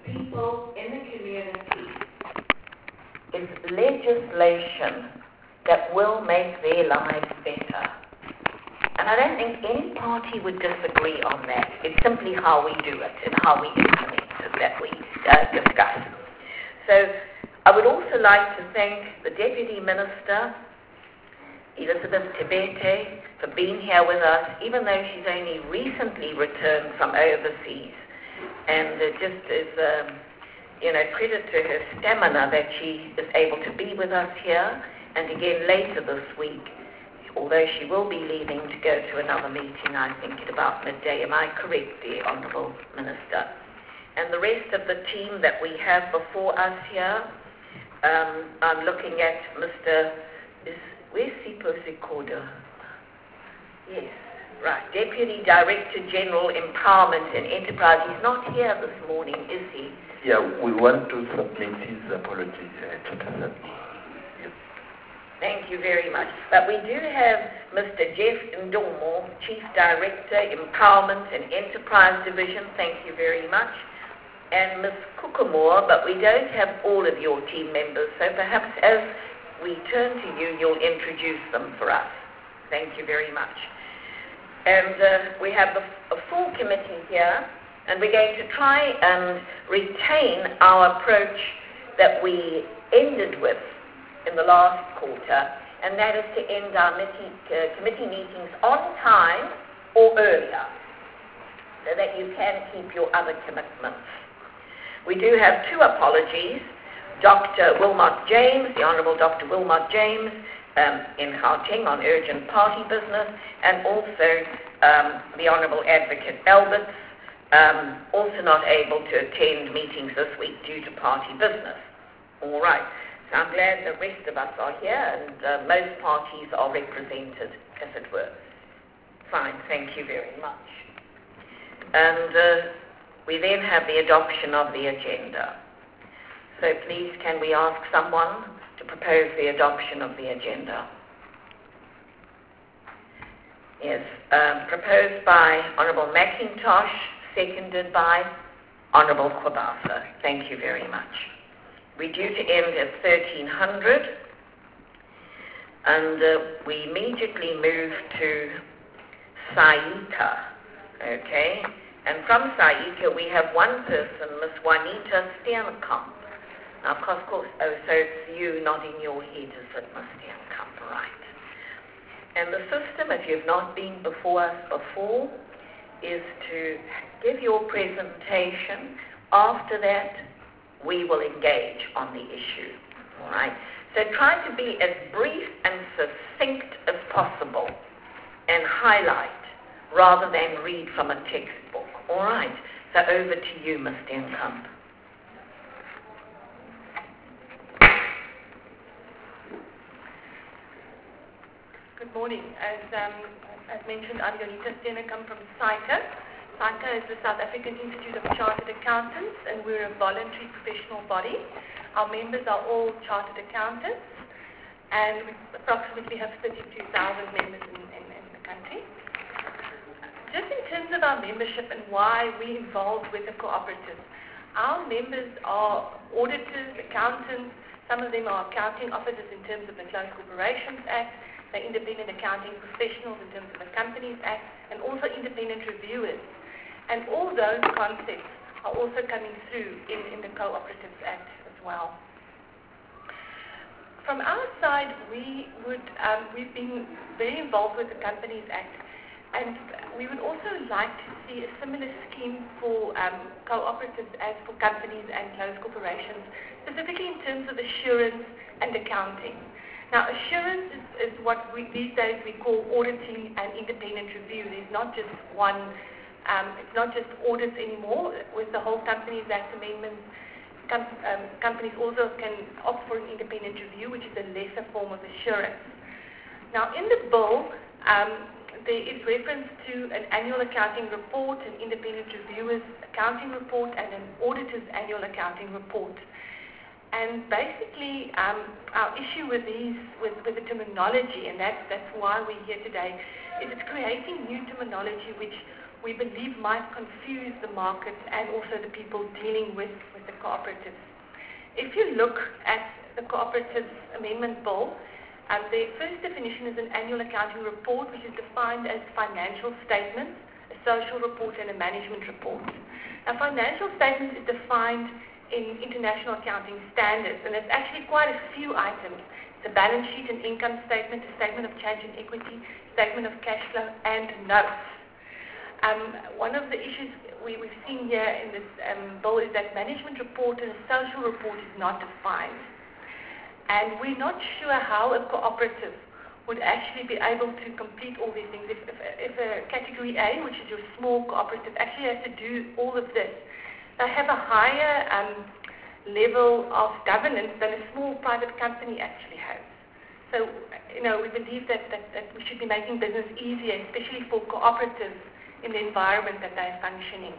people in the community is legislation that will make their lives better. And I don't think any party would disagree on that. It's simply how we do it and how we implement it that we discuss. So I would also like to thank the Deputy Minister, Elizabeth Tebete, for being here with us, even though she's only recently returned from overseas. And it just is, credit to her stamina that she is able to be with us here. And again later this week, although she will be leaving to go to another meeting, I think at about midday. Am I correct there, Honourable Minister? And the rest of the team that we have before us here, I'm looking at Mr. Where's Sipho Sikoda? Yes, right. Deputy Director General Empowerment and Enterprise. He's not here this morning, is he? Yeah, we want to submit his apology to the subcommittee. Yes. Thank you very much. But we do have Mr. Jeff Ndomo, Chief Director, Empowerment and Enterprise Division. Thank you very much. And Ms. Kukamore, but we don't have all of your team members, so perhaps as we turn to you, you'll introduce them for us. Thank you very much. And we have a full committee here, and we're going to try and retain our approach that we ended with in the last quarter, and that is to end our committee meetings on time or earlier, so that you can keep your other commitments. We do have two apologies. Dr. Wilmot James, the Honourable Dr. Wilmot James, in Gauteng on urgent party business, and also the Honourable Advocate Alberts, also not able to attend meetings this week due to party business. All right. So I'm glad the rest of us are here, and most parties are represented, as it were. Fine, thank you very much. And we then have the adoption of the agenda. So please, can we ask someone to propose the adoption of the agenda? Yes, proposed by Honourable McIntosh, seconded by Honourable Kwabasa. Thank you very much. We're due to end at 1300, and we immediately move to Saika, okay? And from Saika, we have one person, Miss Juanita Steenkamp. Now, of course, so it's you nodding your head, is it, Miss Steenkamp, right? And the system, if you've not been before us before, is to give your presentation. After that, we will engage on the issue, all right? So try to be as brief and succinct as possible and highlight rather than read from a textbook, all right? So over to you, Ms. Steenkamp. Good morning. As mentioned, I'm Juanita Steenkamp from SAICA. SAICA is the South African Institute of Chartered Accountants, and we're a voluntary professional body. Our members are all chartered accountants, and we approximately have 32,000 members in the country. Just in terms of our membership and why we're involved with the cooperatives, our members are auditors, accountants, some of them are accounting officers in terms of the Closed Corporations Act, they're independent accounting professionals in terms of the Companies Act, and also independent reviewers. And all those concepts are also coming through in the Cooperatives Act as well. From our side, we've been very involved with the Companies Act, and we would also like to see a similar scheme for cooperatives as for companies and closed corporations, specifically in terms of assurance and accounting. Now, assurance is what these days we call auditing and independent review. There's not just one, it's not just audits anymore. With the whole Companies Act amendments, companies also can opt for an independent review, which is a lesser form of assurance. Now, in the bill, there is reference to an annual accounting report, an independent reviewer's accounting report, and an auditor's annual accounting report. And basically, our issue with the terminology, and that's why we're here today, is it's creating new terminology which we believe might confuse the market and also the people dealing with the cooperatives. If you look at the Cooperatives Amendment Bill, the first definition is an annual accounting report, which is defined as financial statements, a social report, and a management report. Now, financial statements is defined in international accounting standards, and there's actually quite a few items. It's a balance sheet and income statement, a statement of change in equity, statement of cash flow, and notes. One of the issues we've seen here in this bill is that management report and a social report is not defined. And we're not sure how a cooperative would actually be able to complete all these things. If a category A, which is your small cooperative, actually has to do all of this, they have a higher level of governance than a small private company actually has. So, we believe that we should be making business easier, especially for cooperatives in the environment that they're functioning.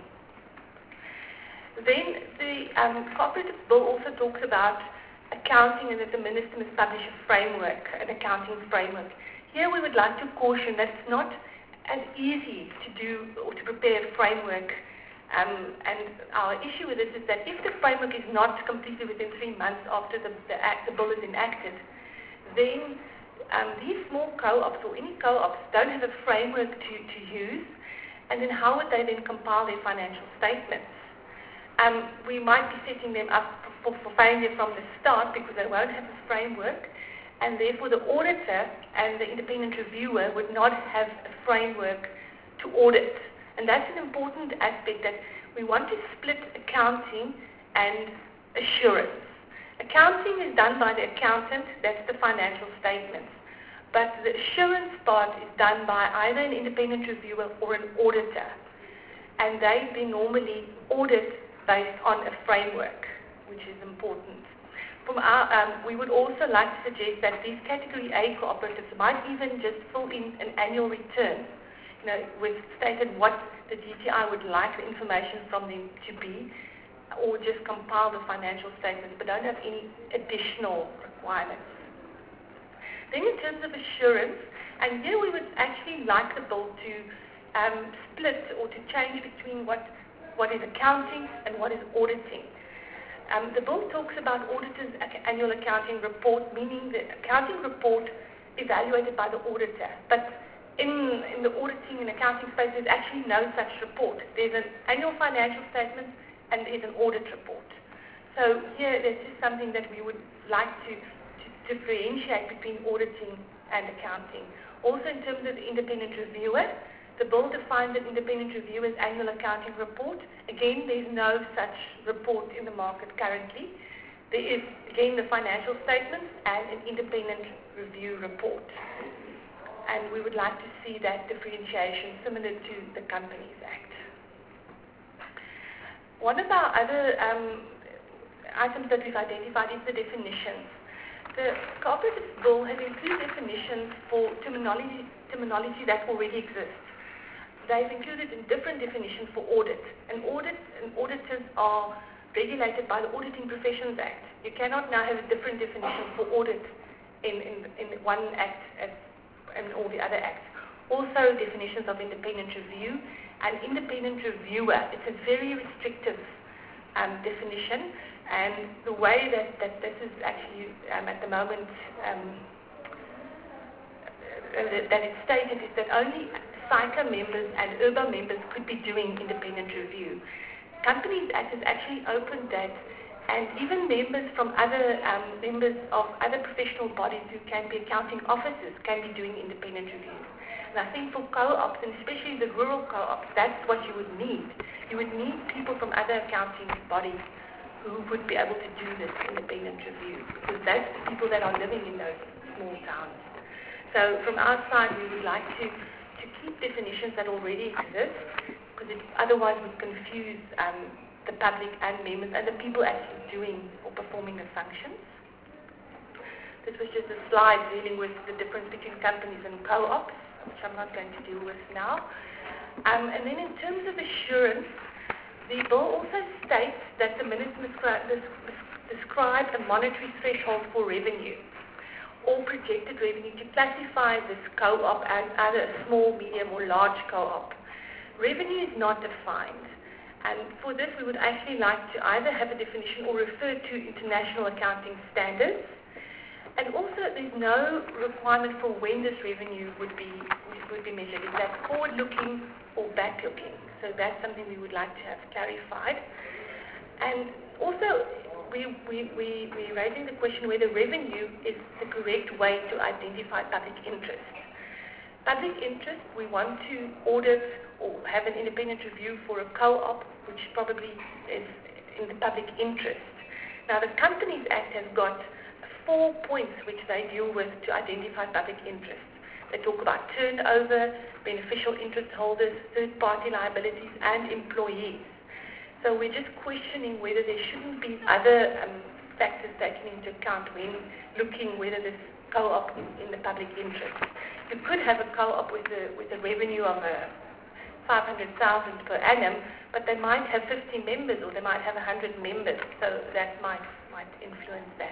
Then the Cooperative Bill also talks about accounting and that the minister must publish a framework, an accounting framework. Here we would like to caution that it's not as easy to do or to prepare a framework. And our issue with this is that if the framework is not completed within 3 months after the bill is enacted, then these small co-ops or any co-ops don't have a framework to use, and then how would they then compile their financial statements? We might be setting them up for failure from the start because they won't have a framework, and therefore the auditor and the independent reviewer would not have a framework to audit. And that's an important aspect, that we want to split accounting and assurance. Accounting is done by the accountant, that's the financial statements. But the assurance part is done by either an independent reviewer or an auditor. And they normally audit based on a framework, which is important. We would also like to suggest that these category A cooperatives might even just fill in an annual return. We've stated what the DTI would like the information from them to be, or just compile the financial statements, but don't have any additional requirements. Then in terms of assurance, and here we would actually like the bill to split or to change between what is accounting and what is auditing. The bill talks about auditor's annual accounting report, meaning the accounting report evaluated by the auditor. But in the auditing and accounting space, there's actually no such report. There's an annual financial statement and there's an audit report. So here, there's just something that we would like to differentiate between auditing and accounting. Also, in terms of the independent reviewer, the bill defines an independent reviewer's annual accounting report. Again, there's no such report in the market currently. There is, again, the financial statements and an independent review report. And we would like to see that differentiation similar to the Companies Act. One of our other items that we've identified is the definitions. The Cooperative Bill has included definitions for terminology that already exists. They've included in different definitions for audit. And auditors are regulated by the Auditing Professions Act. You cannot now have a different definition for audit in one act and all the other acts. Also, definitions of independent review and independent reviewer. It's a very restrictive definition, and the way that this is actually at the moment that it's stated is that only SAICA members and URBA members could be doing independent review. Companies Act has actually opened that, and even members from members of other professional bodies who can be accounting officers can be doing independent reviews. And I think for co-ops, and especially the rural co-ops, that's what you would need. You would need people from other accounting bodies who would be able to do this independent review, because that's the people that are living in those small towns. So from our side, we would like to keep definitions that already exist, because it otherwise would confuse the public and members and the people actually doing or performing the functions. This was just a slide dealing with the difference between companies and co-ops, which I'm not going to deal with now. And then in terms of assurance, the bill also states that the minister must describe a monetary threshold for revenue or projected revenue to classify this co-op as either a small, medium, or large co-op. revenue is not defined. And for this, we would actually like to either have a definition or refer to international accounting standards. And also, there's no requirement for when this revenue would be measured. Is that forward-looking or back-looking? So that's something we would like to have clarified. And also, we're raising the question whether revenue is the correct way to identify public interest. Public interest, we want to audit or have an independent review for a co-op, which probably is in the public interest. Now, the Companies Act has got 4 points which they deal with to identify public interest. They talk about turnover, beneficial interest holders, third-party liabilities, and employees. So we're just questioning whether there shouldn't be other factors taken into account when looking whether this co-op is in the public interest. You could have a co-op with a revenue of 500,000 per annum, but they might have 50 members or they might have 100 members, so that might influence that.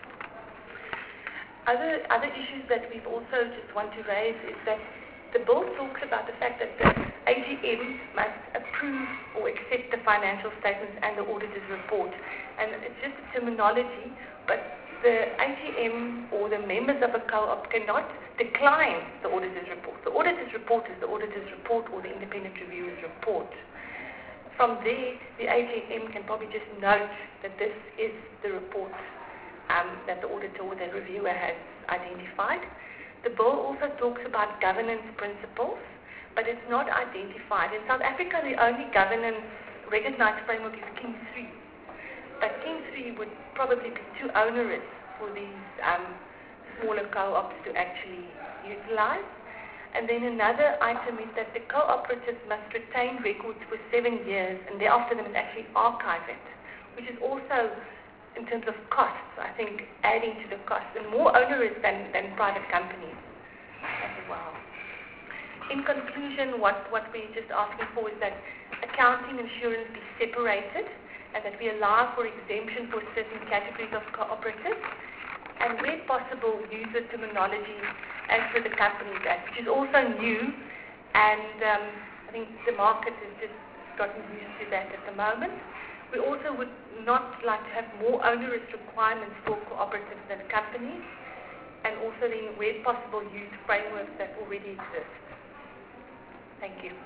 Other issues that we've also just want to raise is that the bill talks about the fact that the AGM must approve or accept the financial statements and the auditor's report. And it's just a terminology, but the AGM or the members of a co-op cannot decline the auditor's report. The auditor's report is the auditor's report or the independent reviewer's report. From there, the AGM can probably just note that this is the report that the auditor or the reviewer has identified. The bill also talks about governance principles, but it's not identified. In South Africa, the only governance recognized framework is King III. But King III would probably be too onerous for these smaller co-ops to actually utilize. And then another item is that the cooperatives must retain records for 7 years, and thereafter they must actually archive it, which is also, in terms of costs, I think, adding to the cost and more onerous than private companies as well. In conclusion, what we're just asking for is that accounting and insurance be separated and that we allow for exemption for certain categories of cooperatives and where possible use the terminology as per the Companies Act, which is also new, and I think the market has just gotten used to that at the moment. We also would not like to have more onerous requirements for cooperatives than companies, and also then, where possible, use frameworks that already exist. Thank you.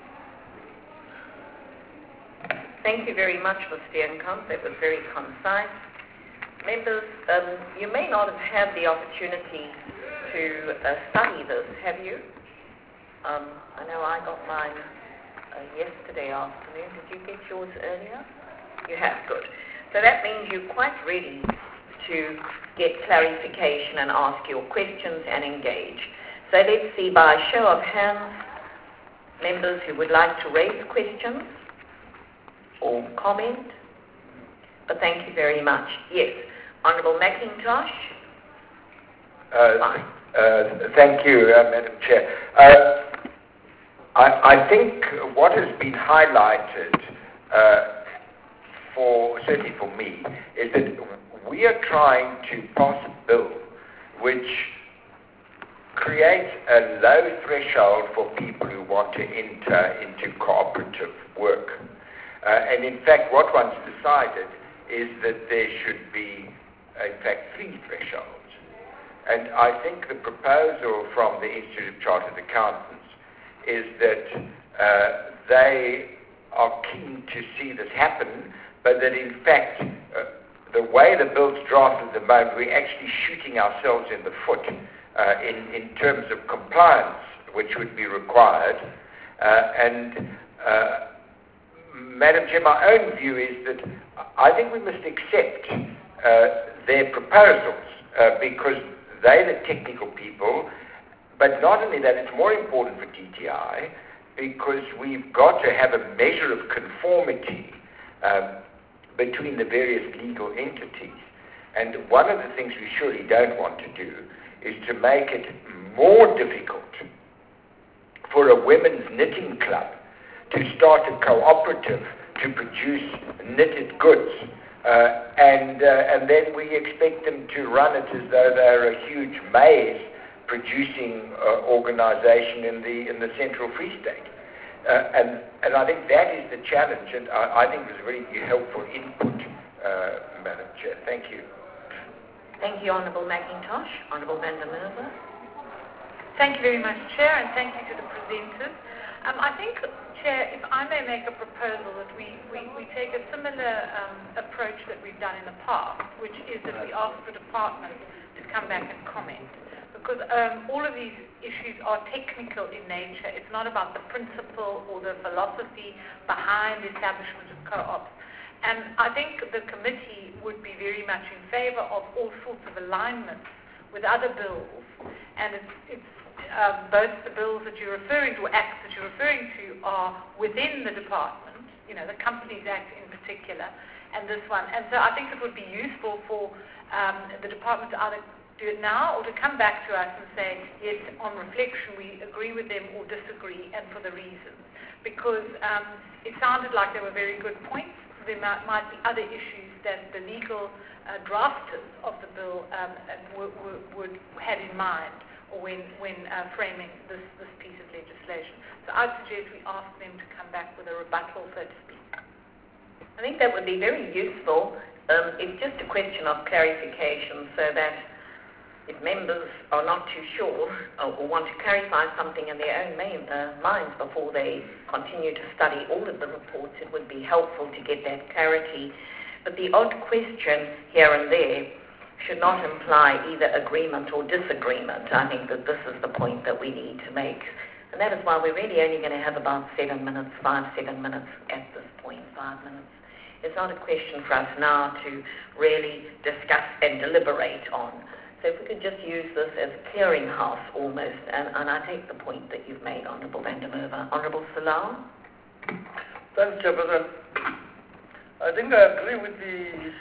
Thank you very much, Ms. Steenkamp. That was very concise. Members, you may not have had the opportunity to study this, have you? I know I got mine yesterday afternoon. Did you get yours earlier? You have, good. So that means you're quite ready to get clarification and ask your questions and engage. So let's see, by a show of hands, members who would like to raise questions or comment. But thank you very much. Yes, Honourable McIntosh. Fine. Thank you, Madam Chair. I think what has been highlighted, certainly for me, is that we are trying to pass a bill which creates a low threshold for people who want to enter into cooperative work. And in fact, what one's decided is that there should be, in fact, 3 thresholds. And I think the proposal from the Institute of Chartered Accountants is that they are keen to see this happen, but that in fact, the way the bill's drafted at the moment, we're actually shooting ourselves in the foot in terms of compliance, which would be required. Madam Chair, my own view is that I think we must accept their proposals because they're the technical people, but not only that, it's more important for DTI because we've got to have a measure of conformity between the various legal entities. And one of the things we surely don't want to do is to make it more difficult for a women's knitting club to start a cooperative to produce knitted goods. And then we expect them to run it as though they're a huge maize producing organization in the Central Free State. And I think that is the challenge, and I think it was very helpful input, Madam Chair. Thank you. Thank you, Honourable McIntosh. Honourable van der Merwe. Thank you very much, Chair, and thank you to the presenters. I think, Chair, if I may make a proposal that we take a similar approach that we've done in the past, which is that we ask the department to come back and comment. Because all of these issues are technical in nature. It's not about the principle or the philosophy behind the establishment of co-ops. And I think the committee would be very much in favour of all sorts of alignments with other bills. And it's both the bills that you're referring to, or acts that you're referring to, are within the department, the Companies Act in particular, and this one. And so I think it would be useful for the department to either do it now or to come back to us and say, yes, on reflection, we agree with them or disagree, and for the reasons. Because it sounded like there were very good points. There might be other issues that the legal drafters of the bill had in mind or when framing this piece of legislation. So I'd suggest we ask them to come back with a rebuttal, so to speak. I think that would be very useful. It's just a question of clarification so that if members are not too sure or want to clarify something in their own minds before they continue to study all of the reports, it would be helpful to get that clarity. But the odd question here and there should not imply either agreement or disagreement. I think that this is the point that we need to make. And that is why we're really only going to have about 7 minutes at this point, 5 minutes. It's not a question for us now to really discuss and deliberate on. So if we could just use this as a clearinghouse almost, and I take the point that you've made, Honourable van der Merwe. Honourable Salau? Thanks, Chairperson. I think I agree with the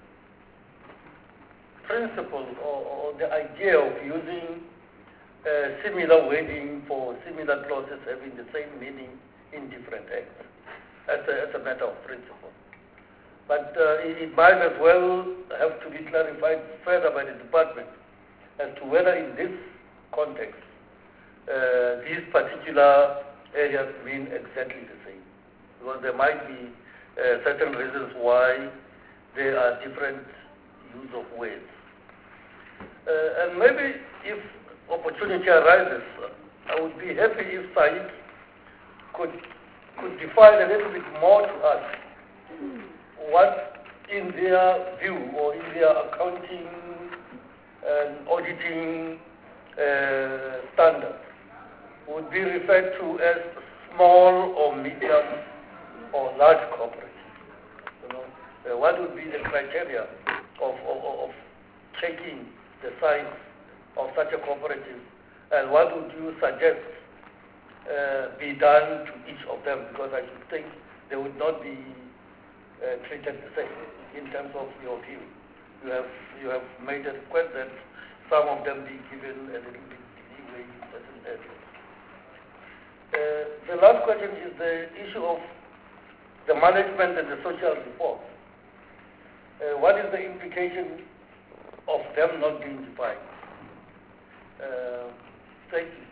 principle or the idea of using similar wording for similar clauses having the same meaning in different acts as a matter of principle. But it might as well have to be clarified further by the department as to whether in this context these particular areas mean exactly the same. Because there might be certain reasons why there are different use of words. And maybe if opportunity arises, I would be happy if SAIC could define a little bit more to us what, in their view or in their accounting and auditing standards, would be referred to as small or medium or large cooperatives. What would be the criteria of checking the size of such a cooperative, and what would you suggest be done to each of them? Because I should think they would not be treated the same in terms of your view. You have made a request that some of them be given a little bit leeway in certain areas. The last question is the issue of the management and the social reform. What is the implication of them not being defined? Thank you.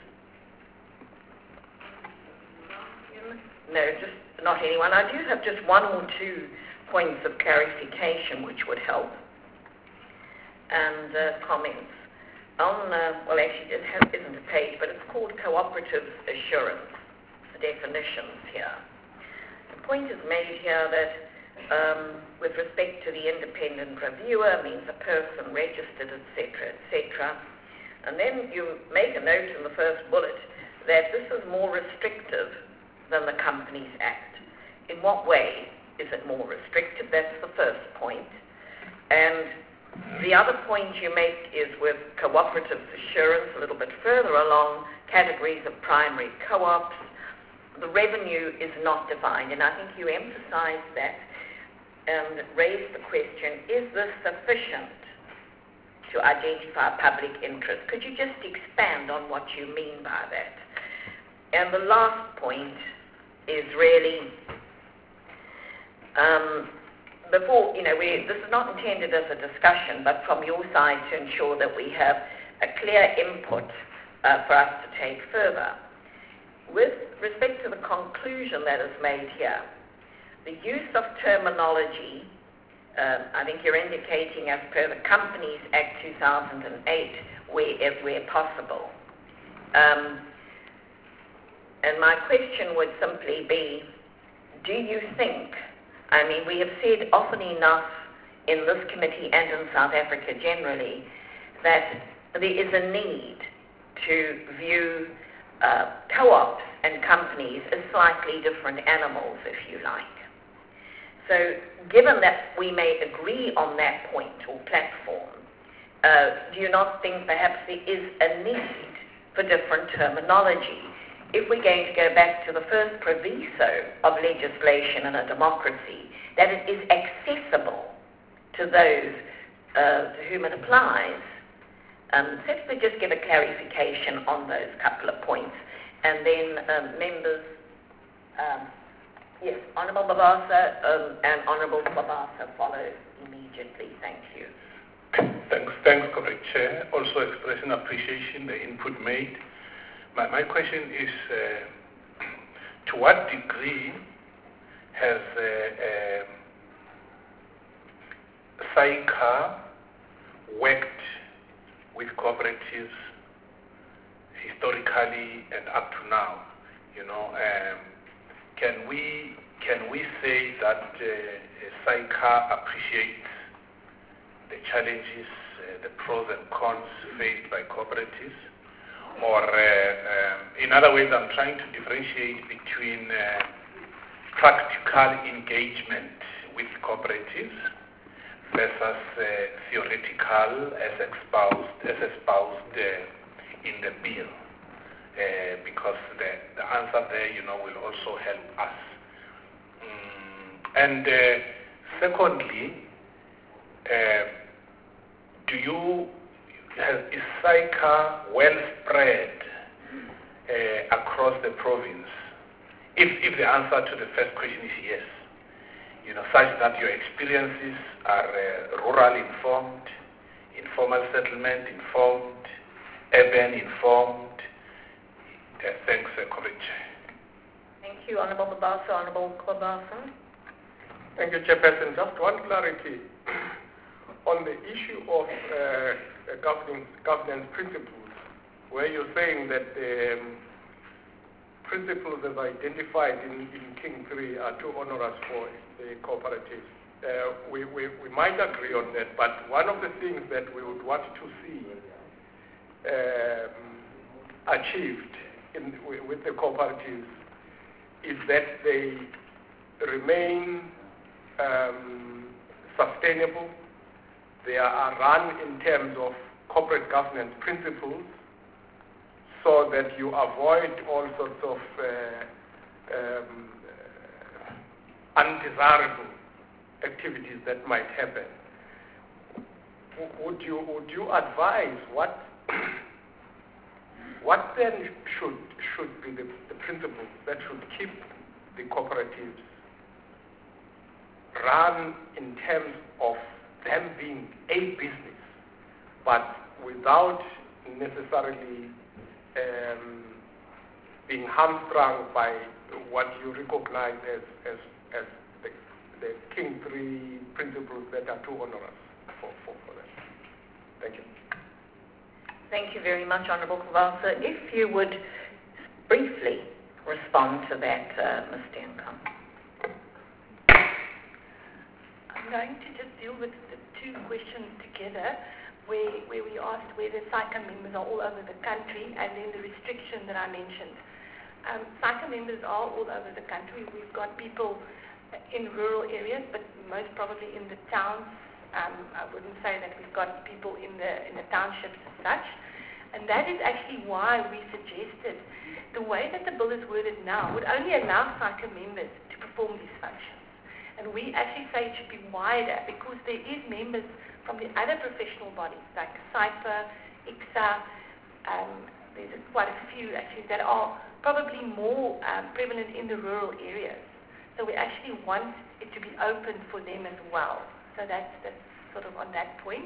No, just not anyone. I do have just one or two points of clarification which would help, and comments. Well, actually, it isn't a page, but it's called cooperative assurance, the definitions here. The point is made here that with respect to the independent reviewer means a person registered, etc., etc. And then you make a note in the first bullet that this is more restrictive than the Companies Act. In what way is it more restrictive? That's the first point. And the other point you make is with cooperative assurance, a little bit further along, categories of primary co-ops. The revenue is not defined, and I think you emphasize that and raise the question, is this sufficient to identify public interest? Could you just expand on what you mean by that? And the last point is really, this is not intended as a discussion, but from your side to ensure that we have a clear input for us to take further. with respect to the conclusion that is made here, the use of terminology, I think you're indicating as per the Companies Act 2008, where possible. And my question would simply be, do you think, I mean, we have said often enough in this committee and in South Africa generally, that there is a need to view co-ops and companies as slightly different animals, if you like. So given that we may agree on that point or platform, do you not think perhaps there is a need for different terminology? If we're going to go back to the first proviso of legislation in a democracy, that it is accessible to those to whom it applies. So if we just give a clarification on those couple of points. And then members, yes, Honourable Mabasa and Honourable Mabasa follow immediately. Thank you. Thanks, Comrade Chair. Also expressing appreciation the input made. My question is, to what degree has SAICA worked with cooperatives historically and up to now? You know, can we say that SAICA appreciates the challenges, the pros and cons faced by cooperatives? Or, in other words, I'm trying to differentiate between practical engagement with cooperatives versus theoretical as espoused in the bill, because the answer there, you know, will also help us. And secondly, is SAICA well spread across the province? If the answer to the first question is yes, you know, such that your experiences are rural informed, informal settlement informed, urban informed. Thanks, Comrade Chair. Thank you, Honourable Mabasa. Honourable Kwabasa. Thank you, Chairperson. Just one clarity on the issue of governance principles, where you're saying that the principles as identified in King 3 are too onerous for the cooperatives. We might agree on that, but one of the things that we would want to see achieved with the cooperatives is that they remain sustainable. They are run in terms of corporate governance principles, so that you avoid all sorts of undesirable activities that might happen. Would you advise what then should be the principles that should keep the cooperatives run in terms of them being a business, but without necessarily being hamstrung by what you recognize as the King 3 principles that are too onerous for them? Thank you. Thank you very much, Honourable Kwabasa. If you would briefly respond to that, Ms. Steenkamp. I'm going to just deal with the two questions together, where we asked whether SAICA members are all over the country, and then the restriction that I mentioned. SAICA members are all over the country. We've got people in rural areas, but most probably in the towns. I wouldn't say that we've got people in the townships as such. And that is actually why we suggested the way that the bill is worded now would only allow SAICA members to perform these functions. And we actually say it should be wider, because there is members from the other professional bodies like SAIPA, ICSA, there's quite a few actually that are probably more prevalent in the rural areas. So we actually want it to be open for them as well. So that's sort of on that point.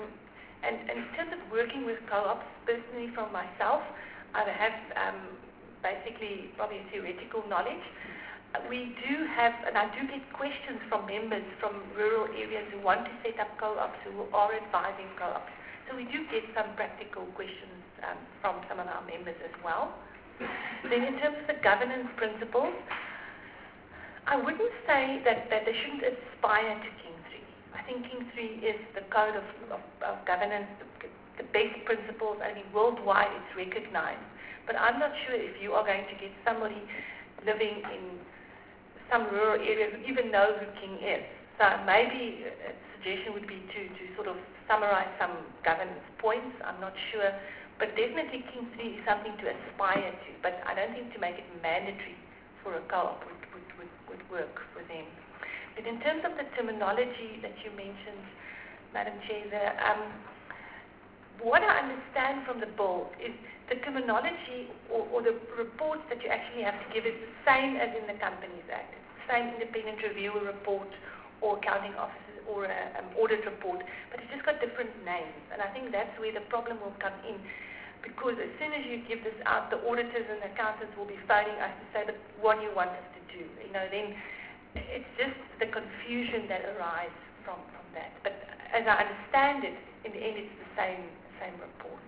And in terms of working with co-ops, personally from myself, I have basically probably theoretical knowledge. We do have, and I do get questions from members from rural areas who want to set up co-ops, who are advising co-ops. So we do get some practical questions from some of our members as well. Then in terms of the governance principles, I wouldn't say that they shouldn't aspire to King 3. I think King 3 is the code of governance, the best principles. I mean, worldwide it's recognized. But I'm not sure if you are going to get somebody living in some rural area who even know who King is. So maybe a suggestion would be to sort of summarize some governance points. I'm not sure. But definitely King 3 is something to aspire to. But I don't think to make it mandatory for a co-op would work for them. But in terms of the terminology that you mentioned, Madam Chair, what I understand from the bill is the terminology or the reports that you actually have to give is the same as in the Companies Act. It's the same independent reviewer report or accounting officer or an audit report, but it's just got different names. And I think that's where the problem will come in, because as soon as you give this out, the auditors and accountants will be phoning us to say, but what do you want us to do? Then it's just the confusion that arises from that. But as I understand it, in the end, it's the same report.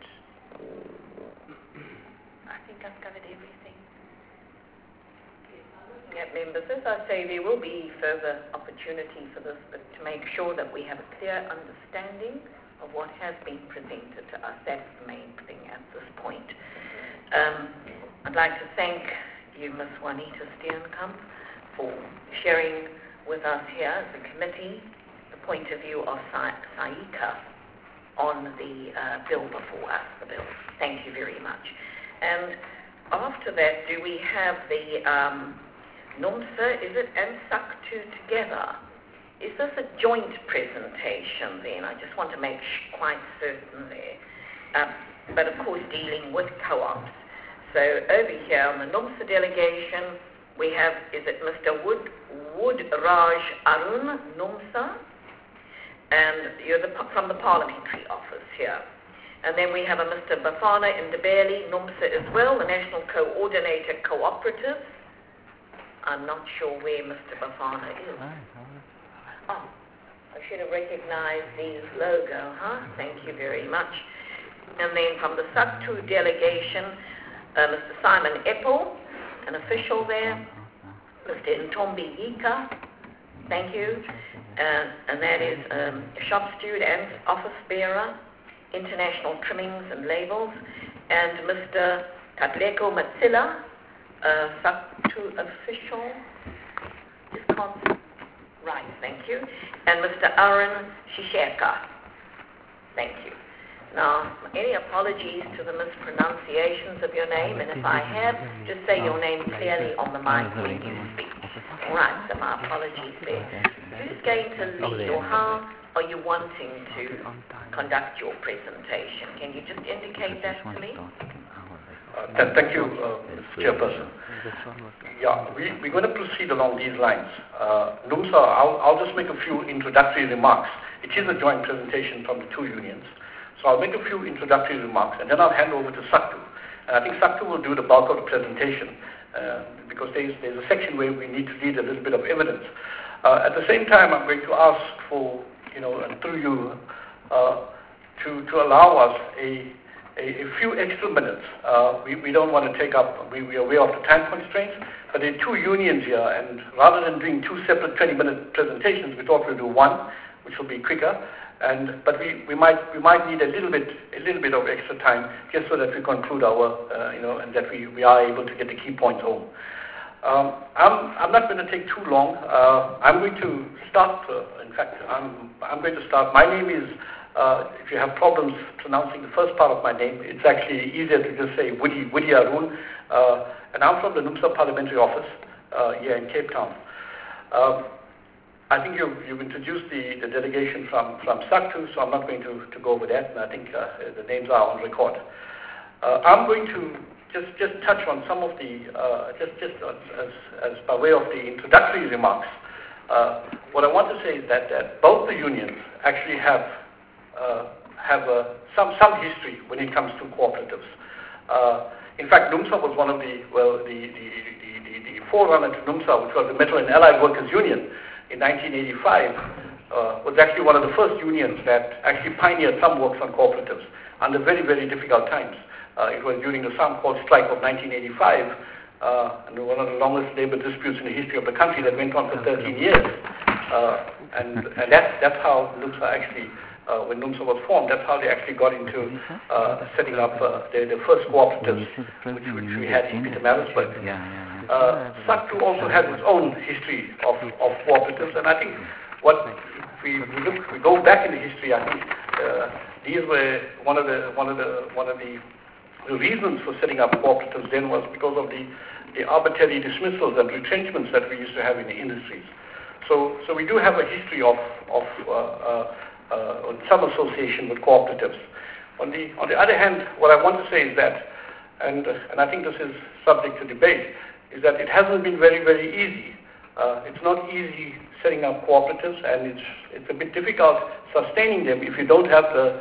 I think I've covered everything. Yeah, members, as I say, there will be further opportunity for this, but to make sure that we have a clear understanding of what has been presented to us, that's the main thing at this point. I'd like to thank you, Ms. Juanita Steenkamp, for sharing with us here as a committee the point of view of SAICA on the bill before us, the bill. Thank you very much. And after that, do we have the NUMSA, is it, and SACTU together? Is this a joint presentation then? I just want to make quite certain there. But of course dealing with co-ops. So over here on the NUMSA delegation, we have, is it Mr. Wood-Raj Arun, NUMSA? And you're from the parliamentary office here. And then we have a Mr. Bafana Ndebele, NUMSA as well, the National Coordinator Cooperatives. I'm not sure where Mr. Bafana is. Oh, I should have recognized his logo, huh? Thank you very much. And then from the SACTU delegation, Mr. Simon Epple, an official there, Mr. Ntombi Yika, thank you. And that is shop steward and office bearer, international trimmings and labels, and Mr. Tatleko Matsila, SACTU official, Wisconsin. Right, thank you. And Mr. Aaron Shisheka. Thank you. Now, any apologies to the mispronunciations of your name, and if I have, just say your name clearly on the mic when you speak. All right, so my apologies there. Who's going to lead, or how are you wanting to conduct your presentation? Can you just indicate that to me? Thank you, Mr. Chairperson. Yeah, we're going to proceed along these lines. NUMSA, I'll just make a few introductory remarks. It is a joint presentation from the two unions. So I'll make a few introductory remarks, and then I'll hand over to SACTU. And I think SACTU will do the bulk of the presentation, because there's a section where we need to read a little bit of evidence. At the same time, I'm going to ask for, and through you, to allow us a few extra minutes. We don't want to take up, we are aware of the time constraints, but there are two unions here, and rather than doing two separate 20-minute presentations, we thought we'll do one, which will be quicker. But we might need a little bit of extra time just so that we conclude our, and that we are able to get the key points home. I'm not going to take too long. I'm going to start. In fact, I'm going to start. My name is. If you have problems pronouncing the first part of my name, it's actually easier to just say Woody Arun, and I'm from the NUMSA Parliamentary Office here in Cape Town. I think you've introduced the delegation from SACTU, so I'm not going to go over that, and I think the names are on record. I'm going to just touch on some of the, as by way of the introductory remarks. What I want to say is that both the unions actually have some history when it comes to cooperatives. In fact, NUMSA was one of the forerunner to NUMSA, which was the Metal and Allied Workers Union in 1985, was actually one of the first unions that actually pioneered some works on cooperatives under very, very difficult times. It was during the Samkol strike of 1985, and one of the longest labor disputes in the history of the country that went on for 13 years. And that's how NUMSA actually, when NUMSA was formed, that's how they actually got into setting up the first cooperatives, which we had in Pietermaritzburg. SACTU also has its own history of cooperatives, and I think if we go back in the history, I think these were one of the reasons for setting up cooperatives then was because of the arbitrary dismissals and retrenchments that we used to have in the industries. So we do have a history of some association with cooperatives. On the other hand, what I want to say is that, and I think this is subject to debate, is that it hasn't been very, very easy. It's not easy setting up cooperatives, and it's a bit difficult sustaining them if you don't have a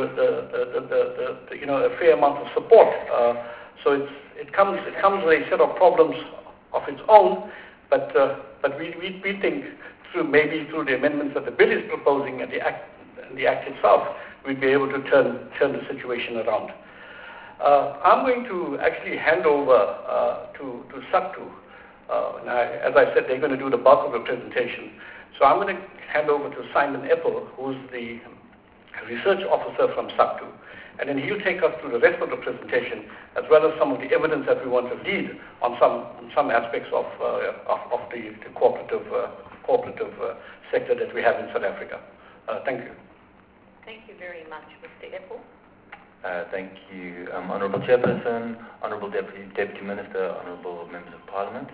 fair amount of support. So it comes with a set of problems of its own, but we think through the amendments that the bill is proposing and the act itself, we'd be able to turn the situation around. I'm going to actually hand over to SACTU. As I said, they're going to do the bulk of the presentation. So I'm going to hand over to Simon Eppel, who's the research officer from SACTU. And then he'll take us through the rest of the presentation, as well as some of the evidence that we want to lead on some aspects of the cooperative sector that we have in South Africa. Thank you. Thank you very much, Mr. Eppel. Thank you, Honourable Chairperson, Honourable Deputy Minister, Honourable Members of Parliament.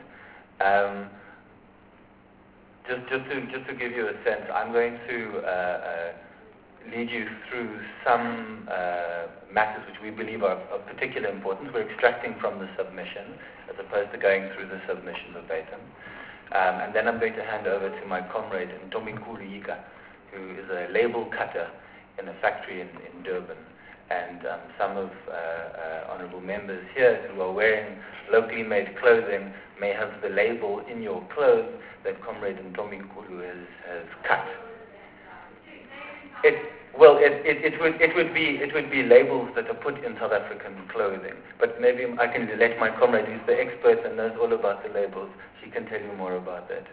Just to give you a sense, I'm going to lead you through some matters which we believe are of particular importance. We're extracting from the submission as opposed to going through the submission verbatim. And then I'm going to hand over to my comrade Ntominkulu Yika, who is a label cutter in a factory in Durban. And some of honourable members here who are wearing locally made clothing may have the label in your clothes that Comrade Ntominkulu has cut. It would be labels that are put in South African clothing, but maybe I can let my comrade, who's the expert and knows all about the labels, she can tell you more about that.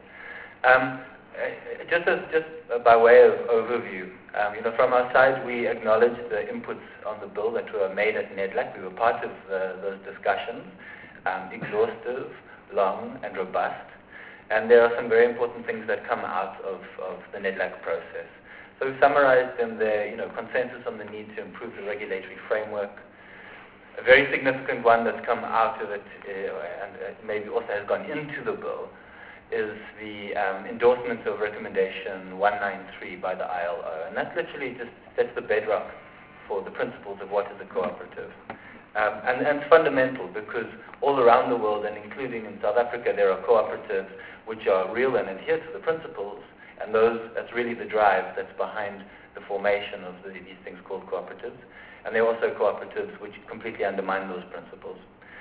Just by way of overview, from our side, we acknowledge the inputs on the bill that were made at NEDLAC. We were part of those discussions, exhaustive, long, and robust. And there are some very important things that come out of the NEDLAC process. So we've summarized them there, consensus on the need to improve the regulatory framework. A very significant one that's come out of it, and maybe also has gone into the bill, is the endorsement of recommendation 193 by the ILO. And that literally just sets the bedrock for the principles of what is a cooperative. And it's fundamental because all around the world, and including in South Africa, there are cooperatives which are real and adhere to the principles, and that's really the drive that's behind the formation of these things called cooperatives. And there are also cooperatives which completely undermine those principles.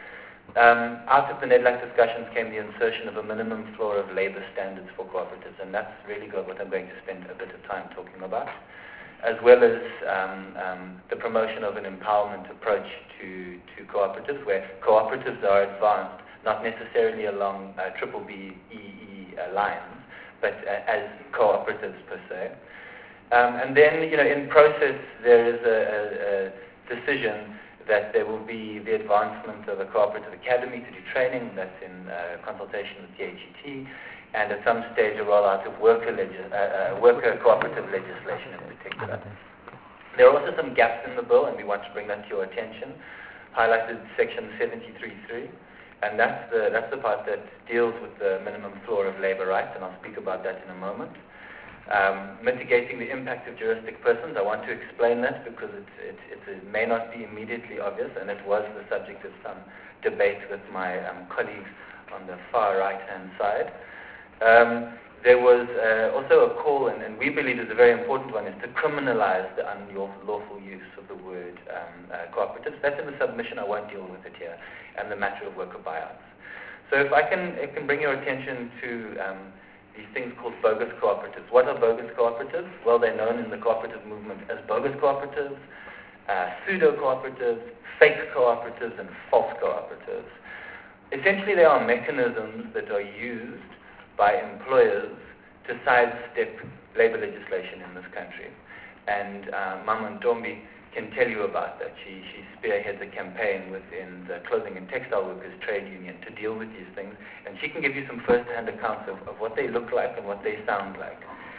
Out of the NEDLAC discussions came the insertion of a minimum floor of labour standards for cooperatives, and that's really what I'm going to spend a bit of time talking about, as well as the promotion of an empowerment approach to cooperatives, where cooperatives are advanced, not necessarily along BBEE lines, but as cooperatives per se. And then, in process, there is a decision that there will be the advancement of a cooperative academy to do training. That's in consultation with DHET, and at some stage a rollout of worker cooperative legislation in particular. There are also some gaps in the bill, and we want to bring that to your attention. Highlighted section 73.3, and that's the part that deals with the minimum floor of labour rights, and I'll speak about that in a moment. Mitigating the impact of juristic persons, I want to explain that because it may not be immediately obvious, and it was the subject of some debate with my colleagues on the far right-hand side. there was also a call, and we believe is a very important one, is to criminalize the unlawful use of the word cooperatives. That's in the submission, I won't deal with it here, and the matter of worker buyouts. So if I can bring your attention to these things called bogus cooperatives. What are bogus cooperatives? Well, they're known in the cooperative movement as bogus cooperatives, pseudo-cooperatives, fake cooperatives, and false cooperatives. Essentially, they are mechanisms that are used by employers to sidestep labor legislation in this country. And Mama Ntombi can tell you about that. She spearheads a campaign within the Clothing and Textile Workers Trade Union to deal with these things, and she can give you some first-hand accounts of what they look like and what they sound like.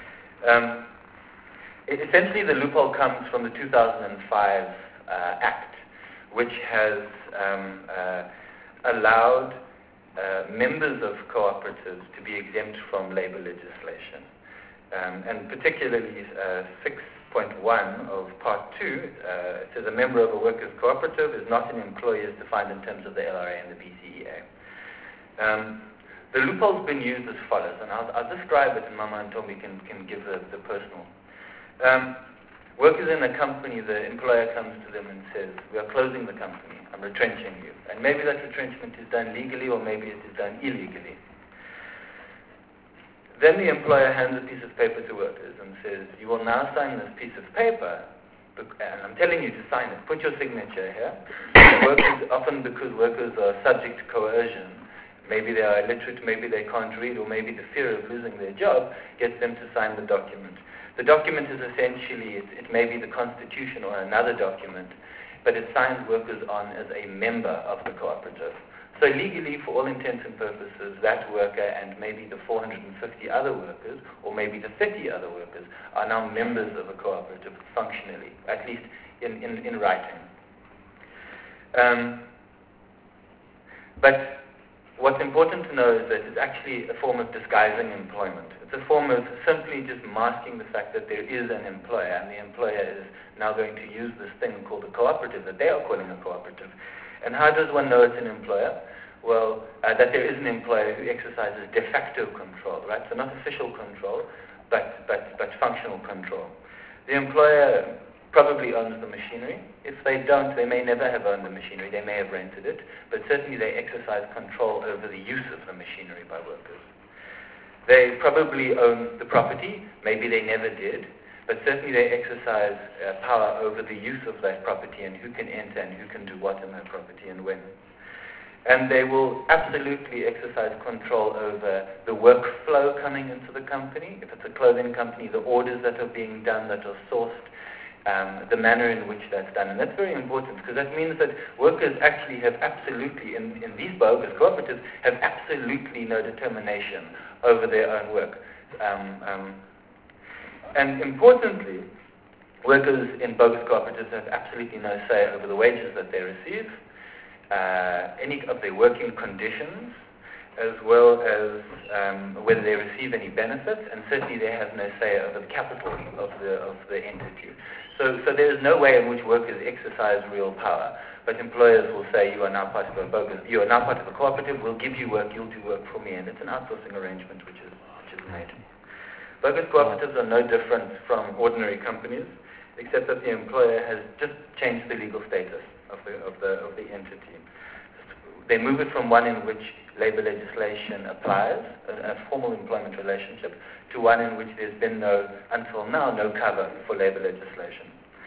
Essentially, the loophole comes from the 2005 Act, which has allowed members of cooperatives to be exempt from labor legislation. And particularly 6.1 of Part 2, it says a member of a workers' cooperative is not an employee as defined in terms of the LRA and the BCEA. The loophole's been used as follows, and I'll describe it, and Mama Ntombi can give the personal. Workers in a company, the employer comes to them and says, we are closing the company, I'm retrenching you. And maybe that retrenchment is done legally or maybe it is done illegally. Then the employer hands a piece of paper to workers and says, you will now sign this piece of paper, and I'm telling you to sign it. Put your signature here. Workers, often because workers are subject to coercion, maybe they are illiterate, maybe they can't read, or maybe the fear of losing their job gets them to sign the document. The document is essentially, it may be the Constitution or another document, but it signs workers on as a member of the cooperative. So legally, for all intents and purposes, that worker and maybe the 450 other workers, or maybe the 30 other workers, are now members of a cooperative functionally, at least in writing. But what's important to know is that it's actually a form of disguising employment. It's a form of simply just masking the fact that there is an employer, and the employer is now going to use this thing called a cooperative that they are calling a cooperative. And how does one know it's an employer? Well, that there is an employer who exercises de facto control, right? So not official control, but functional control. The employer probably owns the machinery. If they don't, they may never have owned the machinery. They may have rented it, but certainly they exercise control over the use of the machinery by workers. They probably own the property. Maybe they never did, but certainly they exercise power over the use of that property and who can enter and who can do what in that property and when. And they will absolutely exercise control over the workflow coming into the company. If it's a clothing company, the orders that are being done, that are sourced, the manner in which that's done. And that's very important because that means that workers actually have absolutely, in these bogus cooperatives, have absolutely no determination over their own work. And importantly, workers in bogus cooperatives have absolutely no say over the wages that they receive, any of their working conditions, as well as whether they receive any benefits, and certainly they have no say over the capital of the entity. So there is no way in which workers exercise real power. But employers will say, you are now part of a cooperative, we'll give you work, you'll do work for me, and it's an outsourcing arrangement which is made. Bogus cooperatives are no different from ordinary companies, except that the employer has just changed the legal status of the entity. They move it from one in which labor legislation applies, a formal employment relationship, to one in which there's been until now, no cover for labor legislation.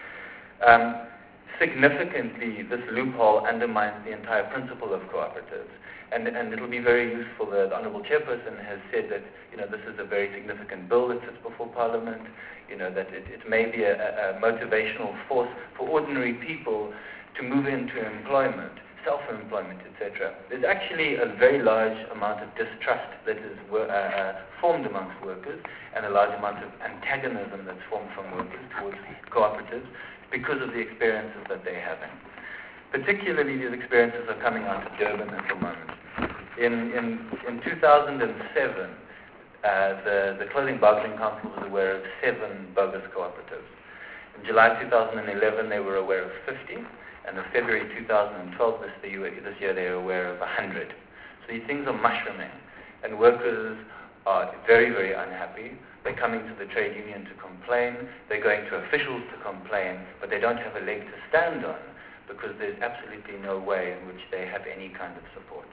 Significantly, this loophole undermines the entire principle of cooperatives. And it'll be very useful. The Honourable Chairperson has said that this is a very significant bill that sits before Parliament. That it may be a motivational force for ordinary people to move into employment, self-employment, etc. There's actually a very large amount of distrust that is formed amongst workers, and a large amount of antagonism that's formed from workers towards cooperatives because of the experiences that they're having. Particularly, these experiences are coming out of Durban at the moment. In 2007, the Clothing Bargaining Council was aware of 7 bogus cooperatives. In July 2011, they were aware of 50, and in February 2012, this year, they were aware of 100. So these things are mushrooming, and workers are very, very unhappy. They're coming to the trade union to complain. They're going to officials to complain, but they don't have a leg to stand on because there's absolutely no way in which they have any kind of support.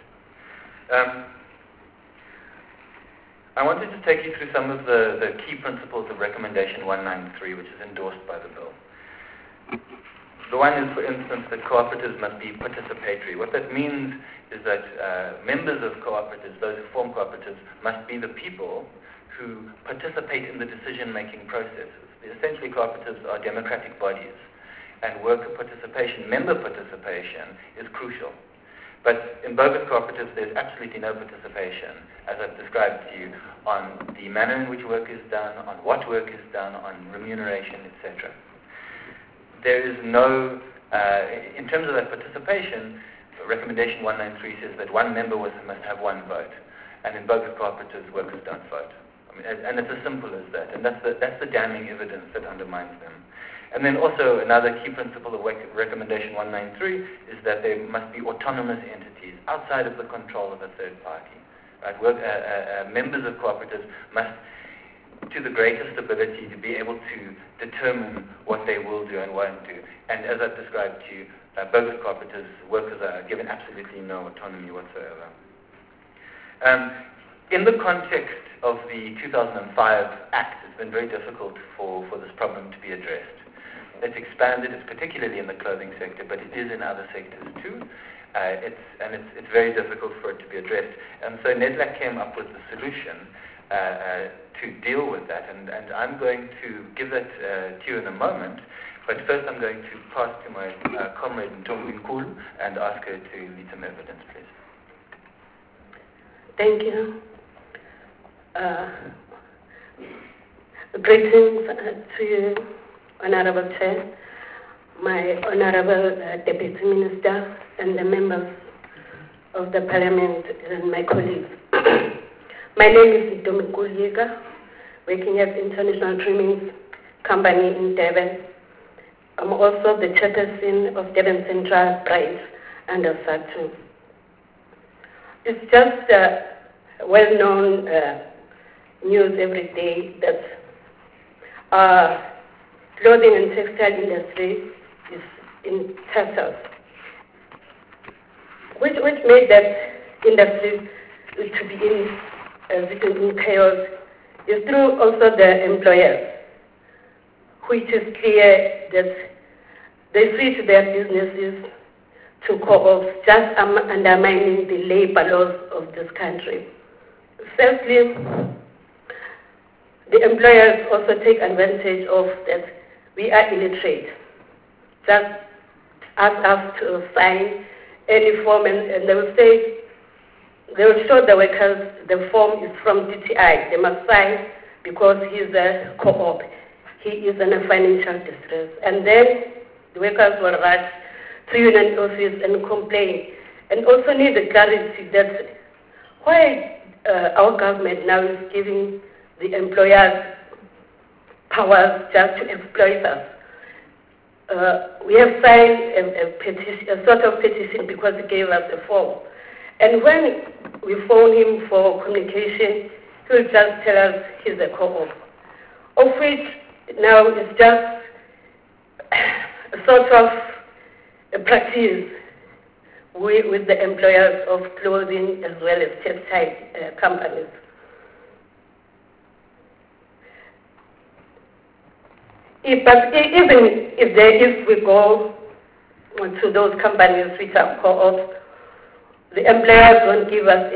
I wanted to take you through some of the key principles of Recommendation 193, which is endorsed by the bill. The one is, for instance, that cooperatives must be participatory. What that means is that members of cooperatives, those who form cooperatives, must be the people who participate in the decision-making processes. Essentially, cooperatives are democratic bodies, and worker participation, member participation, is crucial. But in bogus cooperatives, there's absolutely no participation, as I've described to you, on the manner in which work is done, on what work is done, on remuneration, etc. There is no, in terms of that participation, Recommendation 193 says that one member must have one vote, and in bogus cooperatives, workers don't vote. I mean, and it's as simple as that, and that's the damning evidence that undermines them. And then also another key principle of Recommendation 193 is that there must be autonomous entities outside of the control of a third party. Right? Members of cooperatives must, to the greatest ability, to be able to determine what they will do and won't do. And as I've described to you, bogus cooperatives, workers are given absolutely no autonomy whatsoever. In the context of the 2005 Act, it's been very difficult for this problem to be addressed. It's expanded, it's particularly in the clothing sector, but it is in other sectors too. It's very difficult for it to be addressed. And so NEDLAC came up with the solution to deal with that, and I'm going to give that to you in a moment. But first I'm going to pass to my comrade Ntombi Nkulu and ask her to lead some evidence, please. Thank you. Greetings to you, Honorable Chair, my Honorable Deputy Minister, and the members of the Parliament and my colleagues. My name is Ntombi Nkulu, working at International Trimmings Company in Durban. I'm also the chairperson of Durban Central Branch under SATU. It's just well-known news every day that clothing and textile industry is in tatters, which made that industry to be in chaos is through also the employers, which is clear that they switch their businesses to co-ops, just undermining the labor laws of this country. Firstly, the employers also take advantage of that we are illiterate. Just ask us to sign any form, and they will say, they will show the workers the form is from DTI. They must sign because he's a co-op. He is in a financial distress. And then the workers will rush to union office and complain. And also need the clarity that why our government now is giving the employers powers just to exploit us. We have signed a sort of petition because he gave us a form. And when we phone him for communication, he will just tell us he's a co-op, of which now is just a sort of a practice with the employers of clothing as well as textile companies. But even if we go to those companies which are co-ops, the employers won't give us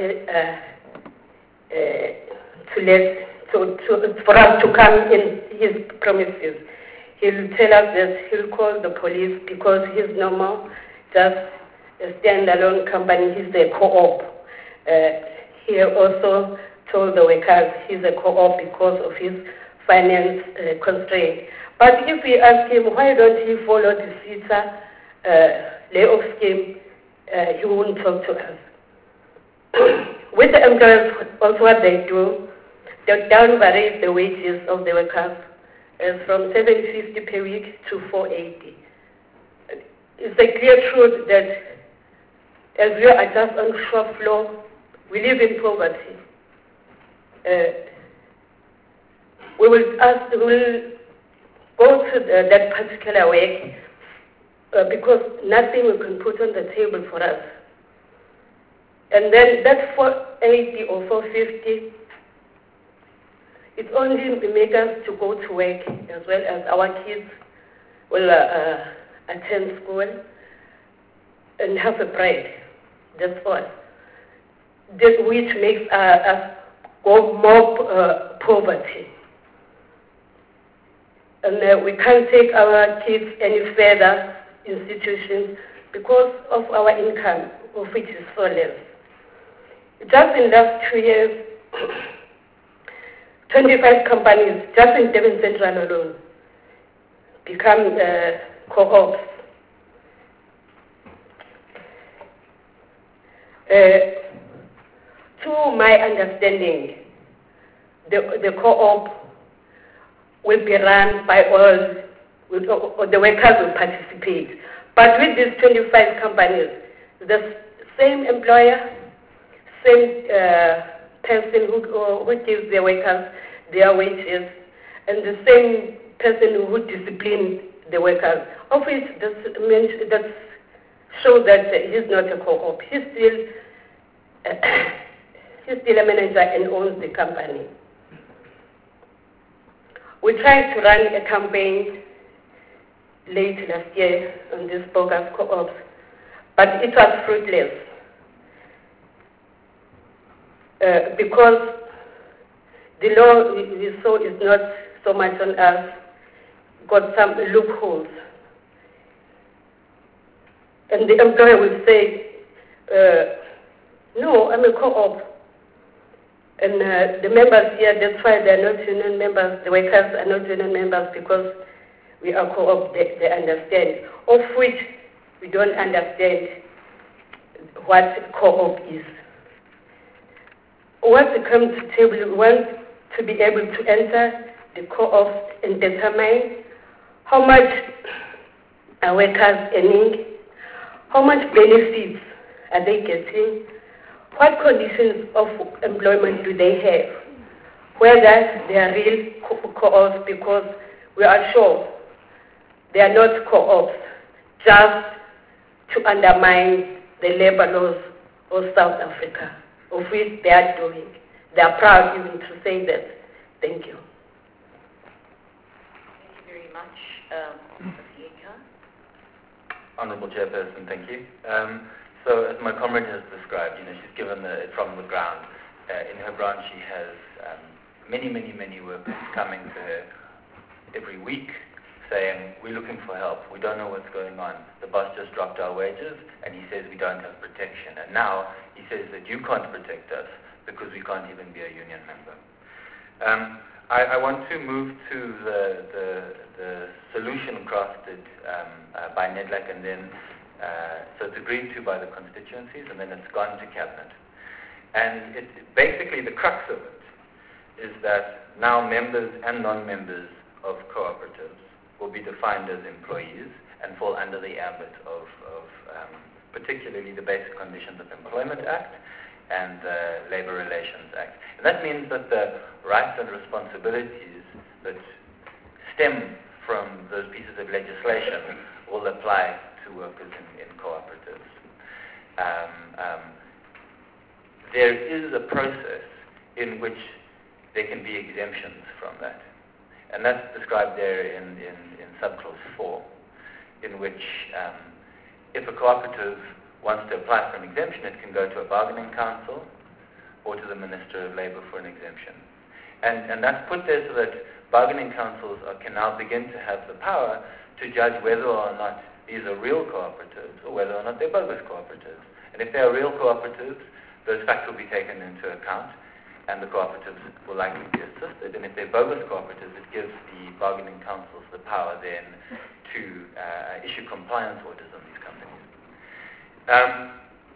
for us to come in his premises. He'll tell us that he'll call the police because he's no more just a standalone company, he's a co-op. He also told the workers he's a co-op because of his finance constraint. But if we ask him, why don't he follow the CETA layoff scheme, he won't talk to us. With the employers, also what they do, they downgrade the wages of the workers from $750 per week to $480. It's a clear truth that as we are just on shop floor, we live in poverty. we will go to that particular work because nothing we can put on the table for us. And then that 480 or 450, it only makes us to go to work as well as our kids will attend school and have a bread. That's all. That which makes us go more poverty. And we can't take our kids any further institutions because of our income, of which is so less. Just in the last 2 years, 25 companies, just in Devon Central alone, become co-ops. To my understanding, the co-op will be run by all the workers will participate. But with these 25 companies, the same employer, same person who gives the workers their wages, and the same person who disciplines the workers, of which that shows that he's not a co-op. He's still a manager and owns the company. We tried to run a campaign late last year on these bogus co-ops, but it was fruitless because the law we saw is not so much on us, got some loopholes. And the employer will say, no, I'm a co-op. And the members here, that's why they're not union members, the workers are not union members because we are co-op, they understand, of which we don't understand what co-op is. Once we come to the table, we want to be able to enter the co-op and determine how much are workers earning, how much benefits are they getting, what conditions of employment do they have, whether they are real co-ops, because we are sure they are not co-ops just to undermine the labor laws of South Africa, of which they are doing. They are proud even to say that. Thank you. Thank you very much, Ms. Yeka. Honourable Chairperson, thank you. So as my comrade has described, she's given it from the ground. In her branch, she has many workers coming to her every week saying, we're looking for help. We don't know what's going on. The boss just dropped our wages, and he says we don't have protection. And now he says that you can't protect us because we can't even be a union member. I want to move to the solution crafted by NEDLAC, and then so it's agreed to by the constituencies, and then it's gone to cabinet. And basically the crux of it is that now members and non-members of cooperatives will be defined as employees and fall under the ambit of particularly the Basic Conditions of Employment Act and the Labour Relations Act. And that means that the rights and responsibilities that stem from those pieces of legislation will apply to workers in cooperatives. There is a process in which there can be exemptions from that. And that's described there in subclause 4, in which if a cooperative wants to apply for an exemption, it can go to a bargaining council or to the Minister of Labour for an exemption. And that's put there so that bargaining councils can now begin to have the power to judge whether or not these are real cooperatives or whether or not they're bogus cooperatives. And if they're real cooperatives, those facts will be taken into account, and the cooperatives will likely be assisted. And if they're bogus cooperatives, it gives the bargaining councils the power then to issue compliance orders on these companies.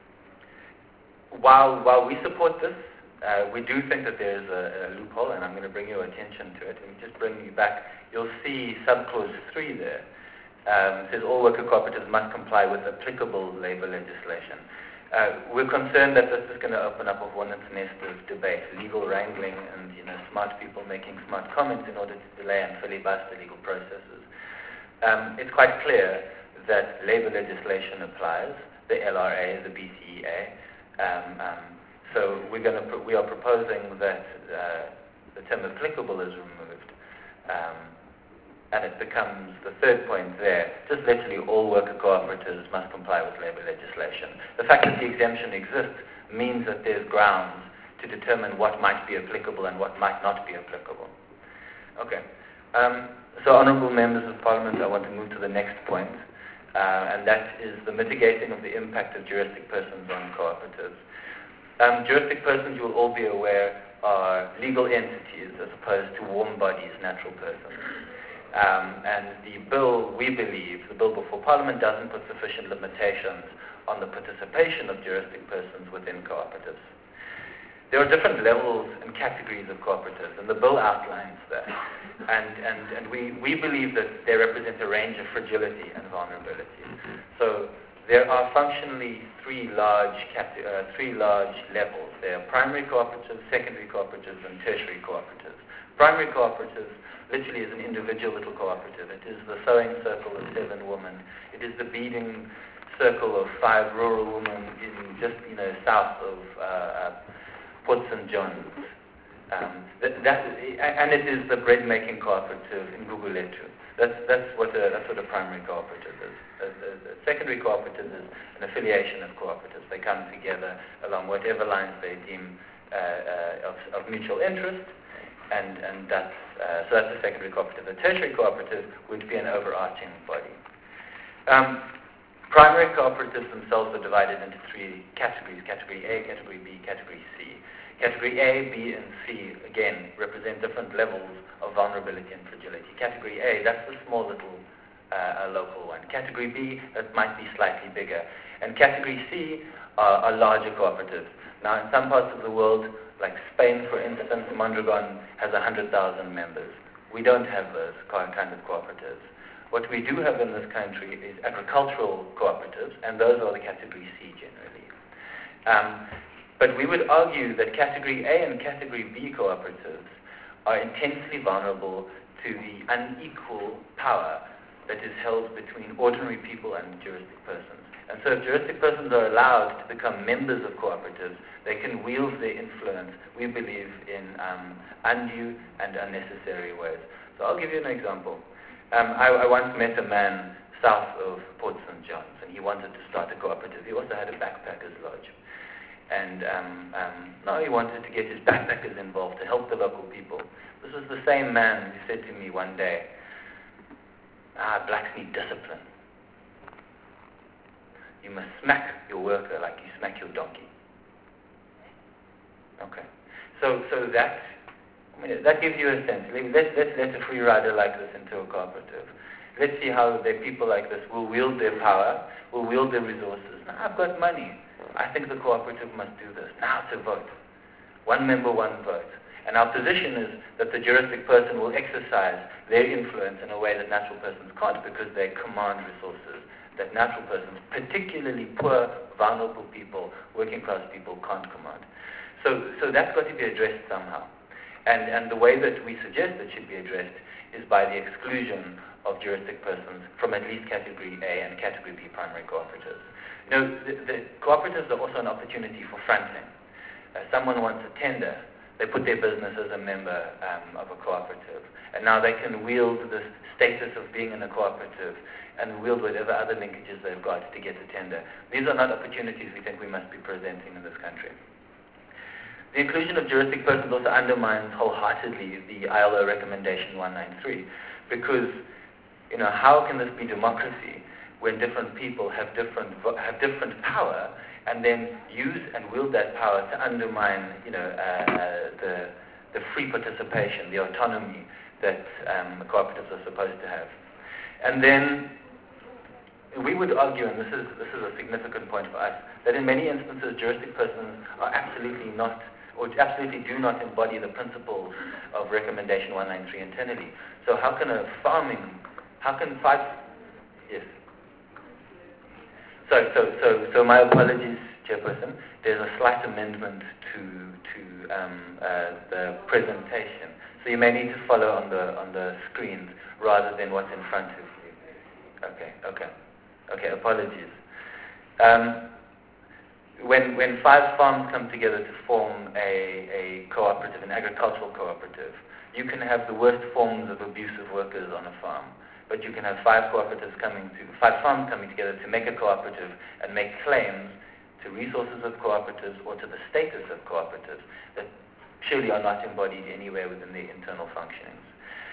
While we support this, we do think that there is a loophole, and I'm going to bring your attention to it. And just bring you back, you'll see subclause 3 there. It says all worker cooperatives must comply with applicable labour legislation. We're concerned that this is going to open up a hornet's nest of debate, legal wrangling, and smart people making smart comments in order to delay and filibuster legal processes. It's quite clear that labor legislation applies, the LRA, the BCEA. So we are proposing that the term applicable is removed, and it becomes the third point there. Just literally all worker cooperatives must comply with labor legislation. The fact that the exemption exists means that there's grounds to determine what might be applicable and what might not be applicable. Okay. So honourable members of Parliament, I want to move to the next point, and that is the mitigating of the impact of juristic persons on cooperatives. Juristic persons, you will all be aware, are legal entities as opposed to warm bodies, natural persons. And the bill, we believe, the bill before Parliament doesn't put sufficient limitations on the participation of juristic persons within cooperatives. There are different levels and categories of cooperatives, and the bill outlines that. And we believe that they represent a range of fragility and vulnerability. So there are functionally three large levels. There are primary cooperatives, secondary cooperatives, and tertiary cooperatives. Primary cooperatives literally is an individual little cooperative. It is the sewing circle of 7 women. It is the beading circle of 5 rural women in just south of Port St. John's. And it is the bread-making cooperative in Gugulethu. That's what a primary cooperative is. A secondary cooperative is an affiliation of cooperatives. They come together along whatever lines they deem of mutual interest, and that's a secondary cooperative. A tertiary cooperative would be an overarching body. Primary cooperatives themselves are divided into 3 categories: Category A, Category B, Category C. Category A, B, and C, again, represent different levels of vulnerability and fragility. Category A, that's the small little local one. Category B, that might be slightly bigger. And Category C are larger cooperatives. Now, in some parts of the world, like Spain, for instance, Mondragon has 100,000 members. We don't have those kind of cooperatives. What we do have in this country is agricultural cooperatives, and those are the Category C generally. But we would argue that Category A and Category B cooperatives are intensely vulnerable to the unequal power that is held between ordinary people and juristic persons. And so if juristic persons are allowed to become members of cooperatives, they can wield their influence, we believe, in undue and unnecessary ways. So I'll give you an example. I once met a man south of Port St. John's, and he wanted to start a cooperative. He also had a backpackers lodge. And now he wanted to get his backpackers involved to help the local people. This was the same man who said to me one day, blacks need discipline. You must smack your worker like you smack your donkey. Okay. So that gives you a sense. Let's let a free rider like this into a cooperative. Let's see how the people like this will wield their power, will wield their resources. Now, I've got money. I think the cooperative must do this. Now to vote. 1 member, 1 vote. And our position is that the juristic person will exercise their influence in a way that natural persons can't, because they command resources that natural persons, particularly poor, vulnerable people, working class people, can't command. So that's got to be addressed somehow. And the way that we suggest it should be addressed is by the exclusion of juristic persons from at least Category A and Category B primary cooperatives. The cooperatives are also an opportunity for fronting. Someone wants a tender, they put their business as a member of a cooperative, and now they can wield this status of being in a cooperative and wield whatever other linkages they've got to get a tender. These are not opportunities we think we must be presenting in this country. The inclusion of juristic persons also undermines wholeheartedly the ILO Recommendation 193, because how can this be democracy when different people have different power and then use and wield that power to undermine the free participation, the autonomy that cooperatives are supposed to have. And then we would argue, and this is a significant point for us, that in many instances juristic persons are absolutely not, or absolutely do not embody the principles of Recommendation 193 internally. So So my apologies, Chairperson. There's a slight amendment to the presentation. So you may need to follow on the screens rather than what's in front of you. Okay, apologies. When 5 farms come together to form a cooperative, an agricultural cooperative, you can have the worst forms of abuse of workers on a farm, but you can have 5 farms coming together to make a cooperative and make claims to resources of cooperatives or to the status of cooperatives that surely are not embodied anywhere within the internal functionings.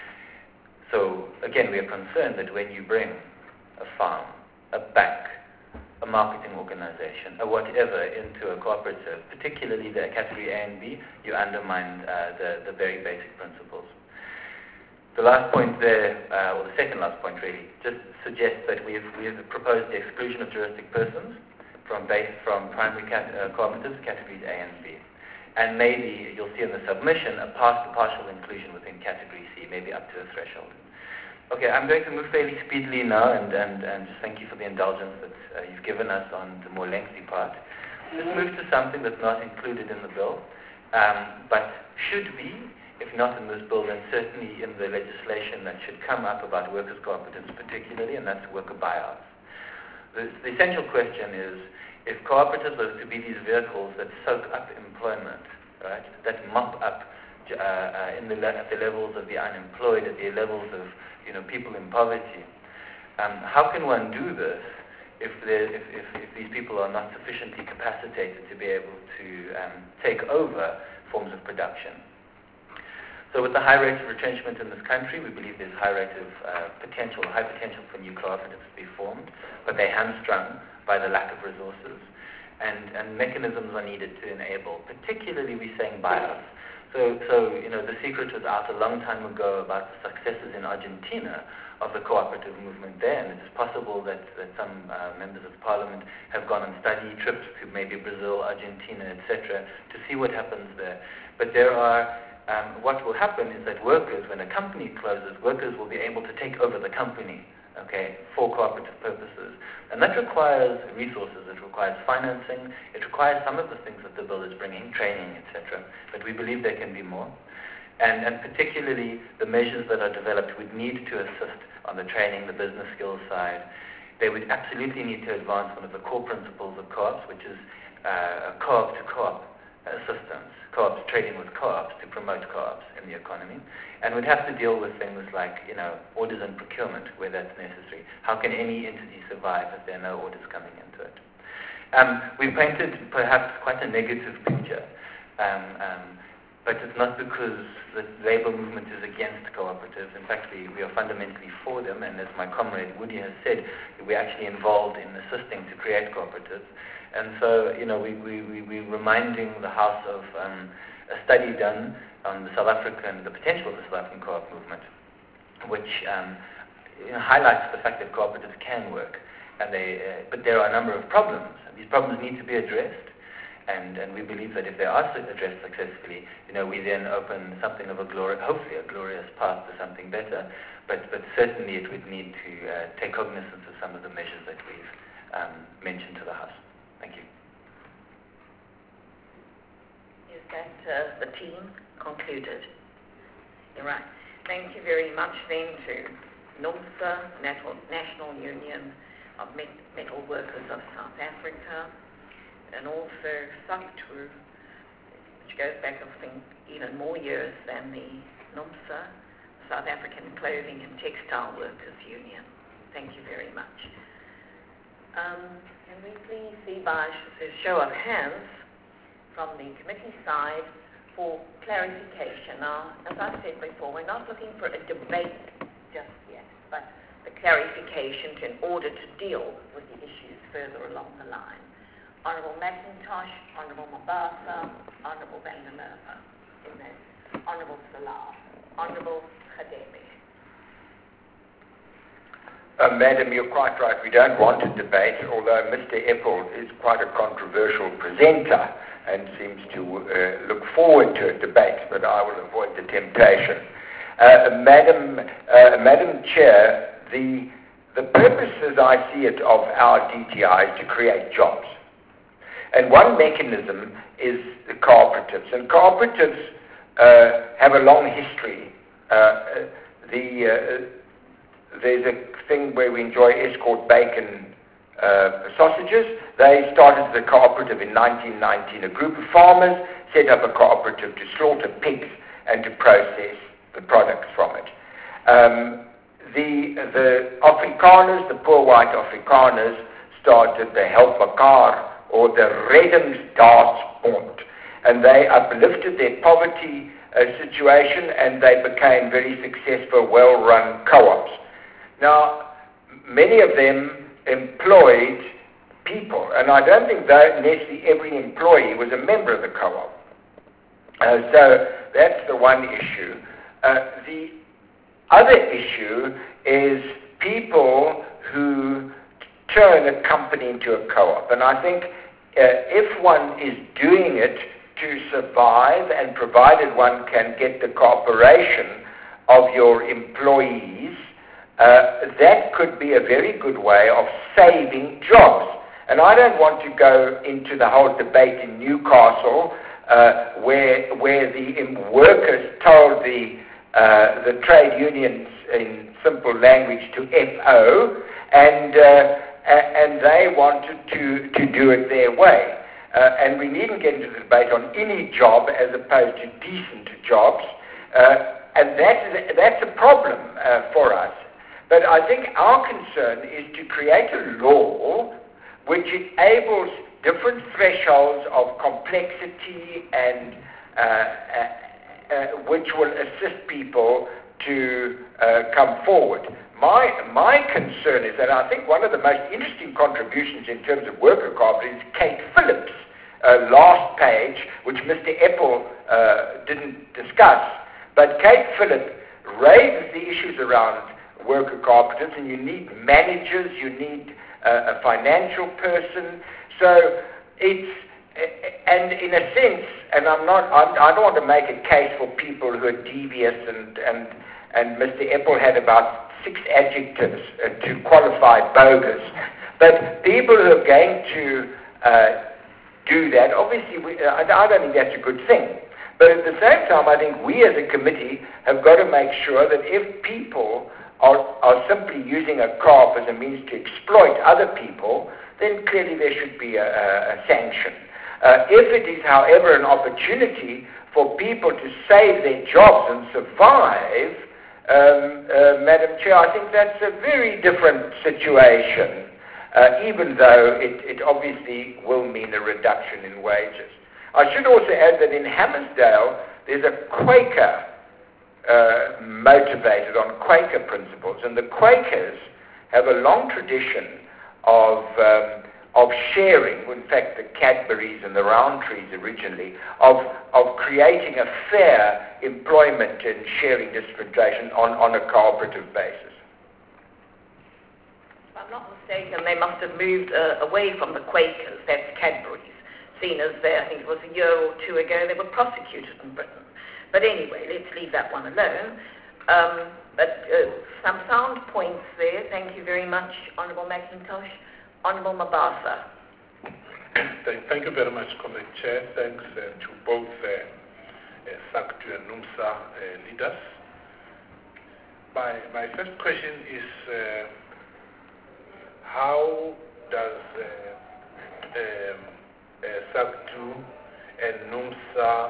So again, we are concerned that when you bring a farm, a bank, a marketing organization, or whatever into a cooperative, particularly the category A and B, you undermine the very basic principles. The last point there, or the second last point really, just suggests that we have proposed the exclusion of juristic persons from primary cooperatives, categories A and B. And maybe, you'll see in the submission, a partial inclusion within category C, maybe up to a threshold. Okay, I'm going to move fairly speedily now, and just thank you for the indulgence that you've given us on the more lengthy part. Let's move to something that's not included in the bill, but should be, if not in this bill, then certainly in the legislation that should come up about workers' cooperatives particularly, and that's worker buyouts. The essential question is, if cooperatives are to be these vehicles that soak up employment, right, that mop up at the levels of the unemployed, at the levels of people in poverty, how can one do this if these people are not sufficiently capacitated to be able to take over forms of production? So with the high rate of retrenchment in this country, we believe there's high potential for new cooperatives to be formed, but they're hamstrung by the lack of resources, and mechanisms are needed to enable, particularly we're saying buyouts. So the secret was out a long time ago about the successes in Argentina of the cooperative movement there, and it is possible that some members of Parliament have gone on study trips to maybe Brazil, Argentina, etc., to see what happens there. But what will happen is that workers, when a company closes, workers will be able to take over the company, for cooperative purposes. And that requires resources, it requires financing, it requires some of the things that the bill is bringing, training, etc. But we believe there can be more. And particularly the measures that are developed would need to assist on the training, the business skills side. They would absolutely need to advance one of the core principles of co-ops, which is co-op to co-op assistance, co-ops trading with co-ops to promote co-ops in the economy, and would have to deal with things like, orders and procurement where that's necessary. How can any entity survive if there are no orders coming into it? We painted perhaps quite a negative picture, but it's not because the labour movement is against cooperatives. In fact, we are fundamentally for them, and as my comrade Woody has said, we're actually involved in assisting to create cooperatives. And so, we're reminding the House of a study done on the potential of the South African co-op movement, which highlights the fact that cooperatives can work, but there are a number of problems. These problems need to be addressed, and we believe that if they are addressed successfully, we then open something of hopefully a glorious path to something better. But certainly it would need to take cognizance of some of the measures that we've mentioned to the House. Thank you. Is that the team concluded? You're right. Thank you very much then to NUMSA, National Union of Metal Workers of South Africa, and also SACTU, which goes back, I think, even more years than the NUMSA, South African Clothing and Textile Workers Union. Thank you very much. Can we please see by a show of hands from the committee side for clarification? Now, as I said before, we're not looking for a debate just yet, but the clarification in order to deal with the issues further along the line. Honourable McIntosh, Honourable Mabasa, Honourable Van der Merwe, Honourable Salah, Honourable Khadebe. Madam, you're quite right. We don't want a debate, although Mr. Epple is quite a controversial presenter and seems to look forward to a debate, but I will avoid the temptation. Madam Chair, the the purpose, as I see it, of our DTI is to create jobs. And one mechanism is the cooperatives. And cooperatives have a long history. There's a thing where we enjoy Escort bacon sausages. They started the cooperative in 1919. A group of farmers set up a cooperative to slaughter pigs and to process the products from it. The Afrikaners, the poor white Afrikaners, started the Helpmekaar or the Reddingsdaadsbond, and they uplifted their poverty situation, and they became very successful, well-run co-ops. Now, many of them employed people, and I don't think that necessarily every employee was a member of the co-op. So that's the one issue. The other issue is people who turn a company into a co-op, and I think if one is doing it to survive, and provided one can get the cooperation of your employees, that could be a very good way of saving jobs. And I don't want to go into the whole debate in Newcastle where the workers told the trade unions in simple language to FO, and they wanted to do it their way. And we needn't get into the debate on any job as opposed to decent jobs, and that's a problem for us. But I think our concern is to create a law which enables different thresholds of complexity and which will assist people to come forward. My concern is that I think one of the most interesting contributions in terms of worker cooperatives is Kate Phillips' last page, which Mr. Eppel didn't discuss. But Kate Phillips raises the issues around worker cooperatives, and you need managers, you need a financial person. So it's, and in a sense, and I don't want to make a case for people who are devious, and Mr. Eppel had about 6 adjectives to qualify bogus. But people who are going to do that, obviously, I don't think that's a good thing. But at the same time, I think we as a committee have got to make sure that if people are simply using a co-op as a means to exploit other people, then clearly there should be a sanction. If it is, however, an opportunity for people to save their jobs and survive, Madam Chair, I think that's a very different situation, even though it obviously will mean a reduction in wages. I should also add that in Hammersdale, there's a Quaker motivated on Quaker principles, and the Quakers have a long tradition of sharing, in fact the Cadburys and the Rowntrees originally, of creating a fair employment and sharing distribution on a cooperative basis. If I'm not mistaken, they must have moved away from the Quakers, that's Cadbury's, seen as there, I think it was a year or two ago, they were prosecuted in Britain. But anyway, let's leave that one alone. But some sound points there. Thank you very much, Honourable McIntosh. Honourable Mabasa. Thank you very much, Comrade Chair. Thanks to both SACTU and NUMSA leaders. My first question is how does SACTU and NUMSA,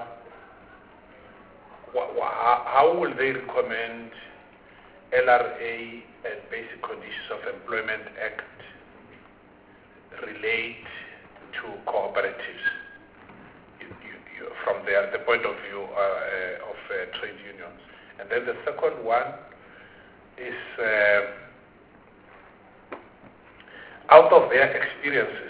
how will they recommend LRA and Basic Conditions of Employment Act relate to cooperatives from the point of view of trade unions? And then the second one is out of their experiences,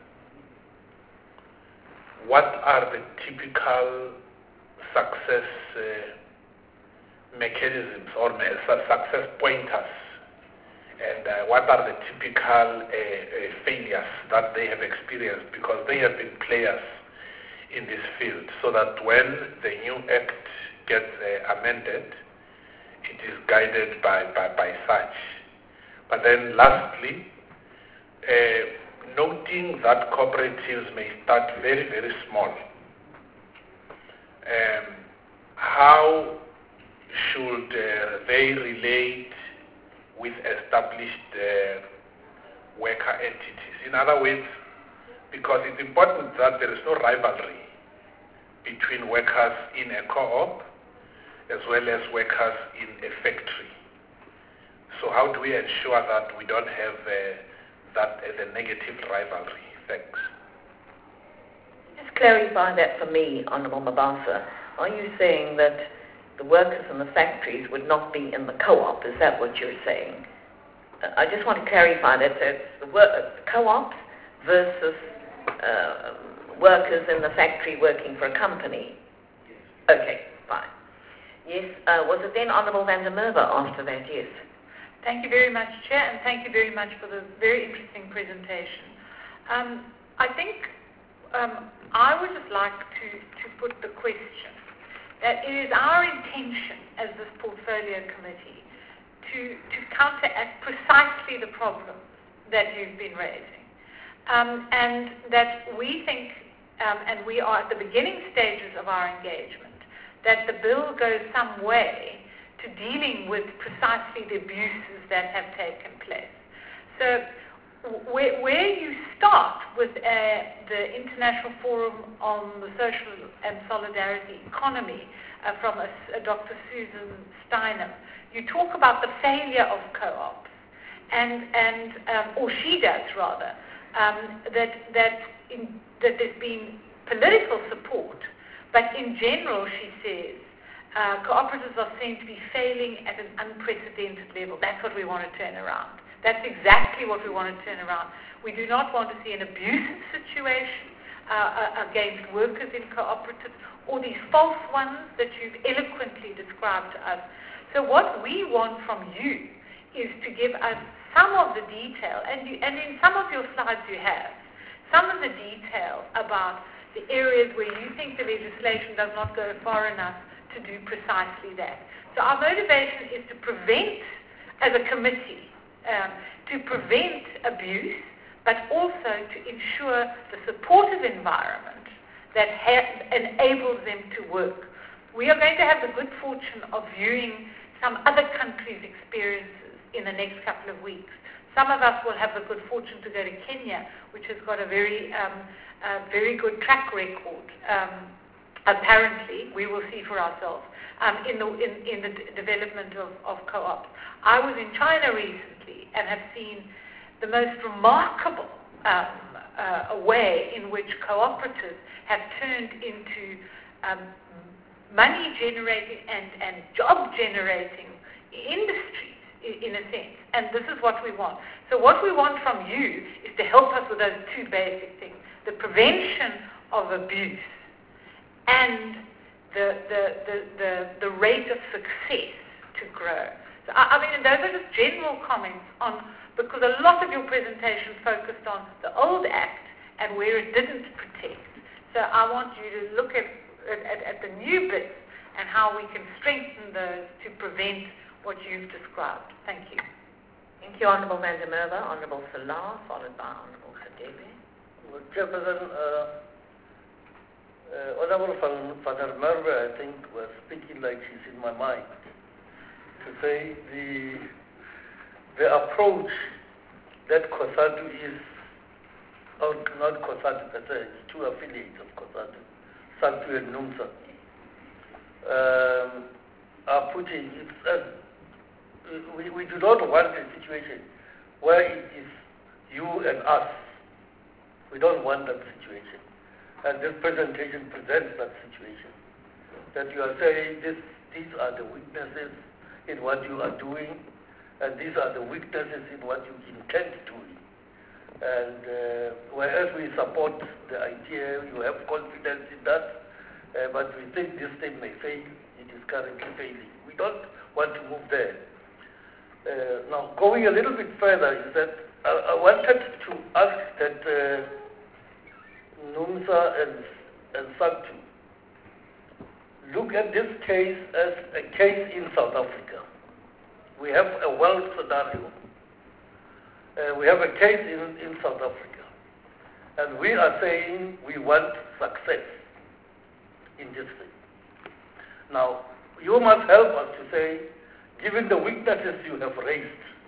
what are the typical success mechanisms or success pointers, and what are the typical failures that they have experienced, because they have been players in this field, so that when the new act gets amended, it is guided by such. But then lastly, noting that cooperatives may start very, very small, how should they relate with established worker entities? In other words, because it's important that there is no rivalry between workers in a co-op as well as workers in a factory. So how do we ensure that we don't have that as a negative rivalry? Thanks. Just clarify that for me, Honourable Mabasa. Are you saying that the workers in the factories would not be in the co-op? Is that what you're saying? I just want to clarify that. So it's the co-ops versus workers in the factory working for a company. Okay, fine. Yes, was it then Honourable van der Merwe after that? Yes. Thank you very much, Chair, and thank you very much for the very interesting presentation. I think I would just like to put the question that it is our intention as this portfolio committee to counteract precisely the problems that you've been raising. And that we think, and we are at the beginning stages of our engagement, that the bill goes some way to dealing with precisely the abuses that have taken place. So where you start with the International Forum on the Social and Solidarity Economy from Dr. Susan Steinem, you talk about the failure of co-ops, or she does rather, that there's been political support, but in general, she says, cooperatives are seen to be failing at an unprecedented level. That's what we want to turn around. That's exactly what we want to turn around. We do not want to see an abusive situation against workers in cooperatives or these false ones that you've eloquently described to us. So what we want from you is to give us some of the detail, and in some of your slides you have, some of the detail about the areas where you think the legislation does not go far enough to do precisely that. So our motivation is to prevent, as a committee, to prevent abuse, but also to ensure the supportive environment that enables them to work. We are going to have the good fortune of viewing some other countries' experiences in the next couple of weeks. Some of us will have the good fortune to go to Kenya, which has got a very good track record. Apparently, we will see for ourselves in the development of co-ops. I was in China recently and have seen the most remarkable way in which cooperatives have turned into money-generating and job-generating industries, in a sense. And this is what we want. So what we want from you is to help us with those two basic things: the prevention of abuse and the rate of success to grow. So, I mean, those are just general comments on, because a lot of your presentation focused on the old Act and where it didn't protect. So I want you to look at the new bits and how we can strengthen those to prevent what you've described. Thank you. Thank you, Honourable van der Merwe. Honourable Salah, followed by Honourable Khadebe. Well, Chairperson, Honourable van der Merwe, I think, was speaking like she's in my mind, to say the approach that COSATU is, or not COSATU per se, it's two affiliates of COSATU, SANTU and NUMSA, are putting it. We do not want a situation where it is you and us. We don't want that situation. And this presentation presents that situation. That you are saying these are the weaknesses in what you are doing, and these are the weaknesses in what you intend doing. And whereas we support the idea, you have confidence in that, but we think this thing may fail. It is currently failing. We don't want to move there. Now, going a little bit further, is that I wanted to ask that NUMSA and SANTU look at this case as a case in South Africa. We have a world scenario we have a case in South Africa, and we are saying we want success in this thing. Now, you must help us to say, given the weaknesses you have raised,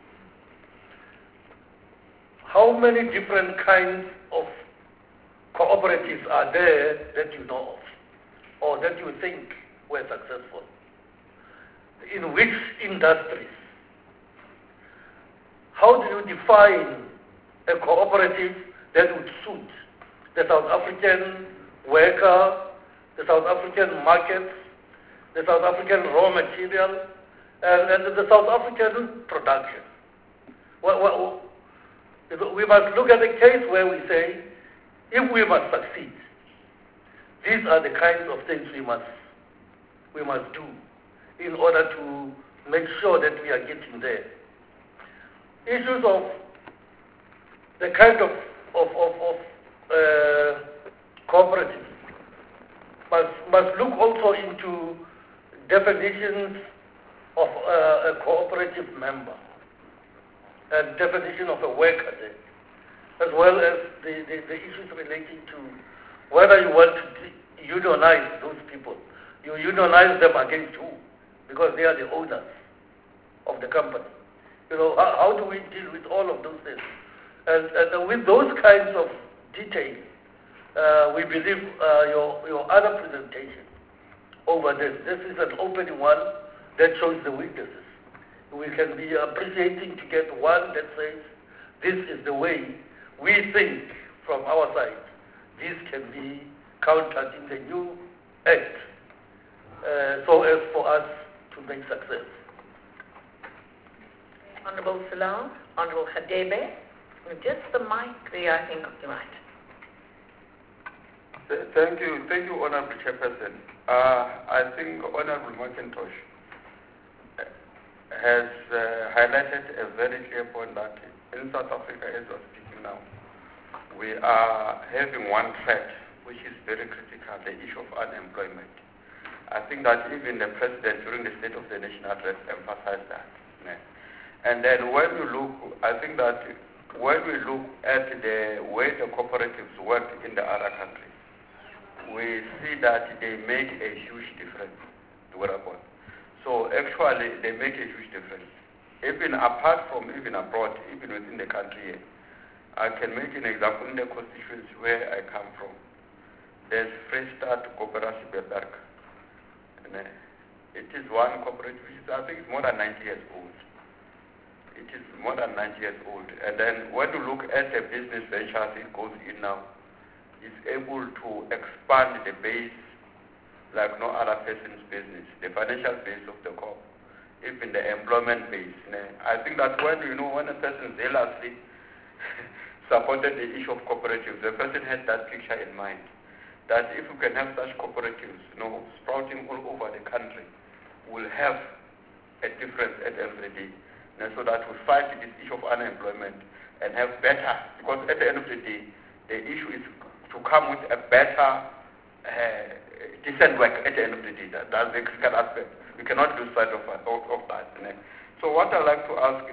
how many different kinds of cooperatives are there that you know of, or that you think were successful? In which industries? How do you define a cooperative that would suit the South African worker, the South African markets, the South African raw material, and the South African production? We must look at a case where we say, if we must succeed, these are the kinds of things we must do in order to make sure that we are getting there. Issues of the kind of cooperatives must look also into definitions of a cooperative member and definition of a worker there, as well as the issues relating to whether you want to unionize those people. You unionize them against who? Because they are the owners of the company. How do we deal with all of those things? And with those kinds of details, we believe your other presentation over this is an open one that shows the weaknesses. We can be appreciating to get one that says, this is the way we think from our side. This can be countered in the new act, so as for us to make success. Honorable Salam, Honorable Hadebe, just the mic there, I think, right. Thank you, Honorable Chairperson. I think Honorable McIntosh has highlighted a very clear point that in South Africa, as we're speaking now, we are having one threat which is very critical, the issue of unemployment. I think that even the President during the State of the Nation address emphasized that. And then when you look, I think that when we look at the way the cooperatives work in the other countries, we see that they make a huge difference to what about. So actually, they make a huge difference. Even apart from even abroad, even within the country, I can make an example in the constituency where I come from. There's Freestad Cooperative Berg. It is one cooperative, I think it's more than 90 years old. It is more than 90 years old. And then when you look at the business ventures it goes in now, it's able to expand the base like no other person's business, the financial base of the corp, even the employment base. I think that when a person zealously supported the issue of cooperatives, the person had that picture in mind, that if we can have such cooperatives, sprouting all over the country, will have a difference at the end of the day. And so that we fight this issue of unemployment and have better, because at the end of the day, the issue is to come with a better, decent work at the end of the day. That's the critical aspect. We cannot lose sight of that. So what I'd like to ask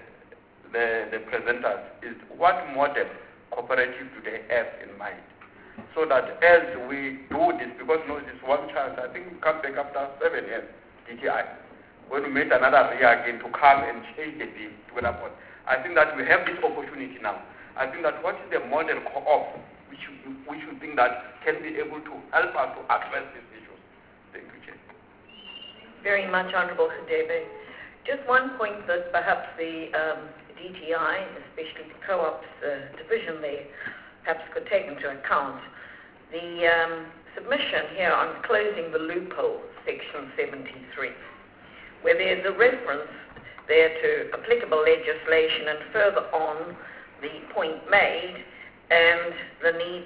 the presenters is, what model cooperative do they have in mind? So that as we do this, because this one chance, I think we come back after 7 years, DTI. When we meet another year again to come and change the deal to what. I think that we have this opportunity now. I think that what is the model co-op which you think that can be able to help us to address these issues? Thank you, Chair. Very much, Honorable Hadebe. Just one point that perhaps the DTI, especially the co-ops division there, perhaps could take into account. The submission here on closing the loophole, section 73. Where there's a reference there to applicable legislation and further on the point made and the need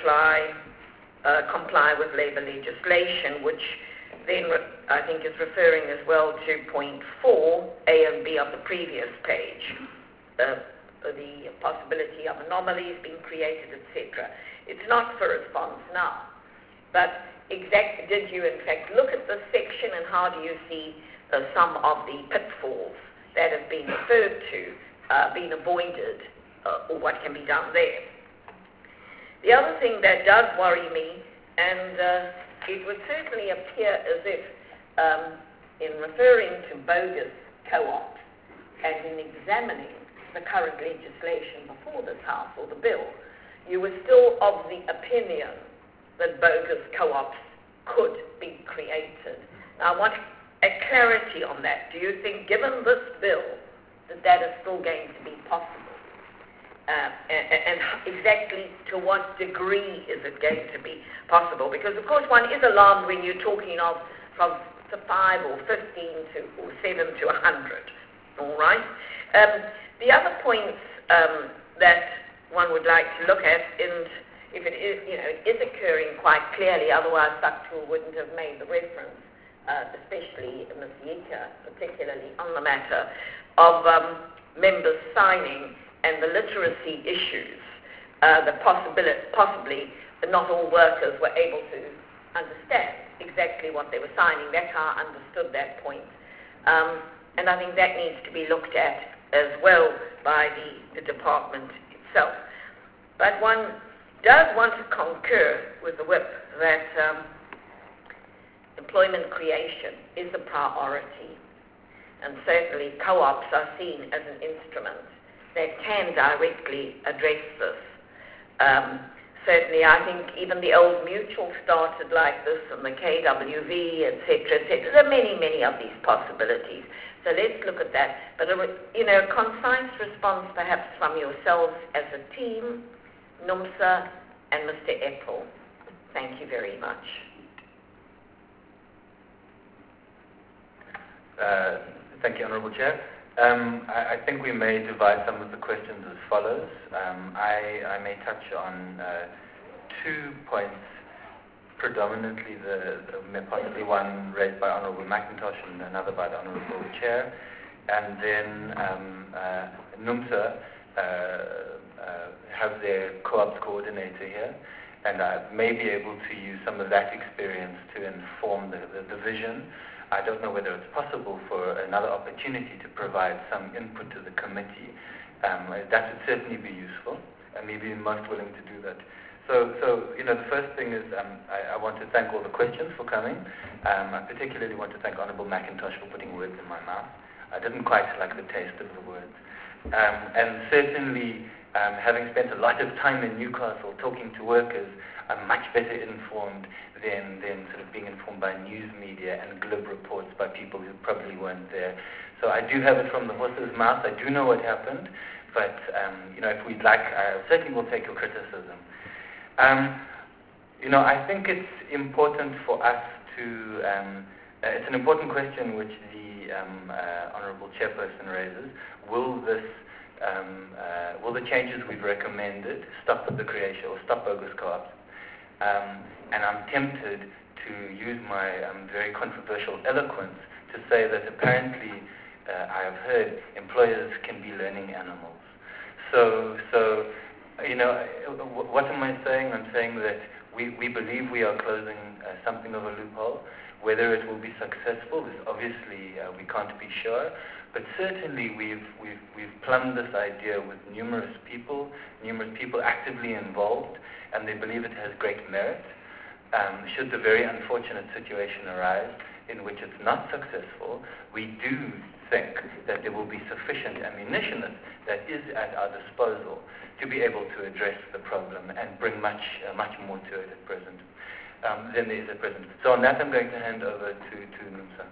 to comply with labour legislation, which then I think is referring as well to point 4, A and B of the previous page, the possibility of anomalies being created, etc. It's not for response now, but did you in fact look at this section and how do you see some of the pitfalls that have been referred to been avoided or what can be done there. The other thing that does worry me, and it would certainly appear as if in referring to bogus co-ops and in examining the current legislation before this House or the bill, you were still of the opinion that bogus co-ops could be created. Now, I want a clarity on that. Do you think, given this bill, that is still going to be possible? And exactly to what degree is it going to be possible? Because, of course, one is alarmed when you're talking of from 5 or 15 or 7 to 100. All right? The other points that one would like to look at, and if it is, it is occurring quite clearly, otherwise Saktul wouldn't have made the reference, especially Ms. Yika, particularly on the matter of members signing and the literacy issues, the possibly not all workers were able to understand exactly what they were signing. That's how I understood that point. And I think that needs to be looked at as well by the department itself. But one does want to concur with the whip that employment creation is a priority. And certainly co-ops are seen as an instrument that can directly address this. Certainly, I think even the Old Mutual started like this, and the KWV, etc., etc. There are many, many of these possibilities. So let's look at that. But a concise response, perhaps from yourselves as a team, NUMSA and Mr. Epple. Thank you very much. Thank you, Honourable Chair. I think we may divide some of the questions as follows. I may touch on 2 points, predominantly possibly one raised by Honourable McIntosh and another by the Honourable Chair, and then NUMSA have their co-ops coordinator here, and I may be able to use some of that experience to inform the division. I don't know whether it's possible for another opportunity to provide some input to the committee. That would certainly be useful, and maybe most willing to do that. So the first thing is I want to thank all the questions for coming. I particularly want to thank Honourable McIntosh for putting words in my mouth. I didn't quite like the taste of the words. And certainly, having spent a lot of time in Newcastle talking to workers, I'm much better informed than sort of being informed by news media and glib reports by people who probably weren't there. So I do have it from the horse's mouth. I do know what happened, but if we'd like, I certainly will take your criticism. I think it's important for us to. It's an important question which the Honourable Chairperson raises. Will the changes we've recommended stop the creation or stop bogus co-ops? And I'm tempted to use my very controversial eloquence to say that apparently I have heard employers can be learning animals. So what am I saying? I'm saying that we believe we are closing something of a loophole. Whether it will be successful is obviously we can't be sure. But certainly we've plumbed this idea with numerous people actively involved, and they believe it has great merit. Should the very unfortunate situation arise in which it's not successful, we do think that there will be sufficient ammunition that is at our disposal to be able to address the problem and bring much more to it at present than there is at present. So on that, I'm going to hand over to NUMSA.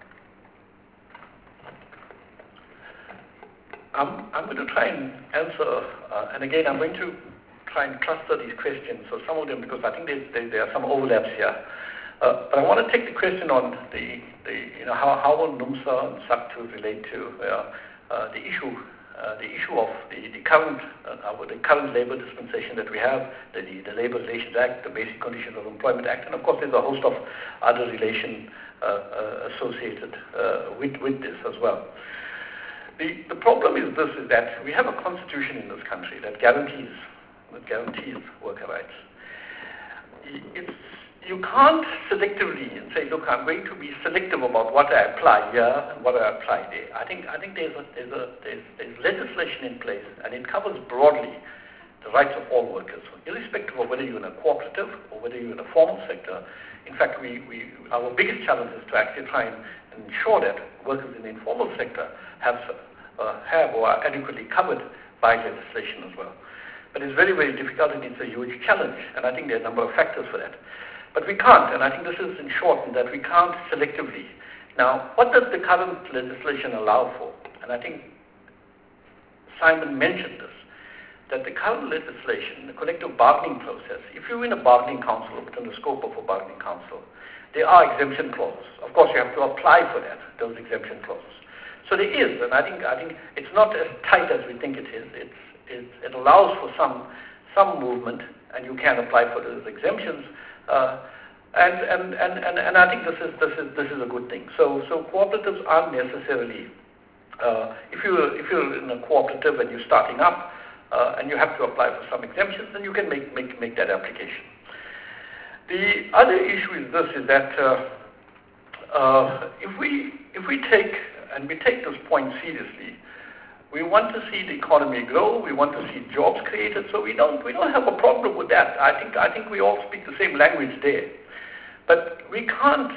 I'm going to try and answer, and again, I'm going to try and cluster these questions. So some of them, because I think there are some overlaps here. But I want to take the question on how will NUMSA and Saktul relate to the issue of the current labor dispensation that we have, the Labour Relations Act, the Basic Conditions of Employment Act, and of course there's a host of other relations associated with this as well. The problem is this: is that we have a constitution in this country that guarantees worker rights. you can't selectively and say, look, I'm going to be selective about what I apply here and what I apply there. I think there's legislation in place, and it covers broadly the rights of all workers, irrespective of whether you're in a cooperative or whether you're in a formal sector. In fact, our biggest challenge is to actually try and ensure that workers in the informal sector have or are adequately covered by legislation as well. But it's very, very difficult, and it's a huge challenge, and I think there are a number of factors for that. But we can't, and I think this is in short, that we can't selectively. Now, what does the current legislation allow for? And I think Simon mentioned this, that the current legislation, the collective bargaining process, if you're in a bargaining council or within the scope of a bargaining council, there are exemption clauses. Of course, you have to apply for that, those exemption clauses. So there is, and I think it's not as tight as we think it is. It allows for some movement, and you can apply for those exemptions. And I think this is a good thing. So cooperatives aren't necessarily, if you're in a cooperative and you're starting up and you have to apply for some exemptions, then you can make that application. The other issue is this: is that if we take this point seriously, we want to see the economy grow. We want to see jobs created. So we don't have a problem with that. I think we all speak the same language there. But we can't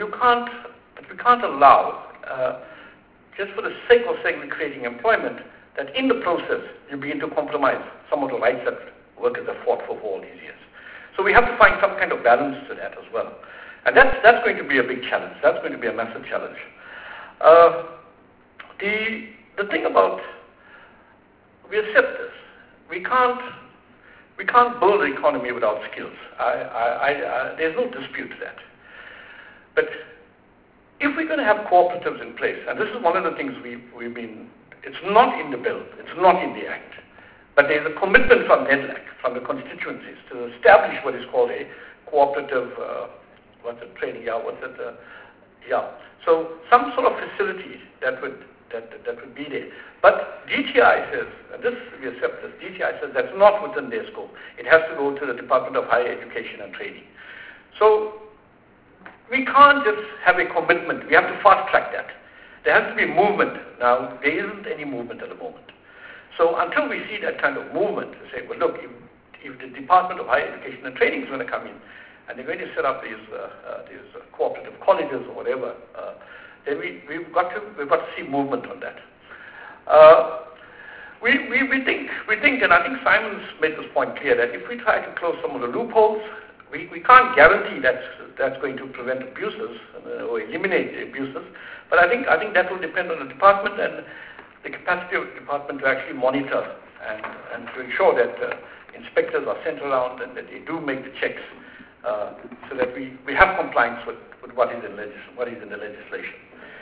allow, just for the sake of saying we're creating employment, that in the process you begin to compromise some of the rights that workers have fought for all these years. So we have to find some kind of balance to that as well. And that's going to be a big challenge. That's going to be a massive challenge. The thing about, we accept this. We can't build an economy without skills. There's no dispute to that. But if we're going to have cooperatives in place, and this is one of the things we've been, it's not in the bill, it's not in the Act, but there's a commitment from NEDLAC, from the constituencies, to establish what is called a cooperative, So some sort of facility that would be there. But DTI says, and this we accept this, DTI says that's not within their scope. It has to go to the Department of Higher Education and Training. So we can't just have a commitment. We have to fast track that. There has to be movement. Now, there isn't any movement at the moment. So until we see that kind of movement, to say, well, look, if the Department of Higher Education and Training is going to come in, and they're going to set up these cooperative colleges or whatever, then we've got to see movement on that. We think, and I think Simon's made this point clear, that if we try to close some of the loopholes, we can't guarantee that's going to prevent abuses or eliminate abuses. But I think that will depend on the department and the capacity of the department to actually monitor and to ensure that inspectors are sent around and that they do make the checks, so that we have compliance with what is in the legislation.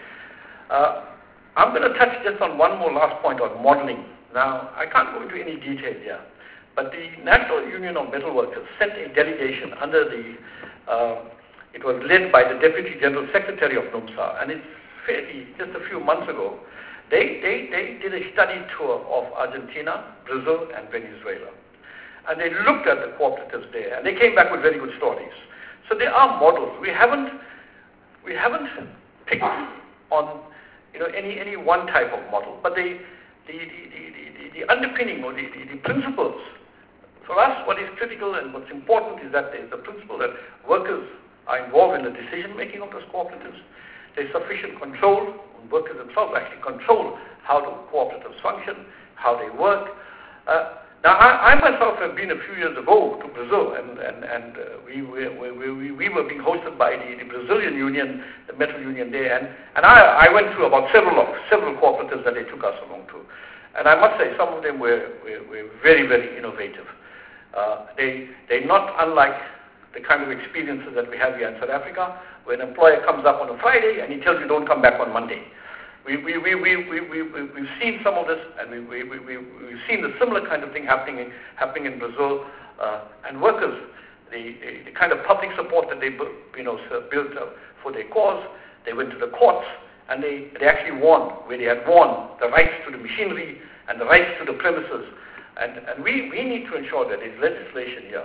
I'm going to touch just on one more last point on modeling. Now, I can't go into any detail here, but the National Union of Metal Workers sent a delegation under it was led by the Deputy General Secretary of NUMSA, and it's just a few months ago, they did a study tour of Argentina, Brazil, and Venezuela. And they looked at the cooperatives there, and they came back with very good stories. So there are models. We haven't picked on any one type of model, but the underpinning or the principles. For us, what is critical and what's important is that there's the principle that workers are involved in the decision making of those cooperatives. There's sufficient control. Workers themselves actually control how the cooperatives function, how they work. Now, I myself have been a few years ago to Brazil, and we were being hosted by the Brazilian Union, the metal union there, and I went through about several cooperatives that they took us along to, and I must say some of them were very, very innovative. They're not unlike the kind of experiences that we have here in South Africa, where an employer comes up on a Friday and he tells you don't come back on Monday. We've seen some of this, and we've seen the similar kind of thing happening in Brazil, and workers, the kind of public support that they built for their cause. They went to the courts, and they actually won, where they had won the rights to the machinery and the rights to the premises. And we need to ensure that there's legislation here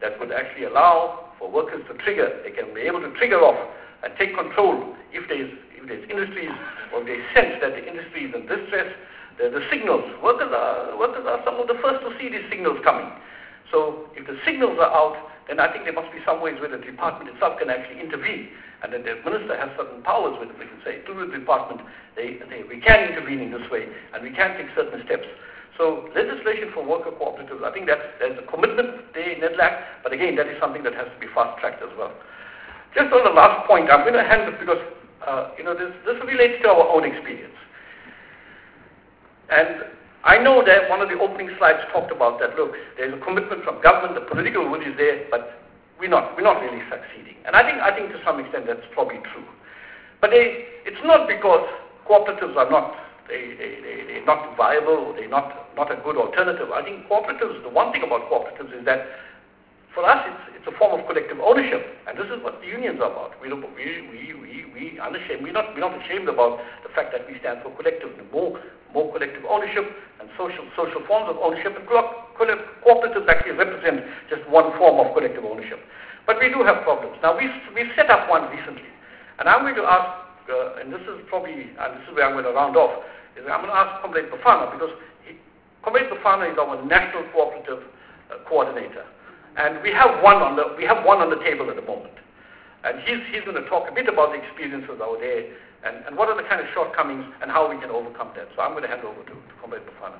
that would actually allow for workers to trigger. They can be able to trigger off and take control if there's industries or they sense that the industry is in distress. The signals, workers are some of the first to see these signals coming. So if the signals are out, then I think there must be some ways where the department itself can actually intervene, and then the minister has certain powers with it. We can say to the department, we can intervene in this way, and we can take certain steps. So legislation for worker cooperatives, I think there's a commitment there in NEDLAC, but again, that is something that has to be fast-tracked as well. Just on the last point, I'm going to hand it because this relates to our own experience. And I know that one of the opening slides talked about that, look, there's a commitment from government, the political will is there, but we're not really succeeding. And I think to some extent that's probably true. But it's not because cooperatives are not viable, or they're not a good alternative. I think cooperatives, the one thing about cooperatives is that for us it's a form of collective ownership, and this is what the unions are about. We're unashamed. We're not ashamed about the fact that we stand for collective, more collective ownership and social forms of ownership, and cooperatives actually represent just one form of collective ownership. But we do have problems. Now we've set up one recently, and I'm going to ask, and this is where I'm going to round off, is I'm going to ask Comrade Bafana, because Comrade Bafana is our national cooperative coordinator. And we have one on the table at the moment, and he's going to talk a bit about the experiences out there and what are the kind of shortcomings and how we can overcome that. So I'm going to hand over to Comrade Bafana.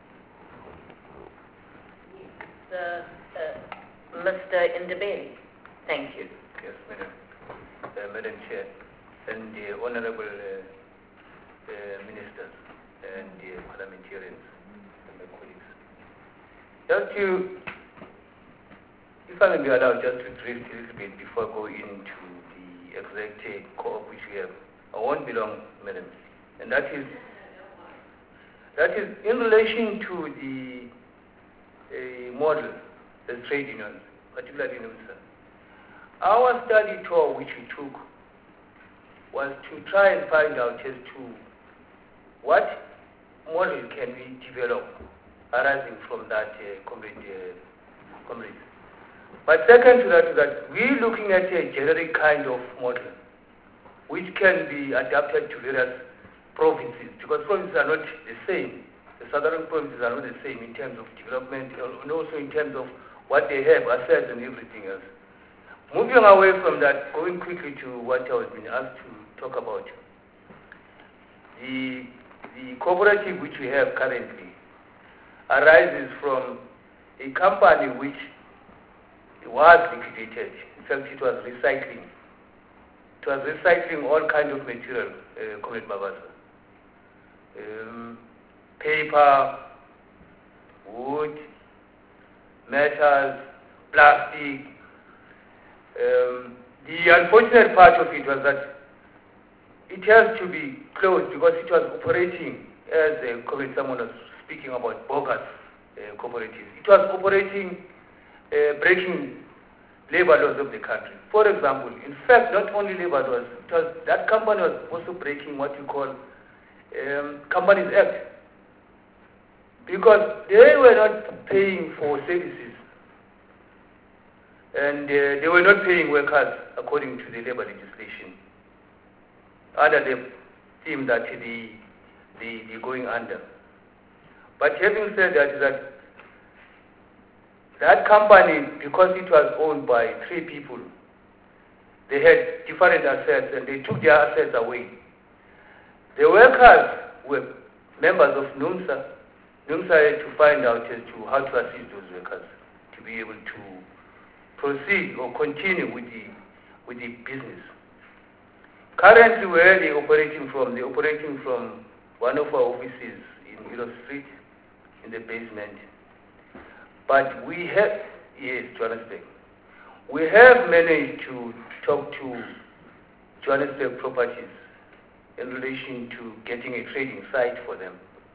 Mr. Ndebele, thank you. Yes, Madam. Madam Chair, and the honourable ministers and the parliamentarians and my colleagues. If I may be allowed just to drift a little bit before going into the exact co-op which we have, I won't be long, Madam. And that is in relation to the model, the trade unions, particularly in UNSA. Our study tour which we took was to try and find out as to what model can we develop arising from that comrade. But second to that is that we're looking at a generic kind of model which can be adapted to various provinces, because provinces are not the same. The southern provinces are not the same in terms of development and also in terms of what they have, assets and everything else. Moving away from that, going quickly to what I was being asked to talk about. The cooperative which we have currently arises from a company which was liquidated. In fact, it was recycling. It was recycling all kinds of material, Comrade Babasa. Paper, wood, metals, plastic. The unfortunate part of it was that it has to be closed because it was operating, as someone was speaking about, bogus cooperatives. It was operating, breaking labor laws of the country. For example, in fact, not only labor laws, that company was also breaking what you call Companies Act, because they were not paying for services and they were not paying workers according to the labor legislation. Under the theme that the going under. But having said that company, because it was owned by 3 people, they had different assets and they took their assets away. The workers were members of NUMSA. NUMSA had to find out as to how to assist those workers to be able to proceed or continue with the business. Currently, where they're operating from one of our offices in Willow Street, in the basement. But we have, yes, Johannesburg. We have managed to talk to Johannesburg Properties in relation to getting a trading site for them.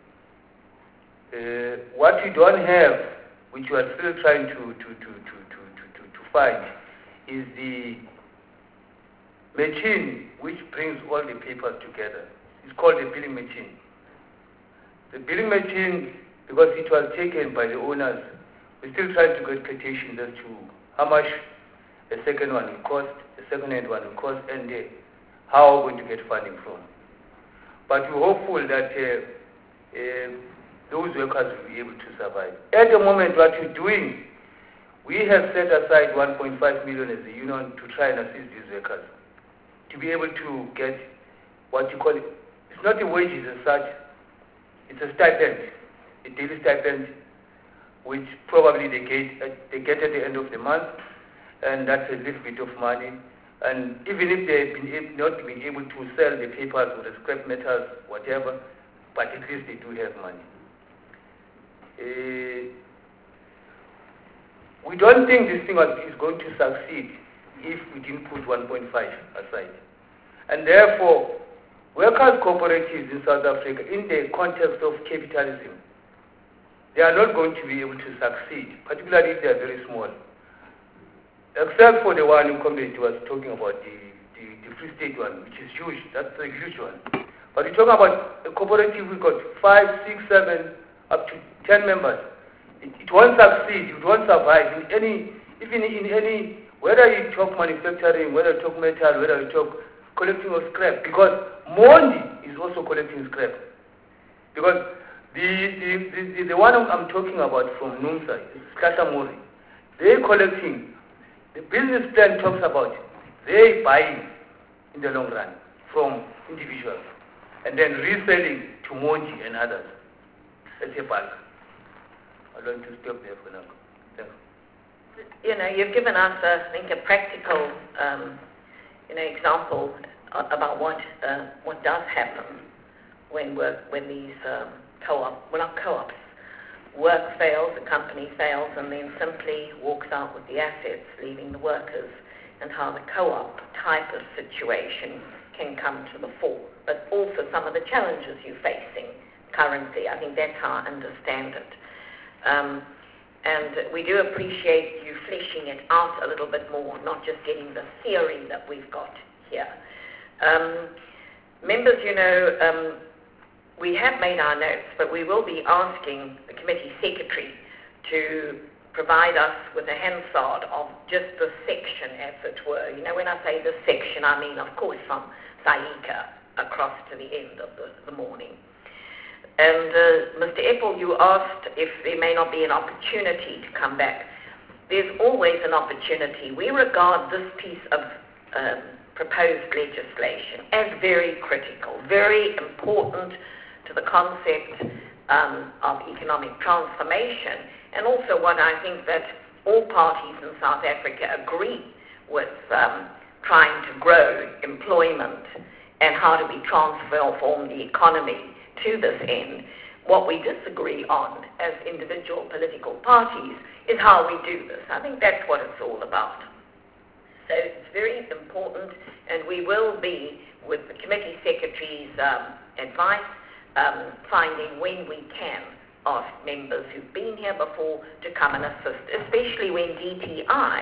What we don't have, which we are still trying to find, is the machine which brings all the papers together. It's called the billing machine. The billing machine, because it was taken by the owners, we're still trying to get quotations as to how much the second one will cost, the second-hand one will cost, and how we're going to get funding from. But we're hopeful that those workers will be able to survive. At the moment, what we're doing, we have set aside 1.5 million as a union to try and assist these workers to be able to get what you call it. It's not the wages as such, it's a stipend, a daily stipend, which probably they get at the end of the month, and that's a little bit of money. And even if they've not been able to sell the papers or the scrap metals, whatever, but at least they do have money. We don't think this thing is going to succeed if we didn't put 1.5 aside. And therefore, workers' cooperatives in South Africa, in the context of capitalism, they are not going to be able to succeed, particularly if they are very small. Except for the one Comrade was talking about, the Free State one, which is huge. That's a huge one. But we're talking about a cooperative, we've got 5, 6, 7, up to 10 members. It won't succeed, it won't survive even in any, whether you talk manufacturing, whether you talk metal, whether you talk collecting of scrap, because Mondi is also collecting scrap. Because the one I'm talking about from NUMSA, Skatamori, they're collecting. The business plan talks about they buying in the long run from individuals and then reselling to Mondi and others. That's a bulk. I'd like to stop there for now. Thanks. You've given us, I think, a practical, example about what does happen when these co-ops, work fails, the company fails, and then simply walks out with the assets, leaving the workers, and how the co-op type of situation can come to the fore, but also some of the challenges you're facing currently. I think that's how I understand it. And we do appreciate you fleshing it out a little bit more, not just getting the theory that we've got here. Members, we have made our notes, but we will be asking the committee secretary to provide us with a Hansard of just the section, as it were. When I say the section, I mean, of course, from Saika across to the end of the morning. And Mr. Epple, you asked if there may not be an opportunity to come back. There's always an opportunity. We regard this piece of proposed legislation as very critical, very important to the concept of economic transformation, and also what I think that all parties in South Africa agree with, trying to grow employment and how do we transform the economy to this end. What we disagree on as individual political parties is how we do this. I think that's what it's all about. So it's very important, and we will be, with the committee secretary's advice, finding when we can ask members who've been here before to come and assist, especially when DTI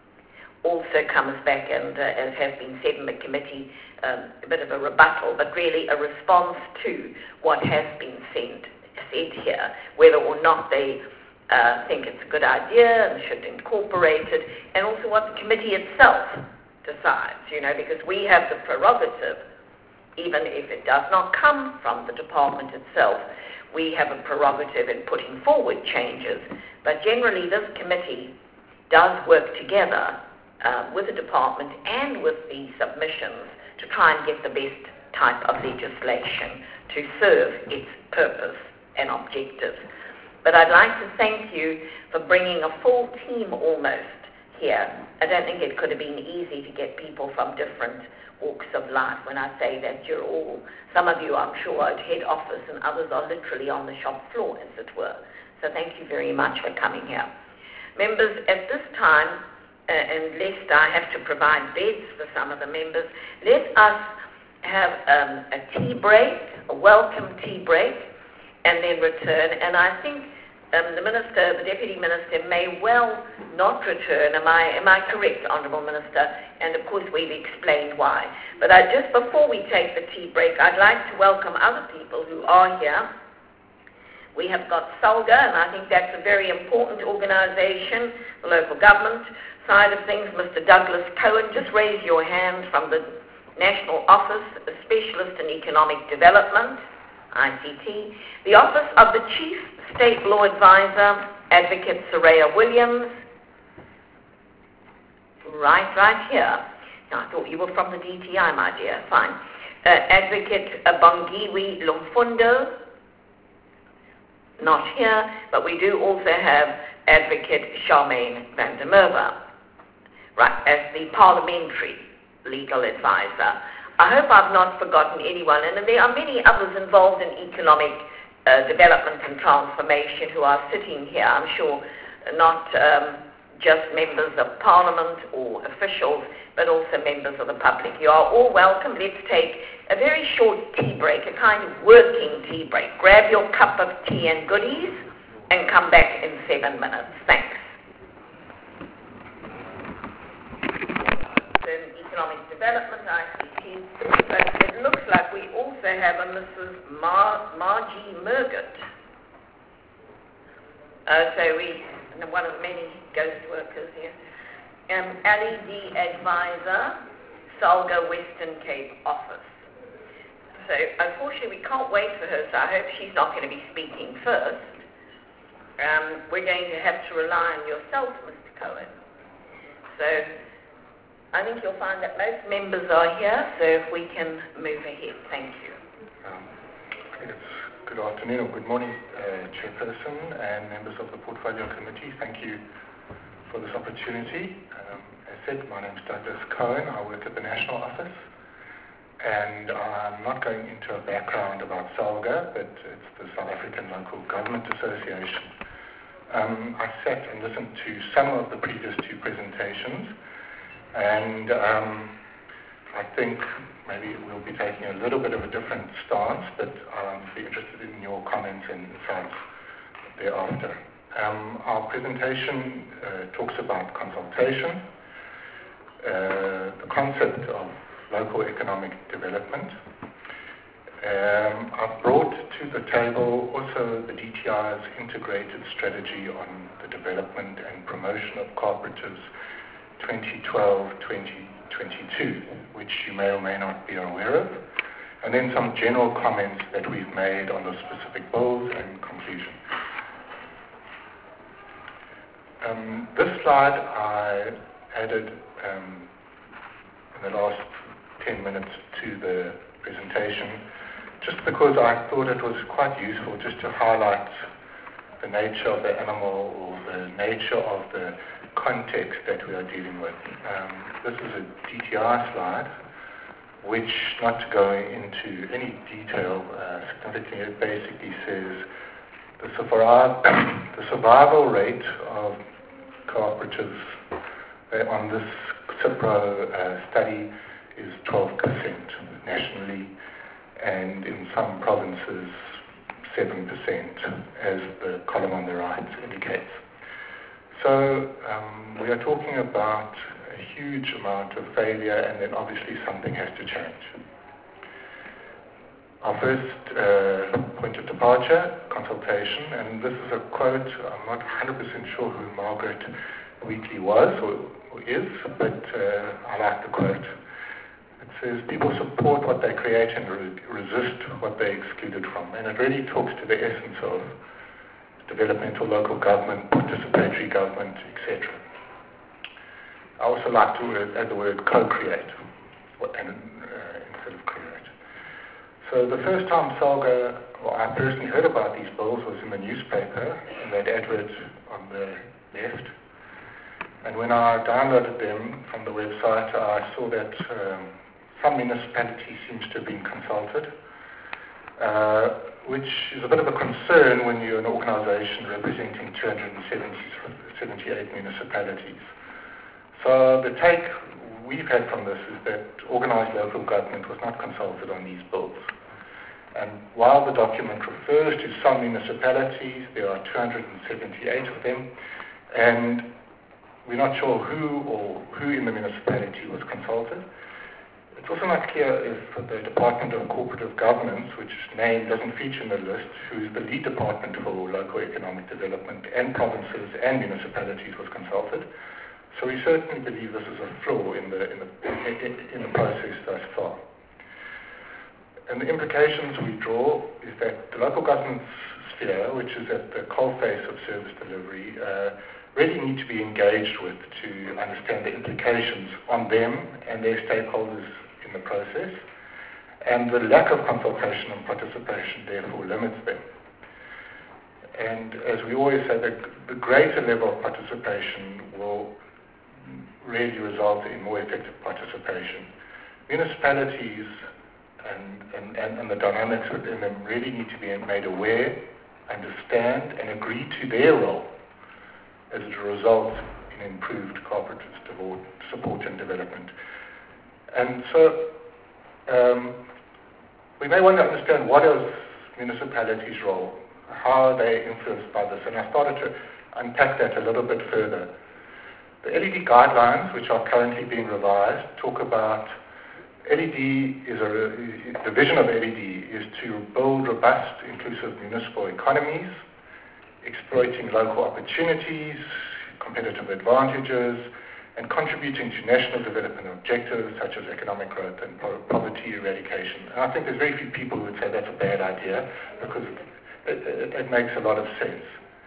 also comes back and, as has been said in the committee, a bit of a rebuttal, but really a response to what has been said here, whether or not they think it's a good idea and should incorporate it, and also what the committee itself decides, because we have the prerogative, even if it does not come from the department itself, we have a prerogative in putting forward changes. But generally, this committee does work together with the department and with the submissions to try and get the best type of legislation to serve its purpose and objectives. But I'd like to thank you for bringing a full team almost here. I don't think it could have been easy to get people from different walks of life. When I say that, you're all, some of you I'm sure are at head office and others are literally on the shop floor, as it were. So thank you very much for coming here. Members, at this time, and lest I have to provide beds for some of the members, let us have a tea break, a welcome tea break, and then return. And I think the Deputy Minister may well not return. Am I correct, Honourable Minister? And of course we've explained why. But just before we take the tea break, I'd like to welcome other people who are here. We have got SALGA, and I think that's a very important organisation, the local government side of things. Mr. Douglas Cohen, just raise your hand from the National Office, a Specialist in Economic Development, ICT. The Office of the Chief State Law Advisor, Advocate Soraya Williams. Right here. Now, I thought you were from the DTI, my dear. Fine. Advocate Bongiwe Lumfundo. Not here, but we do also have Advocate Charmaine van der Merwe, right, as the Parliamentary Legal Advisor. I hope I've not forgotten anyone, and there are many others involved in economic development and transformation who are sitting here. I'm sure not just members of Parliament or officials, but also members of the public. You are all welcome. Let's take a very short tea break, a kind of working tea break. Grab your cup of tea and goodies and come back in 7 minutes. Thanks. Economic Development, ICT, but it looks like we also have a Mrs. Margie Murgott. One of the many ghost workers here. LED Advisor, SALGA Western Cape Office. So unfortunately we can't wait for her, so I hope she's not going to be speaking first. We're going to have to rely on yourself, Mr. Cohen. So I think you'll find that most members are here, so if we can move ahead. Thank you. I think it's good afternoon or good morning, Chairperson and members of the Portfolio Committee. Thank you for this opportunity. As said, my name is Douglas Cohen. I work at the National Office, and I'm not going into a background about SALGA, but it's the South African Local Government Association. I sat and listened to some of the previous two presentations, and I think maybe we'll be taking a little bit of a different stance, but I'll be interested in your comments and insights thereafter. Our presentation talks about consultation, the concept of local economic development. I've brought to the table also the DTI's integrated strategy on the development and promotion of cooperatives 2012-2022, which you may or may not be aware of, and then some general comments that we've made on the specific bills and conclusion. This slide I added in the last 10 minutes to the presentation just because I thought it was quite useful just to highlight the nature of the animal or the nature of the context that we are dealing with. This is a DTI slide, which, not to go into any detail significantly, it basically says the survival rate of cooperatives on this CIPRO study is 12% nationally, and in some provinces 7%, as the column on the right indicates. So we are talking about a huge amount of failure, and then obviously something has to change. Our first point of departure, consultation, and this is a quote. I'm not 100% sure who Margaret Wheatley was or is, but I like the quote. It says, people support what they create and resist what they excluded from. And it really talks to the essence of developmental local government, participatory government, etc. I also like to add the word co-create instead of create. So the first time SALGA, or I personally heard about these bills, was in the newspaper, in that advert on the left. And when I downloaded them from the website, I saw that some municipalities seems to have been consulted, which is a bit of a concern when you're an organisation representing 278 municipalities. So the take we've had from this is that organised local government was not consulted on these bills. And while the document refers to some municipalities, there are 278 of them, and we're not sure who in the municipality was consulted. It It's also not clear if the Department of Cooperative Governance, which name doesn't feature in the list, who is the lead department for local economic development, and provinces and municipalities was consulted. So we certainly believe this is a flaw in the process thus far. And the implications we draw is that the local government sphere, which is at the coalface of service delivery, really need to be engaged with to understand the implications on them and their stakeholders in the process. And the lack of consultation and participation therefore limits them. And as we always say, the greater level of participation will really result in more effective participation. Municipalities and the dynamics within them really need to be made aware, understand, and agree to their role as a result in improved cooperative support and development. And so we may want to understand what is municipalities' role, how are they influenced by this, and I started to unpack that a little bit further. The LED guidelines, which are currently being revised, talk about the vision of LED is to build robust, inclusive municipal economies, exploiting local opportunities, competitive advantages, and contributing to national development objectives such as economic growth and poverty eradication. And I think there's very few people who would say that's a bad idea because it makes a lot of sense.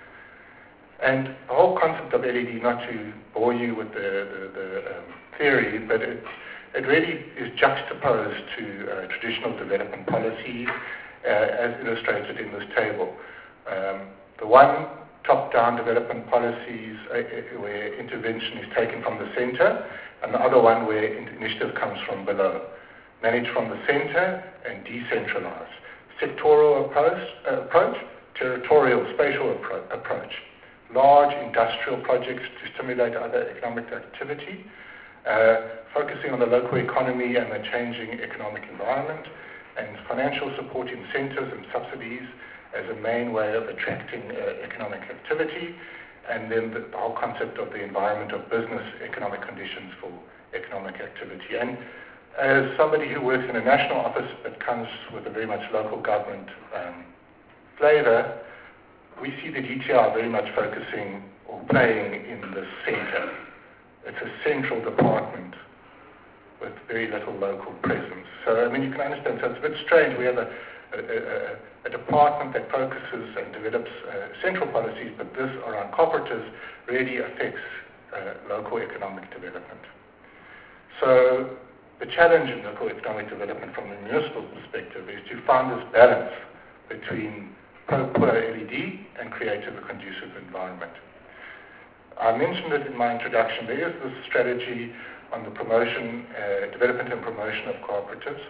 And the whole concept of LED, not to bore you with the theory, but it really is juxtaposed to traditional development policies as illustrated in this table. The one top-down development policies where intervention is taken from the center, and the other one where initiative comes from below. Managed from the center and decentralized. Sectoral approach, territorial, spatial approach. Large industrial projects to stimulate other economic activity, focusing on the local economy and the changing economic environment, and financial support incentives and subsidies as a main way of attracting economic activity, and then the whole concept of the environment of business economic conditions for economic activity. And as somebody who works in a national office but comes with a very much local government flavor, we see the DTR very much focusing or playing in the center. It's a central department with very little local presence. So, I mean, you can understand, so it's a bit strange. We have a department that focuses and develops central policies, but this around cooperatives really affects local economic development. So the challenge in local economic development from the municipal perspective is to find this balance between poor LED and creative and conducive environment. I mentioned it in my introduction. There is this strategy on the promotion, development and promotion of cooperatives.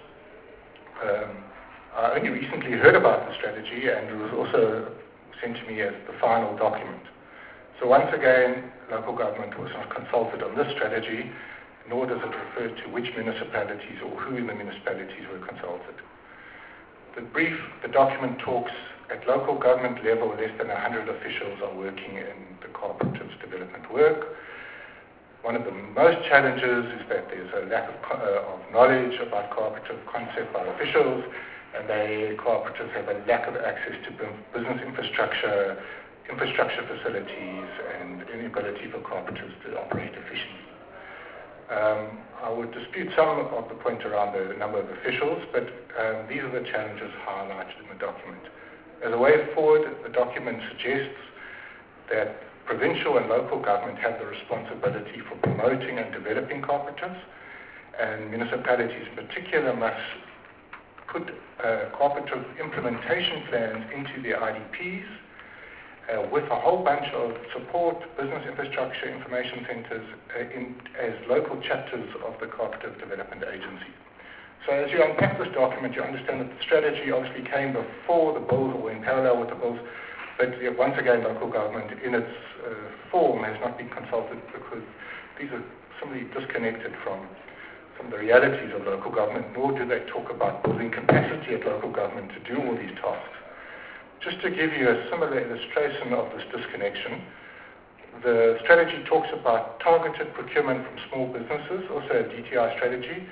I only recently heard about the strategy, and it was also sent to me as the final document. So once again, local government was not consulted on this strategy, nor does it refer to which municipalities or who in the municipalities were consulted. The document talks at local government level, less than 100 officials are working in the cooperatives development work. One of the most challenges is that there's a lack of knowledge about cooperative concept by officials, and cooperatives have a lack of access to business infrastructure facilities, and inability for cooperatives to operate efficiently. I would dispute some of the point around the number of officials, but these are the challenges highlighted in the document. As a way forward, the document suggests that provincial and local government have the responsibility for promoting and developing cooperatives, and municipalities in particular must put cooperative implementation plans into their IDPs with a whole bunch of support, business infrastructure, information centers as local chapters of the Cooperative Development Agency. So as you unpack this document, you understand that the strategy obviously came before the bills or in parallel with the bills, but once again, local government in its form has not been consulted because these are simply disconnected from the realities of local government, nor do they talk about building capacity at local government to do all these tasks. Just to give you a similar illustration of this disconnection, the strategy talks about targeted procurement from small businesses, also a DTI strategy,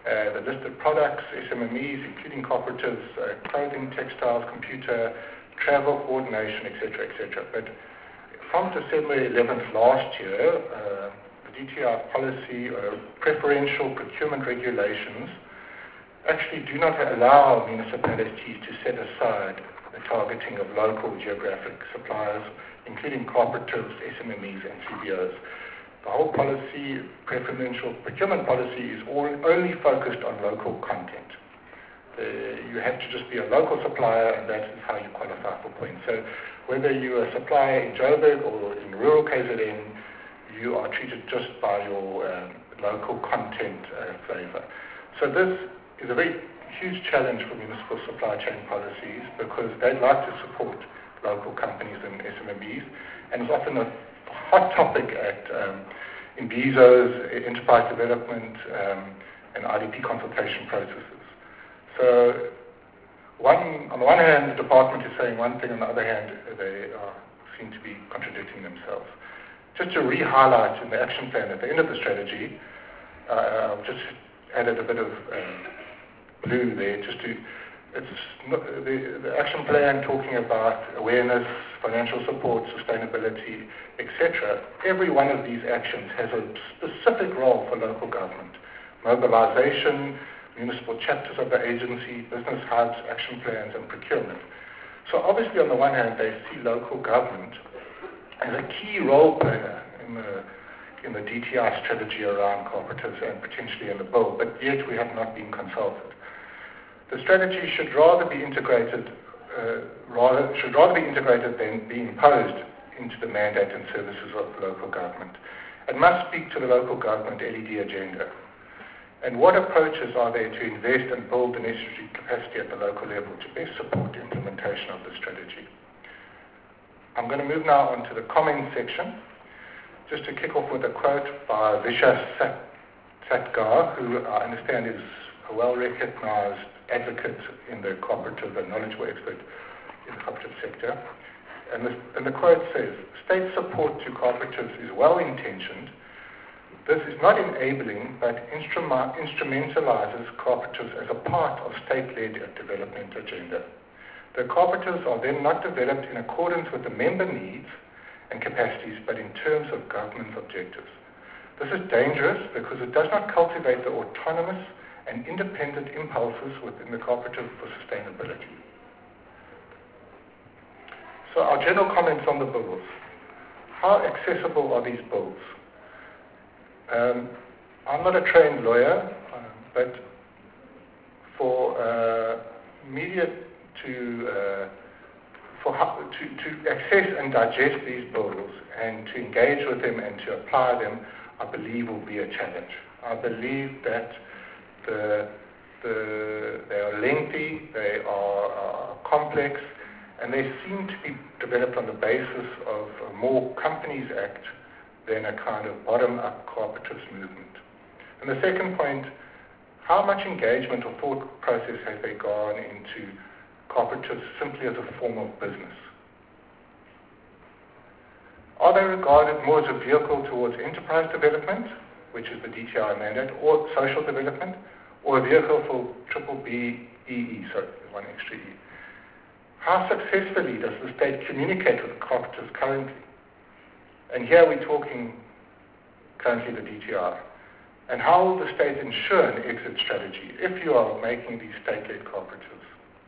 the listed products, SMMEs, including cooperatives, clothing, textiles, computer, travel coordination, etc., etc. But from December 11th last year, the DTI policy, preferential procurement regulations, actually do not allow municipalities to set aside the targeting of local geographic suppliers, including cooperatives, SMMEs, and CBOs. The whole policy, preferential procurement policy, is only focused on local content. You have to just be a local supplier, and that is how you qualify for points. So whether you're a supplier in Joburg or in rural KZN, you are treated just by your local content flavor. So this is a very huge challenge for municipal supply chain policies, because they'd like to support local companies and SMMEs, and it's often a hot topic in BESOs, enterprise development, and IDP consultation processes. So on the one hand, the department is saying one thing, on the other hand, they seem to be contradicting themselves. Just to re-highlight in the action plan at the end of the strategy, I've just added a bit of blue there, the action plan talking about awareness, financial support, sustainability, etc. Every one of these actions has a specific role for local government. Mobilization, municipal chapters of the agency, business hubs, action plans, and procurement. So obviously, on the one hand, they see local government as a key role player in the DTI strategy around cooperatives and potentially in the bill, but yet we have not been consulted. The strategy should rather be integrated than be imposed into the mandate and services of local government. It must speak to the local government LED agenda. And what approaches are there to invest and build the necessary capacity at the local level to best support the implementation of the strategy? I'm going to move now on to the comments section, just to kick off with a quote by Vishal Satgar, who I understand is a well-recognized advocate in the cooperative and knowledgeable expert in the cooperative sector. And the quote says, "State support to cooperatives is well-intentioned. This is not enabling, but instrumentalizes cooperatives as a part of state-led development agenda. The cooperatives are then not developed in accordance with the member needs and capacities, but in terms of government's objectives. This is dangerous because it does not cultivate the autonomous and independent impulses within the cooperative for sustainability." So our general comments on the bills. How accessible are these bills? I'm not a trained lawyer, but for media to access and digest these bills and to engage with them and to apply them, I believe will be a challenge. I believe that they are lengthy, they are complex, and they seem to be developed on the basis of a more Companies Act than a kind of bottom-up cooperatives movement. And the second point, how much engagement or thought process has they gone into cooperatives simply as a form of business? Are they regarded more as a vehicle towards enterprise development, which is the DTI mandate, or social development, or a vehicle for BBEE, sorry, one extra E? How successfully does the state communicate with cooperatives currently? And here we're talking currently the DTI. And how will the state ensure an exit strategy if you are making these state-led cooperatives?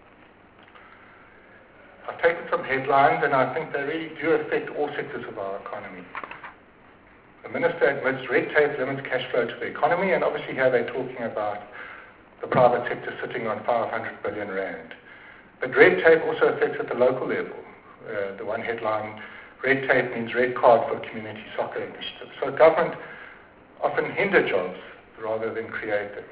I've taken some headlines, and I think they really do affect all sectors of our economy. The minister admits red tape limits cash flow to the economy, and obviously here they're talking about the private sector sitting on 500 billion rand. But red tape also affects at the local level. The one headline, red tape means red card for community soccer initiatives. So government often hinder jobs rather than create them.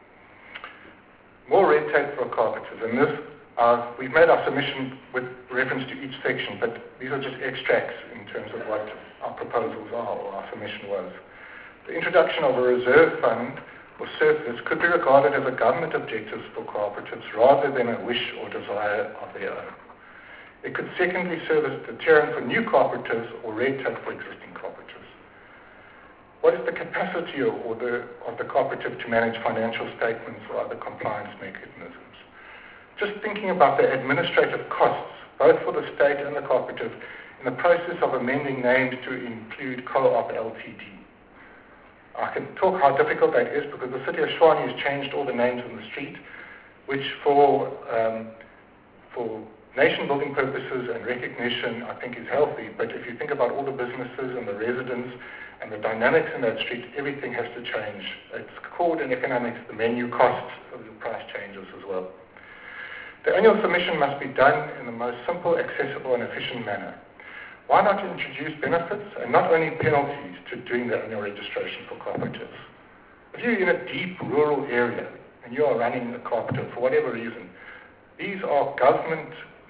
More red tape for cooperatives. And this, we've made our submission with reference to each section, but these are just extracts in terms of what our proposals are, or our submission was. The introduction of a reserve fund or surplus could be regarded as a government objective for cooperatives rather than a wish or desire of their own. It could secondly serve as a deterrent for new cooperatives or red tape for existing cooperatives. what is the capacity of the cooperative to manage financial statements or other compliance mechanisms? Just thinking about the administrative costs, both for the state and the cooperative, in the process of amending names to include Co-op Ltd. I can talk how difficult that is because the city of Tshwane has changed all the names on the street, which for nation-building purposes and recognition, I think is healthy. But if you think about all the businesses and the residents and the dynamics in that street, everything has to change. It's called in economics the menu costs of the price changes as well. The annual submission must be done in the most simple, accessible, and efficient manner. Why not introduce benefits and not only penalties to doing the annual registration for cooperatives? If you're in a deep rural area and you are running a cooperative for whatever reason, these are government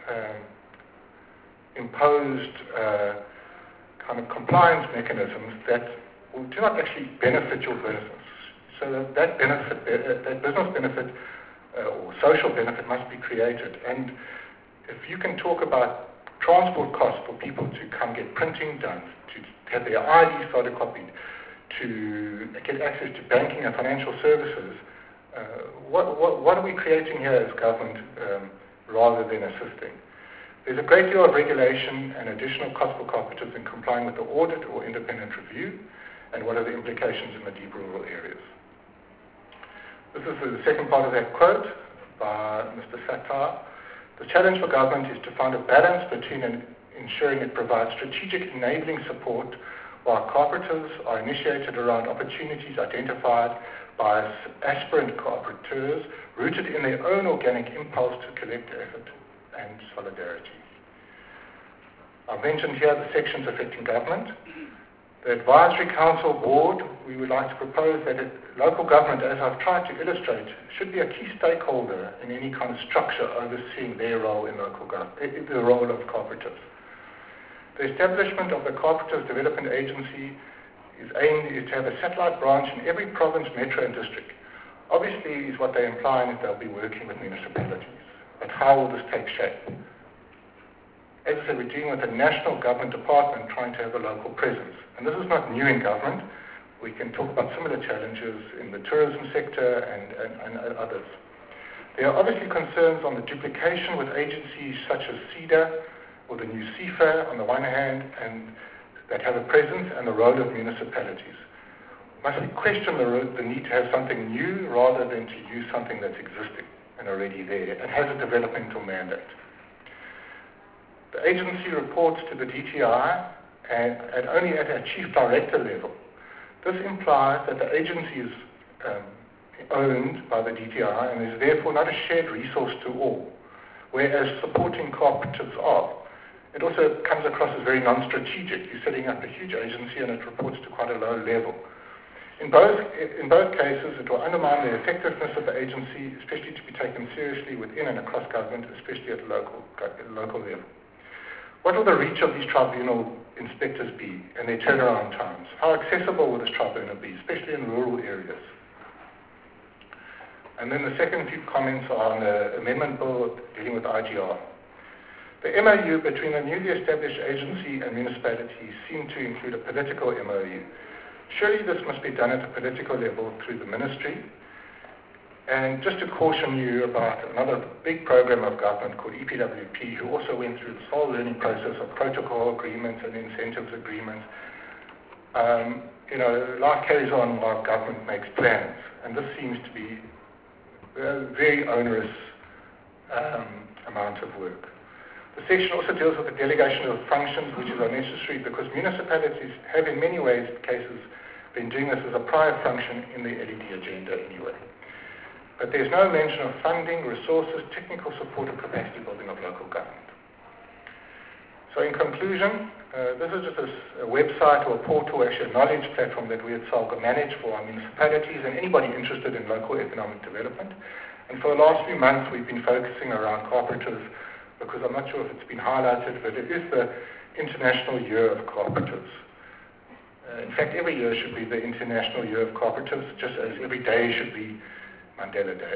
imposed kind of compliance mechanisms that do not actually benefit your business. So that benefit, that business benefit or social benefit must be created. And if you can talk about transport costs for people to come get printing done, to have their ID photocopied, to get access to banking and financial services, what are we creating here as government rather than assisting? There's a great deal of regulation and additional cost for cooperatives in complying with the audit or independent review, and what are the implications in the deep rural areas. This is the second part of that quote by Mr. Sattar. The challenge for government is to find a balance between ensuring it provides strategic enabling support while cooperatives are initiated around opportunities identified by aspirant cooperators rooted in their own organic impulse to collective effort and solidarity. I've mentioned here the sections affecting government. The Advisory Council Board, we would like to propose that local government, as I've tried to illustrate, should be a key stakeholder in any kind of structure overseeing their role in local government, the role of cooperatives. The establishment of the Cooperative Development Agency is aimed to have a satellite branch in every province, metro and district. Obviously, is what they imply is they'll be working with municipalities. But how will this take shape? As I said, we're dealing with a national government department trying to have a local presence. And this is not new in government. We can talk about similar challenges in the tourism sector and others. There are obviously concerns on the duplication with agencies such as CEDA or the new CIFA on the one hand, and that have a presence, and the role of municipalities. Must we question the need to have something new rather than to use something that's existing and already there and has a developmental mandate? The agency reports to the DTI and only at a chief director level. This implies that the agency is owned by the DTI and is therefore not a shared resource to all, whereas supporting cooperatives are. It also comes across as very non-strategic. You're setting up a huge agency and it reports to quite a low level. In both cases, it will undermine the effectiveness of the agency, especially to be taken seriously within and across government, especially at local level. What will the reach of these tribunal inspectors be and their turnaround times? How accessible will this tribunal be, especially in rural areas? And then the second few comments are on the amendment bill dealing with IGR. The MOU between the newly established agency and municipalities seem to include a political MOU. Surely this must be done at a political level through the ministry. And just to caution you about another big program of government called EPWP, who also went through this whole learning process of protocol agreements and incentives agreements. Life carries on while government makes plans, and this seems to be a very onerous amount of work. The section also deals with the delegation of functions, which is unnecessary because municipalities have in many cases been doing this as a prior function in the LED agenda anyway. But there's no mention of funding, resources, technical support and capacity building of local government. So in conclusion, this is just a website or a portal, actually a knowledge platform that we at SALGA manage for our municipalities and anybody interested in local economic development. And for the last few months we've been focusing around cooperatives because I'm not sure if it's been highlighted, but it is the International Year of Cooperatives. In fact, every year should be the International Year of Cooperatives, just as every day should be Mandela Day.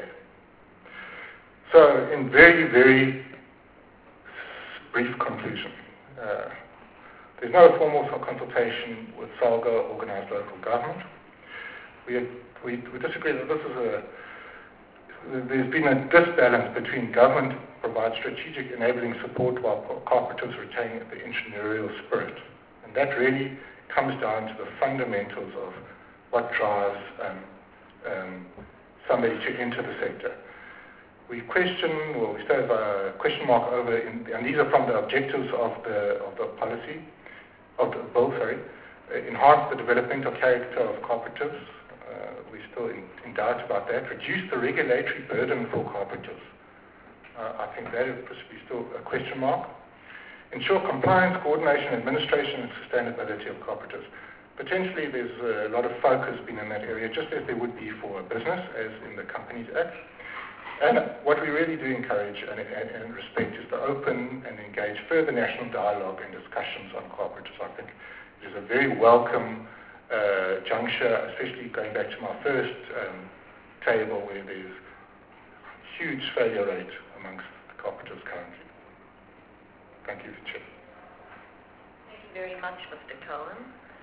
So, in very, very brief conclusion, There's no formal consultation with SALGA, organised local government. We disagree that there's been a disbalance between government provides strategic enabling support while cooperatives retain the entrepreneurial spirit. And that really comes down to the fundamentals of what drives somebody to enter the sector. We question, well, we still have a question mark over, and these are from the objectives of the policy, of the bill, enhance the developmental character of cooperatives. We're still in doubt about that. Reduce the regulatory burden for cooperatives. I think that is possibly still a question mark. Ensure compliance, coordination, administration, and sustainability of cooperatives. Potentially, there's a lot of focus been in that area, just as there would be for a business, as in the Companies Act. And what we really do encourage and respect is to open and engage further national dialogue and discussions on cooperatives. I think it is a very welcome juncture, especially going back to my first table where there's huge failure rate amongst the cooperatives currently. Thank you, Chair. Thank you very much, Mr. Cohen.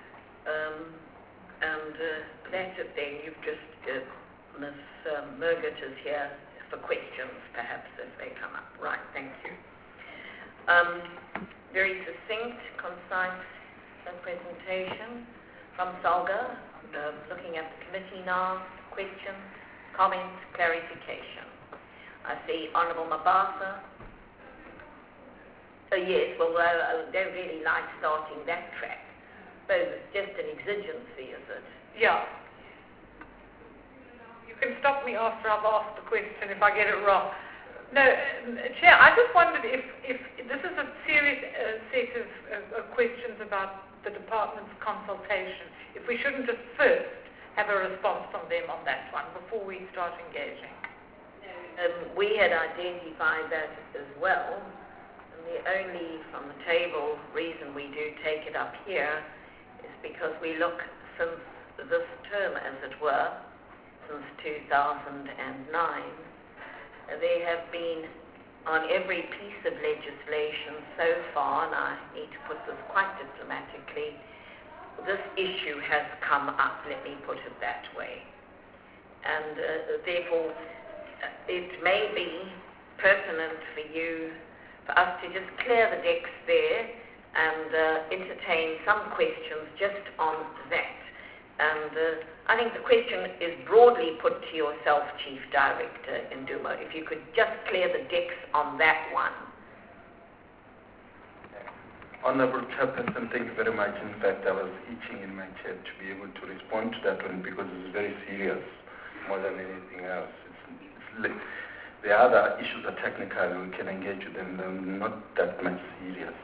That's it then. You've just, Ms. Murgott is here for questions, perhaps, if they come up. Right, thank you. Very succinct, concise presentation from SALGA. Looking at the committee now, questions, comments, clarification. I see Honourable Mabasa. So yes, well, I don't really like starting that track. Suppose it's just an exigency, is it? Yeah. You can stop me after I've asked the question if I get it wrong. No, Chair, I just wondered if this is a serious set of questions about the department's consultation, if we shouldn't just first have a response from them on that one before we start engaging. We had identified that as well. And the only, from the table, reason we do take it up here is because we look since this term, as it were, since 2009, there have been, on every piece of legislation so far, and I need to put this quite diplomatically, this issue has come up, let me put it that way. And therefore, it may be pertinent for us to just clear the decks there and entertain some questions just on that. And I think the question is broadly put to yourself, Chief Director Nduma, if you could just clear the decks on that one. Honourable Chairperson, thank you very much. In fact, I was itching in my chair to be able to respond to that one because it's very serious, more than anything else. The other issues are technical, we can engage with them, they're not that much serious.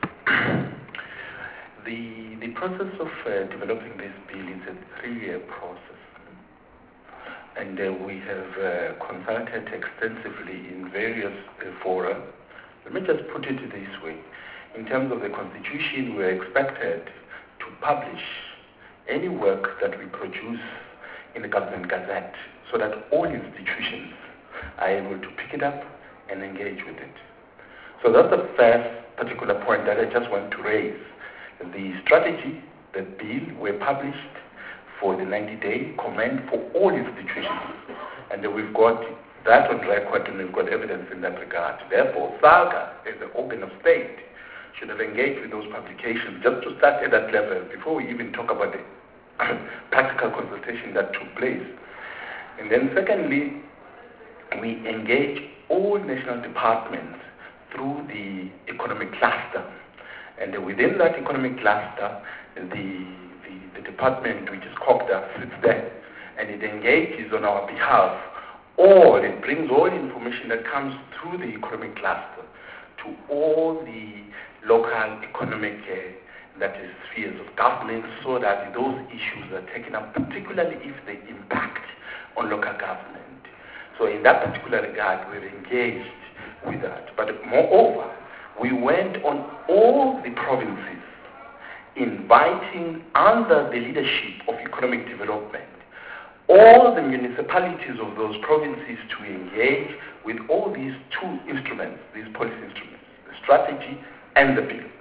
The process of developing this bill is a 3-year process, and we have consulted extensively in various fora. Let me just put it this way. In terms of the Constitution, we are expected to publish any work that we produce in the Government Gazette so that all institutions are able to pick it up and engage with it. So that's the first particular point that I just want to raise. The strategy, the bill, were published for the 90-day comment for all institutions. And we've got that on record and we've got evidence in that regard. Therefore, SALGA, as the organ of state, should have engaged with those publications just to start at that level before we even talk about the practical consultation that took place. And then secondly, we engage all national departments through the economic cluster. And within that economic cluster, the department which is COPDA sits there and it engages on our behalf, or it brings all information that comes through the economic cluster to all the local economic spheres of government so that those issues are taken up, particularly if they impact on local government. So in that particular regard, we're engaged with that. But moreover, we went on all the provinces, inviting under the leadership of economic development, all the municipalities of those provinces to engage with all these two instruments, these policy instruments, the strategy and the bill,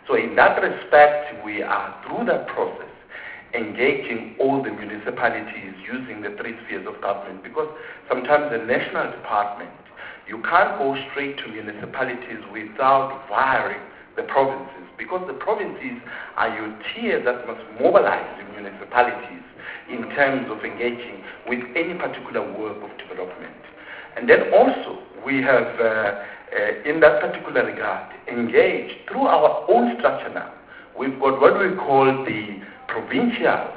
So in that respect, we are, through that process, engaging all the municipalities using the 3 spheres of government, because sometimes the national department, you can't go straight to municipalities without wiring the provinces, because the provinces are your tier that must mobilize the municipalities in terms of engaging with any particular work of development. And then also, we have, in that particular regard, engaged through our own structure now. We've got what we call the provincial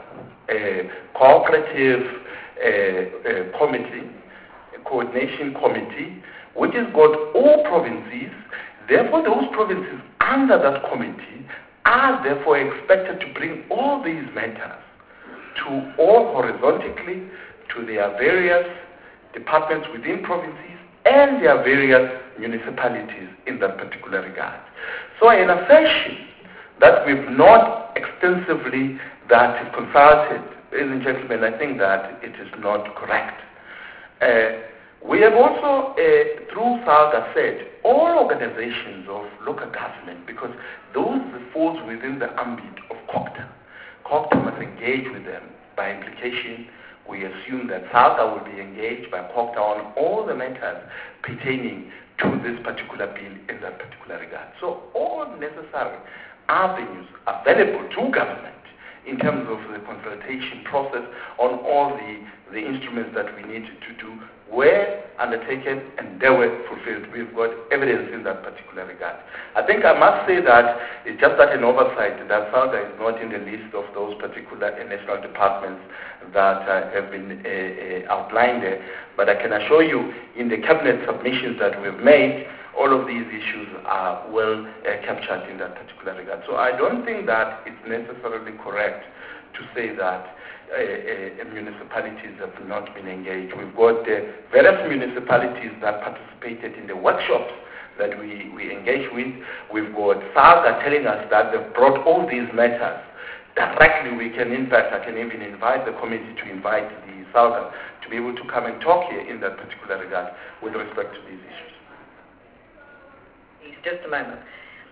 cooperative committee, coordination committee, which has got all provinces. Therefore, those provinces under that committee are therefore expected to bring all these matters to all horizontally to their various departments within provinces and their various municipalities in that particular regard. So in a fashion that we've not extensively that is consulted, ladies and gentlemen, I think that it is not correct. We have also, through SALGA, said all organizations of local government, because those falls within the ambit of COGTA. COGTA must engage with them. By implication, we assume that SALGA will be engaged by COGTA on all the matters pertaining to this particular bill in that particular regard. So all necessary avenues available to government in terms of the consultation process on all the instruments that we need to do were undertaken and they were fulfilled. We've got evidence in that particular regard. I think I must say that it's just that an oversight that SALGA is not in the list of those particular national departments that have been outlined there. But I can assure you in the cabinet submissions that we've made, all of these issues are well captured in that particular regard. So I don't think that it's necessarily correct to say that municipalities have not been engaged. We've got various municipalities that participated in the workshops that we engage with. We've got SALGA telling us that they've brought all these matters directly. We can, in fact, I can even invite the committee to invite the SALGA to be able to come and talk here in that particular regard with respect to these issues. Just a moment.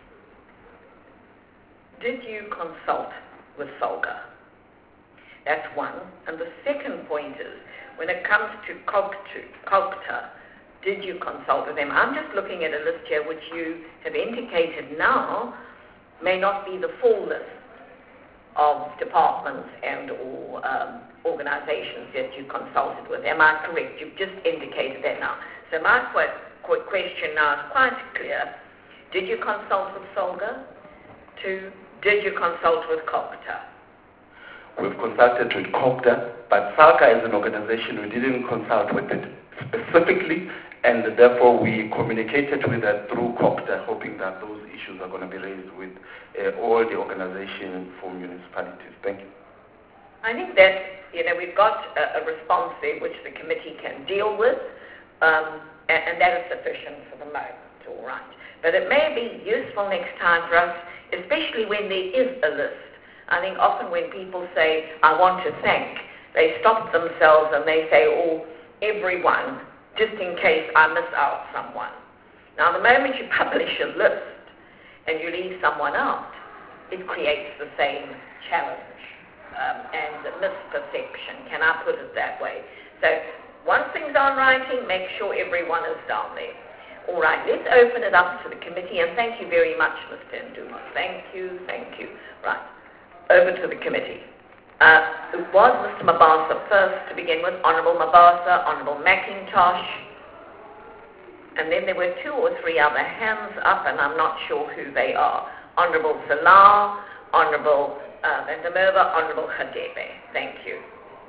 Did you consult with SALGA? That's one. And the second point is, when it comes to COGTA, did you consult with them? I'm just looking at a list here which you have indicated now may not be the full list of departments and or organizations that you consulted with. Am I correct? You've just indicated that now. So my question now is quite clear. Did you consult with SALGA? Did you consult with COGTA? We've consulted with COGTA, but SALGA as an organization, we didn't consult with it specifically, and therefore we communicated with it through COGTA, hoping that those issues are going to be raised with all the organizations for municipalities. Thank you. I think that, we've got a response there which the committee can deal with, and that is sufficient for the moment, all right. But it may be useful next time for us, especially when there is a list. I think often when people say, I want to thank, they stop themselves and they say, everyone, just in case I miss out someone. Now, the moment you publish a list and you leave someone out, it creates the same challenge and misperception. Can I put it that way? So once things are in writing, make sure everyone is down there. All right, let's open it up to the committee, and thank you very much, Mr. Nduma. Thank you. Right, over to the committee. It was Mr. Mabasa first to begin with, Honourable Mabasa, Honourable McIntosh, and then there were 2 or 3 other hands up, and I'm not sure who they are. Honourable Salah, Honourable Vandermerwe, Honourable Hadebe. Thank you.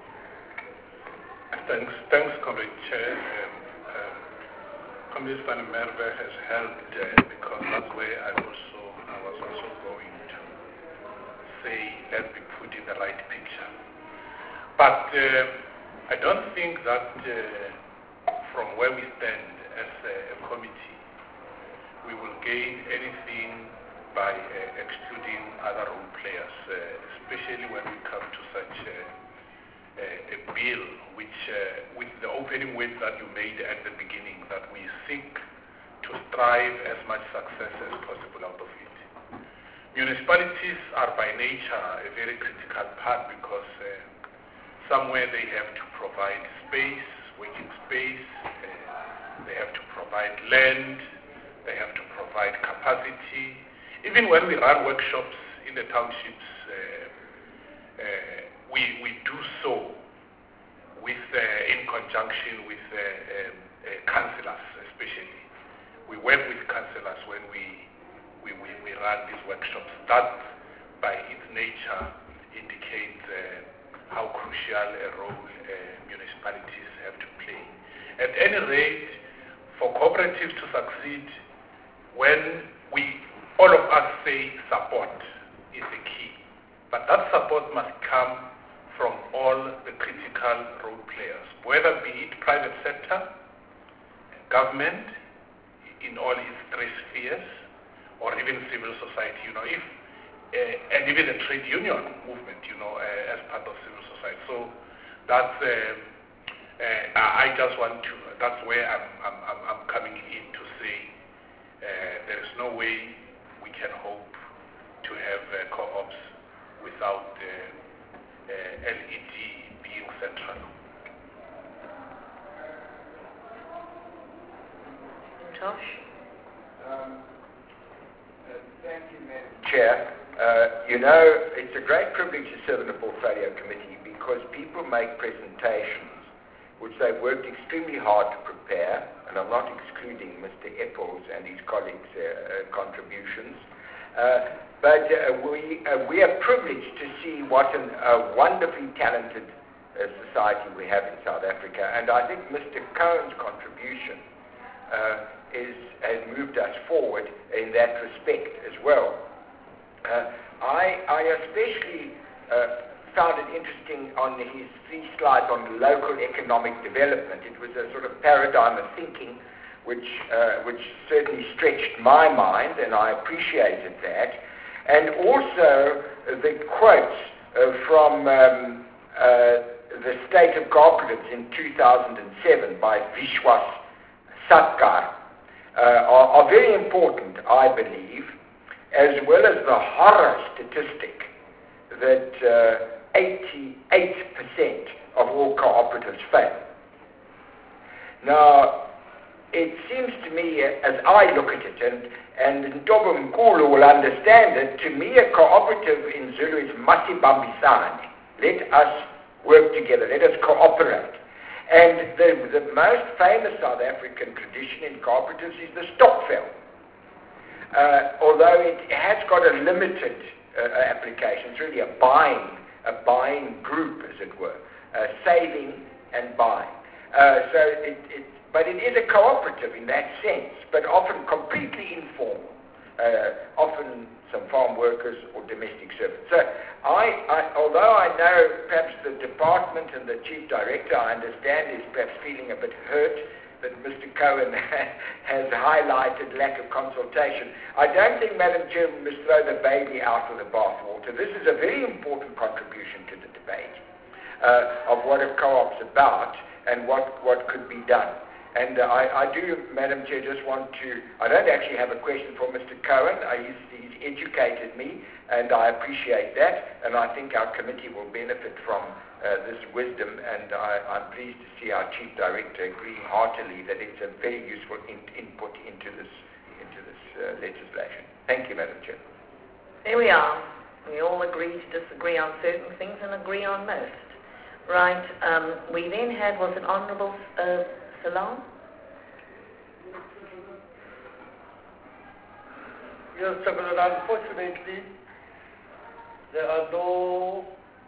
Thanks, Comrade Chair. Comrade Vandermerwe has helped because that's where I was also going to say, let's be put in the right picture. But I don't think that from where we stand as a committee, we will gain anything by excluding other role players, especially when we come to such a bill which, with the opening words that you made at the beginning, that we seek to strive as much success as possible out of it. municipalities are by nature a very critical part because somewhere they have to provide space, working space, they have to provide land, they have to provide capacity. Even when we run workshops in the townships, we do so with, in conjunction with councillors especially. We work with councillors when we run these workshops. That by its nature indicates how crucial a role municipalities have to play. At any rate, for cooperatives to succeed, when all of us say support is the key, but that support must come from all the critical role players, whether be it private sector, government in all its three spheres, or even civil society, and even the trade union movement, as part of civil society. So that's I just want to. That's where I'm coming in to say there is no way we can hope to have co-ops without LED being central. Tosh? Thank you, Madam Chair. It's a great privilege to serve in the Portfolio Committee because people make presentations which they've worked extremely hard to prepare, and I'm not excluding Mr. Eppels and his colleagues' contributions, but we are privileged to see what a wonderfully talented society we have in South Africa, and I think Mr. Cohen's contribution has moved us forward in that respect as well. I especially found it interesting on his 3 slides on local economic development. It was a sort of paradigm of thinking which certainly stretched my mind, and I appreciated that. And also the quotes from the State of Cooperatives in 2007 by Vishwas Satkar are very important, I believe, as well as the horror statistic that 88% of all cooperatives fail. Now, it seems to me, as I look at it, and Ntobo Mkulu will understand it, to me a cooperative in Zulu is masibambisane. Let us work together, let us cooperate. And the most famous South African tradition in cooperatives is the stokvel. Although it has got a limited application, it's really a buying group, as it were, saving and buying. But it is a cooperative in that sense, but often completely informal, often some farm workers or domestic servants. So although I know perhaps the department and the chief director, I understand, is perhaps feeling a bit hurt that Mr. Cohen has highlighted lack of consultation, I don't think, Madam Chair, we must throw the baby out with the bathwater. This is a very important contribution to the debate of what a co-op's about and what could be done. And I do, Madam Chair, just want to, I don't actually have a question for Mr. Cohen. He's educated me, and I appreciate that, and I think our committee will benefit from this wisdom, and I'm pleased to see our Chief Director agreeing heartily that it's a very useful input into this legislation. Thank you, Madam Chair. There we are. We all agree to disagree on certain things and agree on most. Right. We then had, was it Honourable Salon? Yes, unfortunately, there are no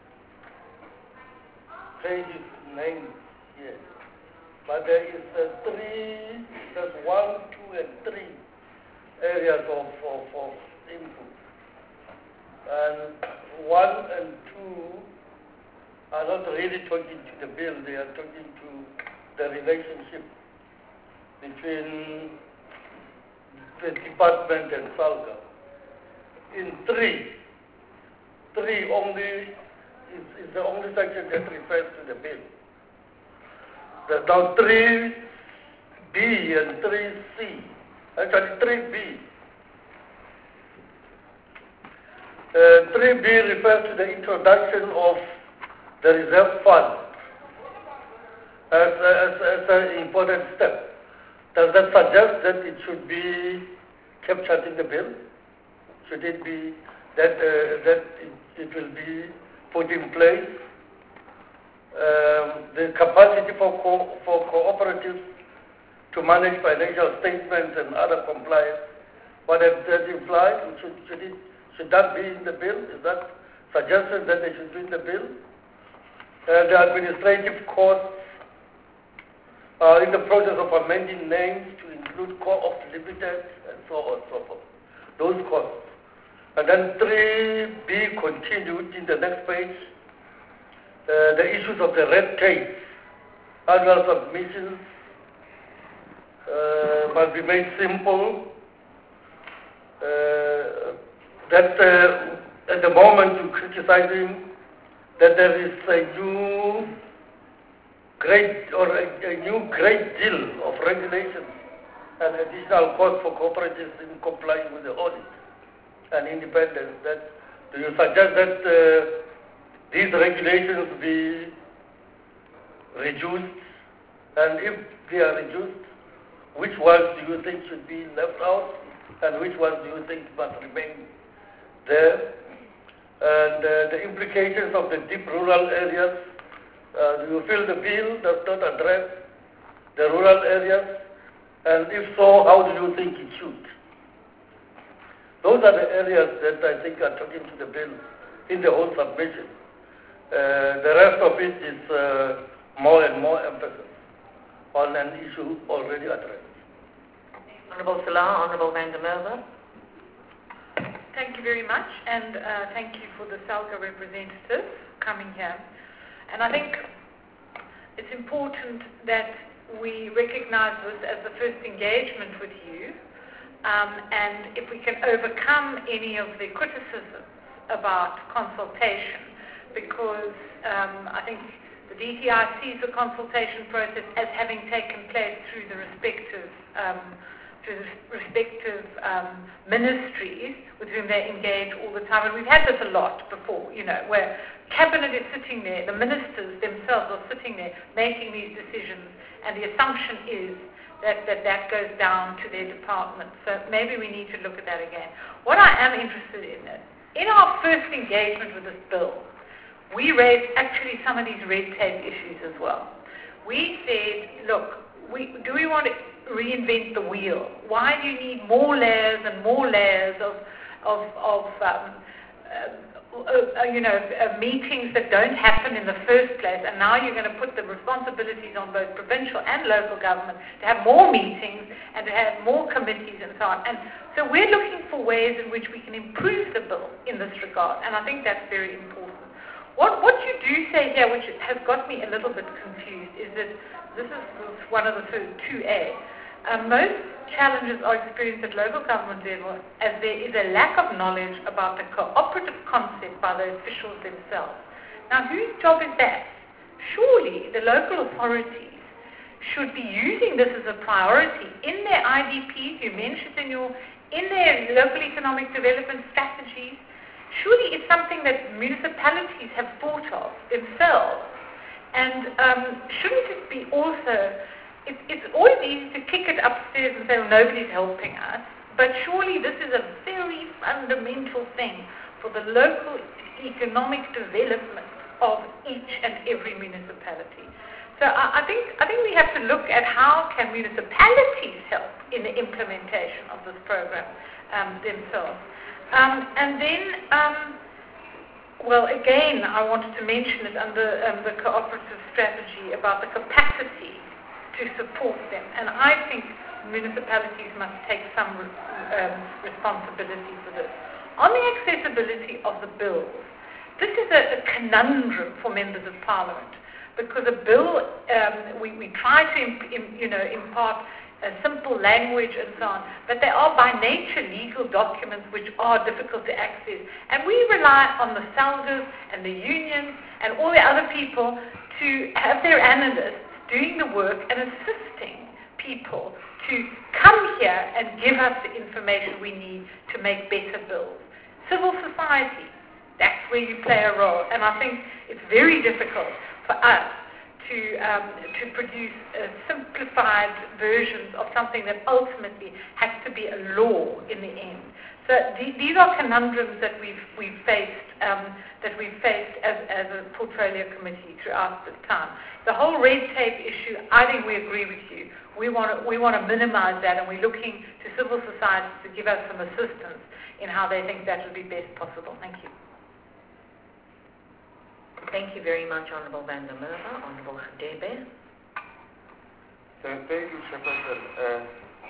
pages named here. But there is there's 1, 2, and 3 areas of input. And 1 and 2 are not really talking to the bill, they are talking to the relationship between the department and SALGA. In 3 only is the only section that refers to the bill. There's now 3B and 3C, actually 3B. 3B refers to the introduction of the reserve fund as an important step. Does that suggest that it should be captured in the bill? Should it be that it will be put in place? The capacity for cooperatives to manage financial statements and other compliance, what does that imply? Should that be in the bill? Is that suggested that they should be in the bill? The administrative costs are in the process of amending names to include Co-op Limited and so on and so forth. Those costs. And then 3B continued in the next page, the issues of the red tape. Annual submissions must be made simple. At the moment you're criticizing that there is a new great deal of regulations and additional costs for cooperatives in complying with the audit and independence. Do you suggest that these regulations be reduced? And if they are reduced, which ones do you think should be left out and which ones do you think must remain there? And the implications of the deep rural areas, do you feel the bill does not address the rural areas? And if so, how do you think it should? Those are the areas that I think are talking to the bill in the whole submission. The rest of it is more and more emphasis on an issue already addressed. Honourable Salah, Honourable van der Merwe. Thank you very much, and thank you for the SALCA representative coming here. And I think it's important that we recognize this as the first engagement with you, and if we can overcome any of the criticisms about consultation, because I think the DTI sees the consultation process as having taken place through the respective ministries with whom they engage all the time. And we've had this a lot before, where Cabinet is sitting there, the ministers themselves are sitting there making these decisions, and the assumption is that goes down to their department. So maybe we need to look at that again. What I am interested in our first engagement with this bill, we raised actually some of these red tape issues as well. We said, look, do we want to reinvent the wheel? Why do you need more layers and more layers of meetings that don't happen in the first place, and now you're going to put the responsibilities on both provincial and local government to have more meetings and to have more committees and so on. And so we're looking for ways in which we can improve the bill in this regard, and I think that's very important. What you do say here, which has got me a little bit confused, is that this is one of the 2A. Most challenges are experienced at local government level as there is a lack of knowledge about the cooperative concept by the officials themselves. Now, whose job is that? Surely the local authorities should be using this as a priority in their IDPs, you mentioned in their local economic development strategies. Surely it's something that municipalities have thought of themselves. And shouldn't it be also, it's always easy to kick it upstairs and say, well, nobody's helping us, but surely this is a very fundamental thing for the local economic development of each and every municipality. So I think we have to look at how can municipalities help in the implementation of this program themselves. And then, again, I wanted to mention it under the cooperative strategy about the capacity to support them. And I think municipalities must take some responsibility for this. On the accessibility of the bills, this is a conundrum for members of Parliament, because a bill, we try to impart a simple language and so on, but they are by nature legal documents which are difficult to access. And we rely on the SALGAs and the unions and all the other people to have their analysts doing the work and assisting people to come here and give us the information we need to make better bills. Civil society, that's where you play a role. And I think it's very difficult for us to produce simplified versions of something that ultimately has to be a law in the end. So these are conundrums that we've faced as a portfolio committee throughout this time. The whole red tape issue, I think we agree with you. We want to minimize that, and we're looking to civil society to give us some assistance in how they think that will be best possible. Thank you. Thank you very much, Honourable van der Merwe. Honourable Hadebe. Thank you, Chairperson.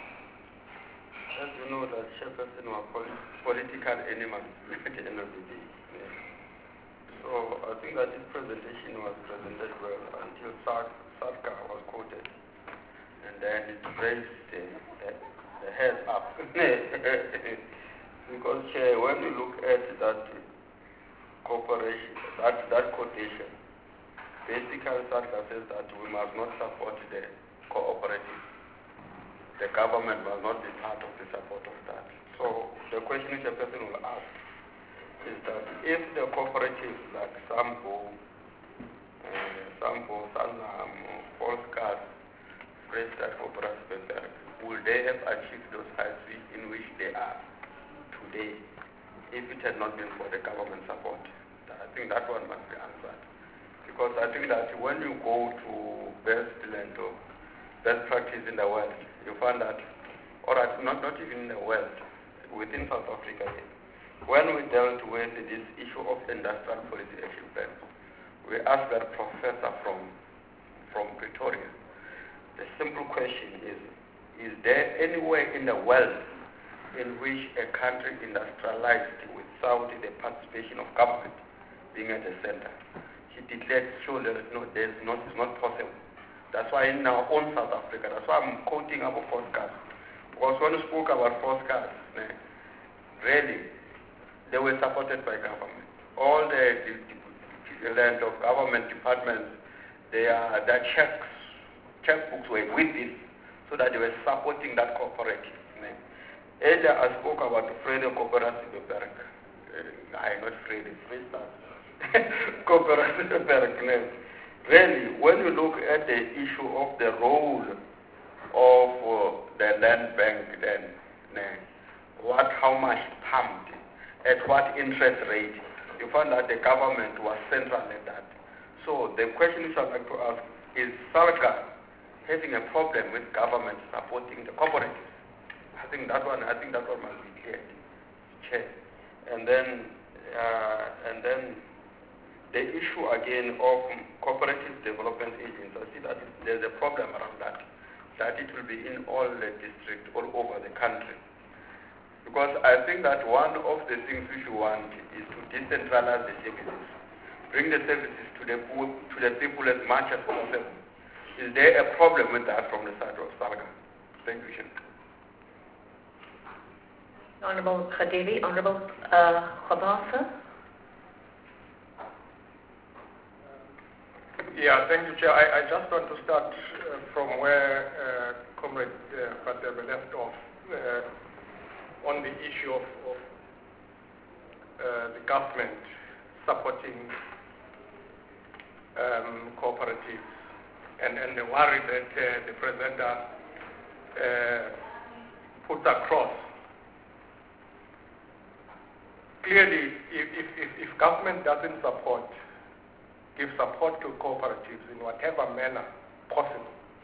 As you know, that Chairperson were political animals at the end of the day. So I think that this presentation was presented well until SADCA was quoted. And then it raised the head up. Because, Chair, when you look at that cooperation, that quotation, basically SADCA says that we must not support the cooperatives. The government must not be part of the support of that. So the question which a person will ask is that if the cooperatives like Sampo, Sanlam, Polskat, Freestyle Cooperative, will they have achieved those heights in which they are today if it had not been for the government support? I think that one must be answered. Because I think that when you go to best practice in the world, you find that, or not even in the world, within South Africa, when we dealt with this issue of industrial policy action plan, we asked that professor from Pretoria. The simple question is there any way in the world in which a country industrialized without the participation of government being at the center? He declared surely it's not possible. That's why in our own South Africa, that's why I'm quoting about Postcards. Because when we spoke about Postcards, really, they were supported by government. All the land of government departments, their checkbooks were with this, so that they were supporting that cooperative. Earlier I spoke about Freedom Cooperative Bank. Not Freedom, Cooperative Bank. Really, when you look at the issue of the role of the land bank, then how much pumped, at what interest rate, you find that the government was central in that. So the question which I'd like to ask is SADCA having a problem with government supporting the cooperatives? I think that one must be clear, Chair. And then the issue again of cooperative development agents, I see that there's a problem around that it will be in all the districts all over the country. Because I think that one of the things which we want is to decentralize the services, bring the services to the people as much as possible. Is there a problem with that from the side of SADCA? Thank you, Chair. Honourable Khadeli, Honourable Khabasa. Yeah, thank you, Chair. I just want to start from where Comrade Fatebe left off on the issue of the government supporting cooperatives and the worry that the presenter puts across. Clearly, if government doesn't give support to cooperatives in whatever manner possible,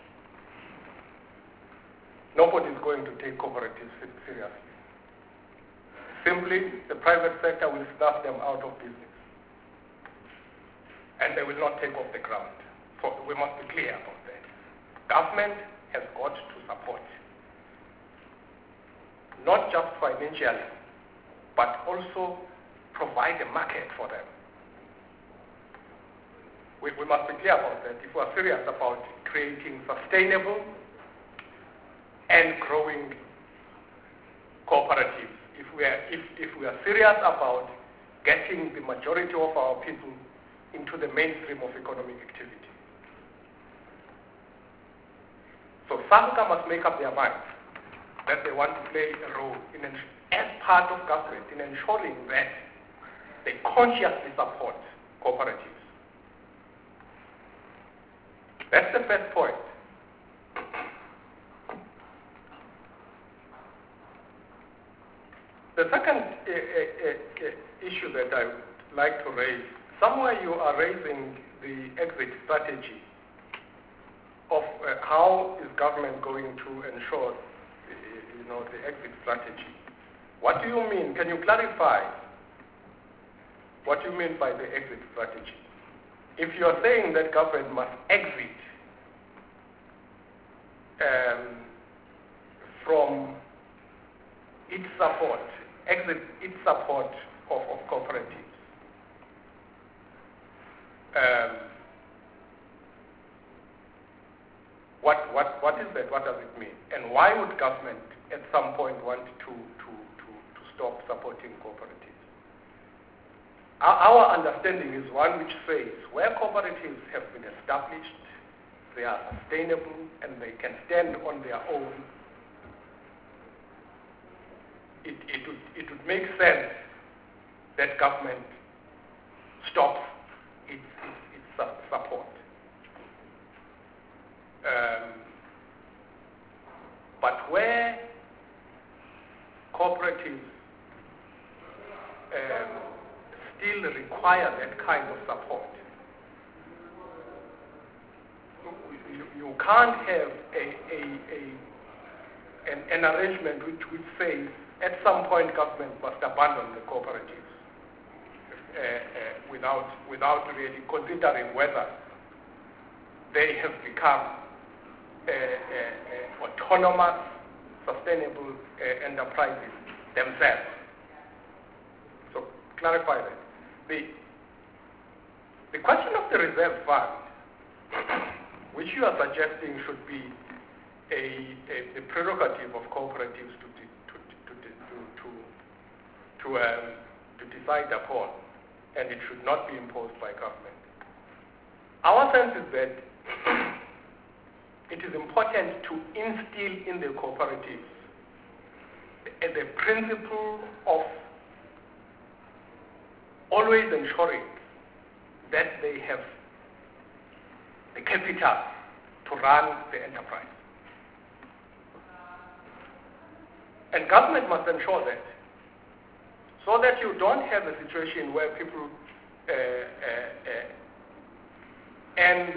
nobody is going to take cooperatives seriously. Simply, the private sector will snuff them out of business, and they will not take off the ground. So we must be clear about that. Government has got to support, not just financially, but also provide a market for them. We must be clear about that. If we are serious about creating sustainable and growing cooperatives, if we are serious about getting the majority of our people into the mainstream of economic activity. So SADCA must make up their minds that they want to play a role in as part of government in ensuring that they consciously support cooperatives. That's the first point. The second issue that I would like to raise, somewhere you are raising the exit strategy of how is government going to ensure the exit strategy. What do you mean? Can you clarify what you mean by the exit strategy? If you are saying that government must exit from its support, of cooperatives, what is that? What does it mean? And why would government at some point want to stop supporting cooperatives? Our understanding is one which says where cooperatives have been established, they are sustainable and they can stand on their own, it would make sense that government stops its support. But where cooperatives still require that kind of support, you can't have an arrangement which says at some point government must abandon the cooperatives without really considering whether they have become autonomous, sustainable enterprises themselves. So clarify that. The question of the reserve fund, which you are suggesting should be a prerogative of cooperatives to decide upon, and it should not be imposed by government. Our sense is that it is important to instill in the cooperatives the principle of always ensuring that they have the capital to run the enterprise. And government must ensure that, so that you don't have a situation where people earn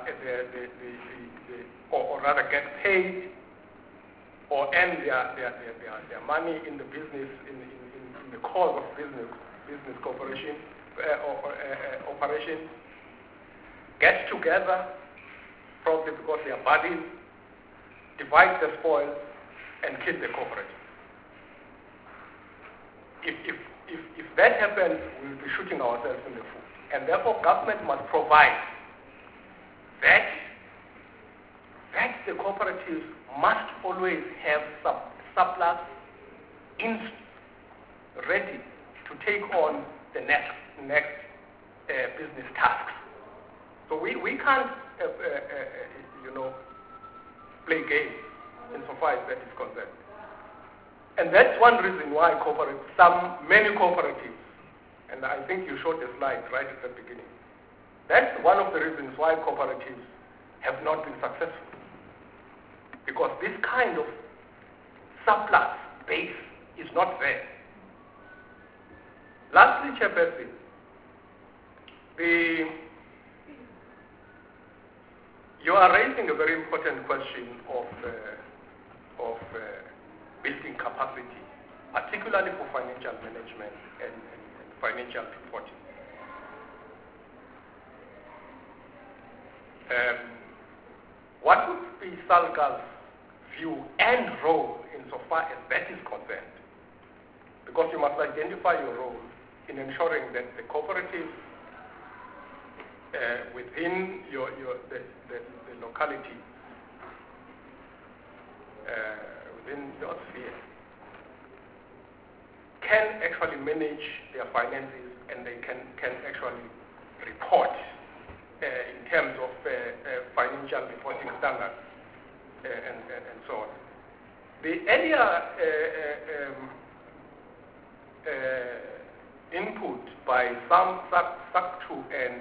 or rather get paid or earn their money in the business, in the course of business cooperation or operations, get together, probably because they are buddies, divide the spoils, and kill the cooperative. If that happens, we'll be shooting ourselves in the foot. And therefore, government must provide that the cooperatives must always have surplus ready to take on the next business tasks. So we can't play games insofar as that is concerned. And that's one reason why many cooperatives, and I think you showed the slide right at the beginning, that's one of the reasons why cooperatives have not been successful. Because this kind of surplus base is not there. Lastly, Chairperson, you are raising a very important question of building capacity, particularly for financial management and financial reporting. What would be SALGA's view and role insofar as that is concerned? Because you must identify your role in ensuring that the cooperatives within the locality, within your sphere, can actually manage their finances and they can actually report in terms of financial reporting standards and so on. The earlier input by some SACTU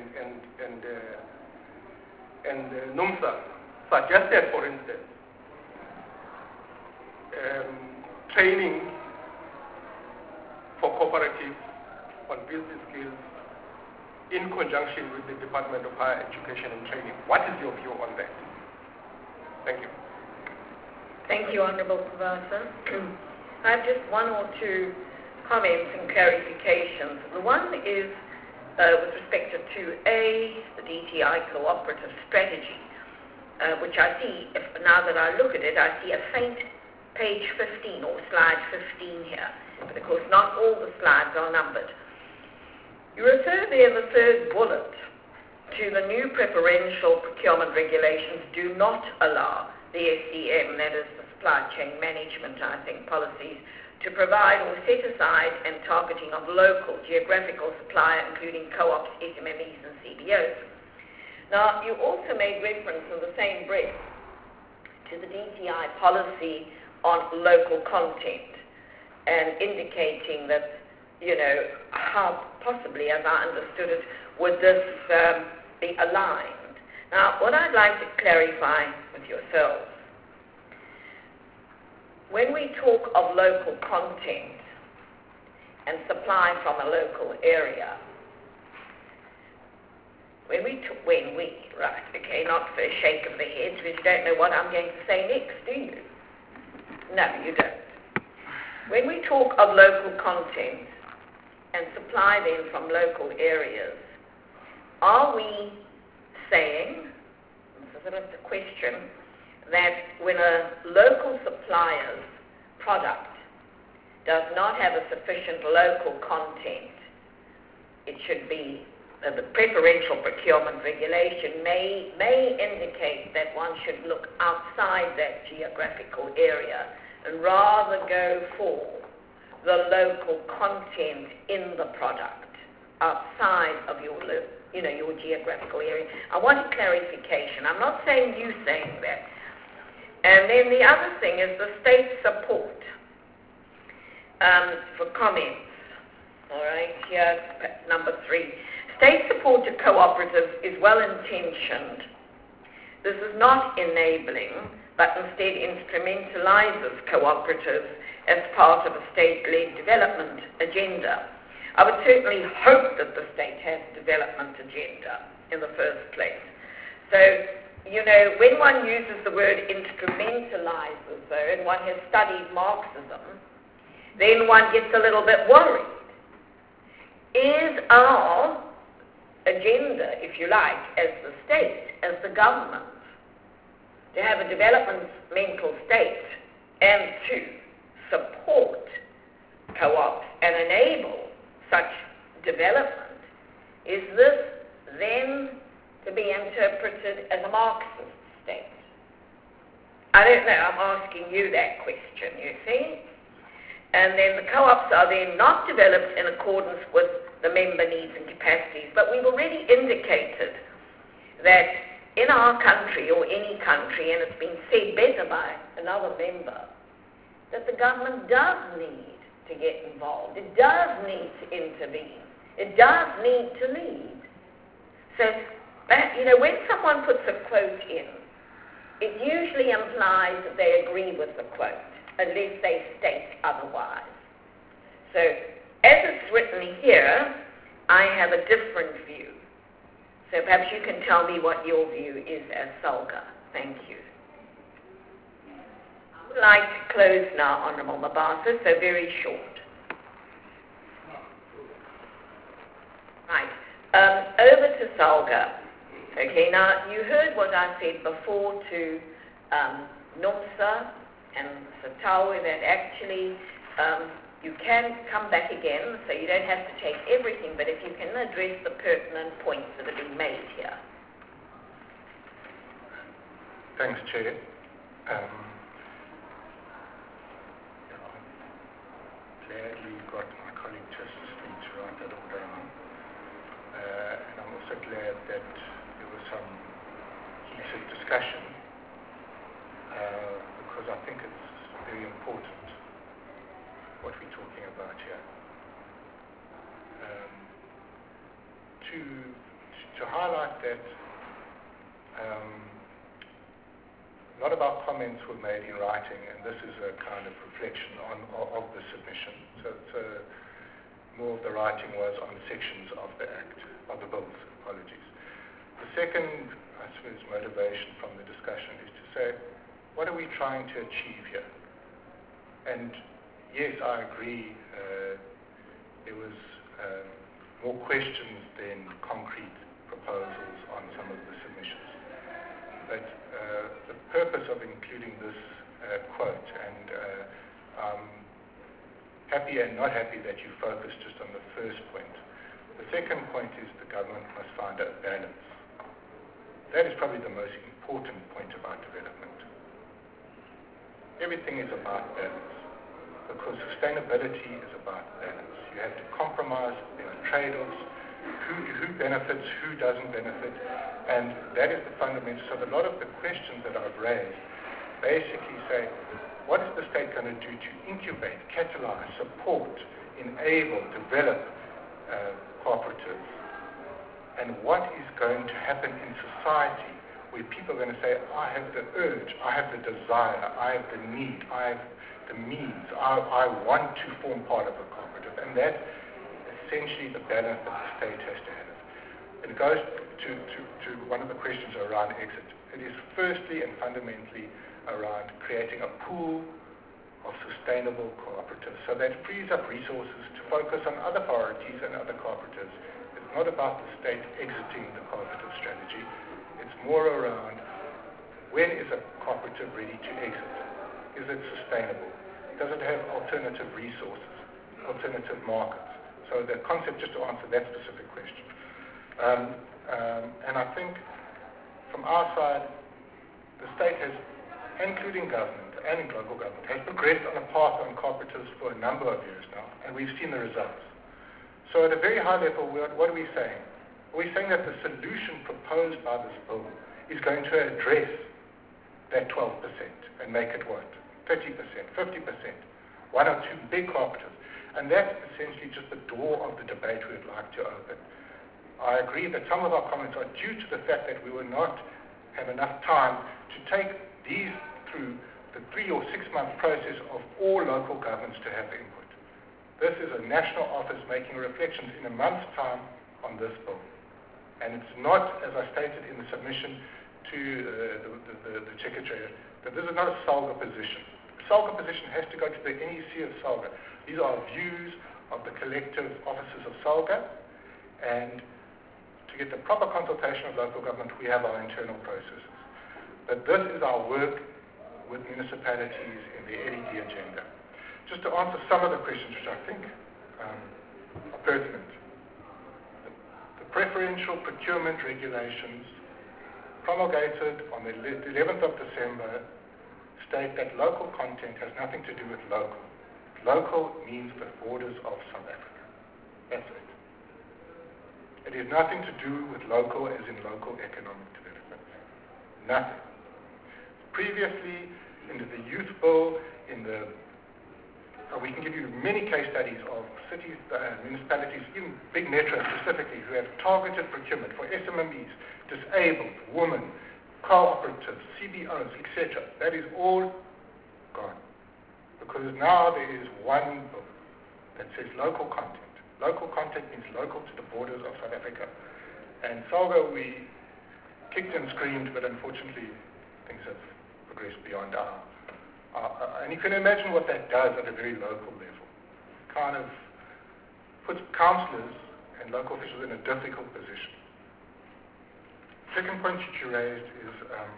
and NUMSA suggested, for instance, training for cooperatives on business skills in conjunction with the Department of Higher Education and Training. What is your view on that? Thank you. Thank you, Honourable Kubasa. I have just one or two comments and clarifications. The one is with respect to the DTI cooperative strategy, which I see, now that I look at it, I see a faint page 15 or slide 15 here, but of course not all the slides are numbered. You refer there in the third bullet to the new preferential procurement regulations do not allow the SCM, that is the supply chain management, I think, policies, to provide or set aside and targeting of local geographical supplier, including co-ops, SMMEs and CBOs. Now, you also made reference in the same breath to the DTI policy on local content and indicating that, how possibly, as I understood it, would this be aligned. Now, what I'd like to clarify with yourselves, when we talk of local content and supply from a local area, not for a shake of the head, because you don't know what I'm going to say next, do you? No, you don't. When we talk of local content and supply then from local areas, are we saying, this is a bit of the question, that when a local supplier's product does not have a sufficient local content, it should be the preferential procurement regulation may indicate that one should look outside that geographical area and rather go for the local content in the product outside of your geographical area. I want a clarification. I'm not saying you saying that. And then the other thing is the state support for comments. All right, here's number 3. State support to cooperatives is well-intentioned. This is not enabling, but instead instrumentalizes cooperatives as part of a state-led development agenda. I would certainly hope that the state has a development agenda in the first place. So, when one uses the word instrumentalizes, though, and one has studied Marxism, then one gets a little bit worried. Is our agenda, if you like, as the state, as the government, to have a developmental state and to support co-ops and enable such development, is this then to be interpreted as a Marxist state? I don't know, I'm asking you that question, you see? And then the co-ops are then not developed in accordance with the member needs and capacities. But we've already indicated that in our country, or any country, and it's been said better by another member, that the government does need to get involved. It does need to intervene. It does need to lead. So, when someone puts a quote in, it usually implies that they agree with the quote, unless they state otherwise. So, as it's written here, I have a different view. So perhaps you can tell me what your view is as SALGA. Thank you. I would like to close now, Honourable Mabasa, so very short. Right. Over to SALGA. Okay, now you heard what I said before to NUMSA and SATAWI, that actually you can come back again, so you don't have to take everything, but if you can address the pertinent points that have been made here. Thanks, Chair. Gladly got my colleague Justice Lee to write that all down. And I'm also glad that there was some heated discussion, because I think it's very important what we're talking about here. to highlight that a lot of our comments were made in writing, and this is a kind of reflection of the submission. So more of the writing was on sections of the Act, of the bills, apologies. The second, I suppose, motivation from the discussion is to say, what are we trying to achieve here? And yes, I agree, there was more questions than concrete proposals on some of the submissions. But the purpose of including this quote, and I'm happy and not happy that you focused just on the first point. The second point is the government must find a balance. That is probably the most important point about development. Everything is about balance, because sustainability is about balance. You have to compromise, there are trade-offs, who benefits, who doesn't benefit, and that is the fundamental. So a lot of the questions that I've raised basically say, what is the state going to do to incubate, catalyze, support, enable, develop cooperatives? And what is going to happen in society where people are going to say, I have the urge, I have the desire, I have the need, I have the means, I want to form part of a cooperative. And that essentially the balance that the state has to have. It goes to one of the questions around exit. It is firstly and fundamentally around creating a pool of sustainable cooperatives so that frees up resources to focus on other priorities and other cooperatives. It's not about the state exiting the cooperative strategy. It's more around when is a cooperative ready to exit? Is it sustainable? Does it have alternative resources, alternative markets? So the concept, just to answer that specific question. And I think from our side, the state has, including government and local government, has progressed on a path on cooperatives for a number of years now, and we've seen the results. So at a very high level, what are we saying? We're saying that the solution proposed by this bill is going to address that 12% and make it what? 30%, 50%, one or two big cooperatives. And that's essentially just the door of the debate we'd like to open. I agree that some of our comments are due to the fact that we will not have enough time to take these through the 3 or 6 month process of all local governments to have input. This is a national office making reflections in a month's time on this bill. And it's not, as I stated in the submission to the Secretary, that this is not a SALGA position. The SALGA position has to go to the NEC of SALGA. These are views of the collective officers of SALGA, and to get the proper consultation of local government, we have our internal processes. But this is our work with municipalities in the LED agenda. Just to answer some of the questions which I think are pertinent. The preferential procurement regulations promulgated on the 11th of December state that local content has nothing to do with local. Local means the borders of South Africa. That's it. It has nothing to do with local as in local economic development. Nothing. Previously, in the youth bill, we can give you many case studies of cities, municipalities, even big metros specifically, who have targeted procurement for SMMEs, disabled, women, cooperatives, CBOs, etc. That is all gone. Because now there is one bill that says local content. Local content means local to the borders of South Africa. And SALGA, we kicked and screamed, but unfortunately things have progressed beyond our and you can imagine what that does at a very local level. Kind of puts councillors and local officials in a difficult position. Second point that you raised is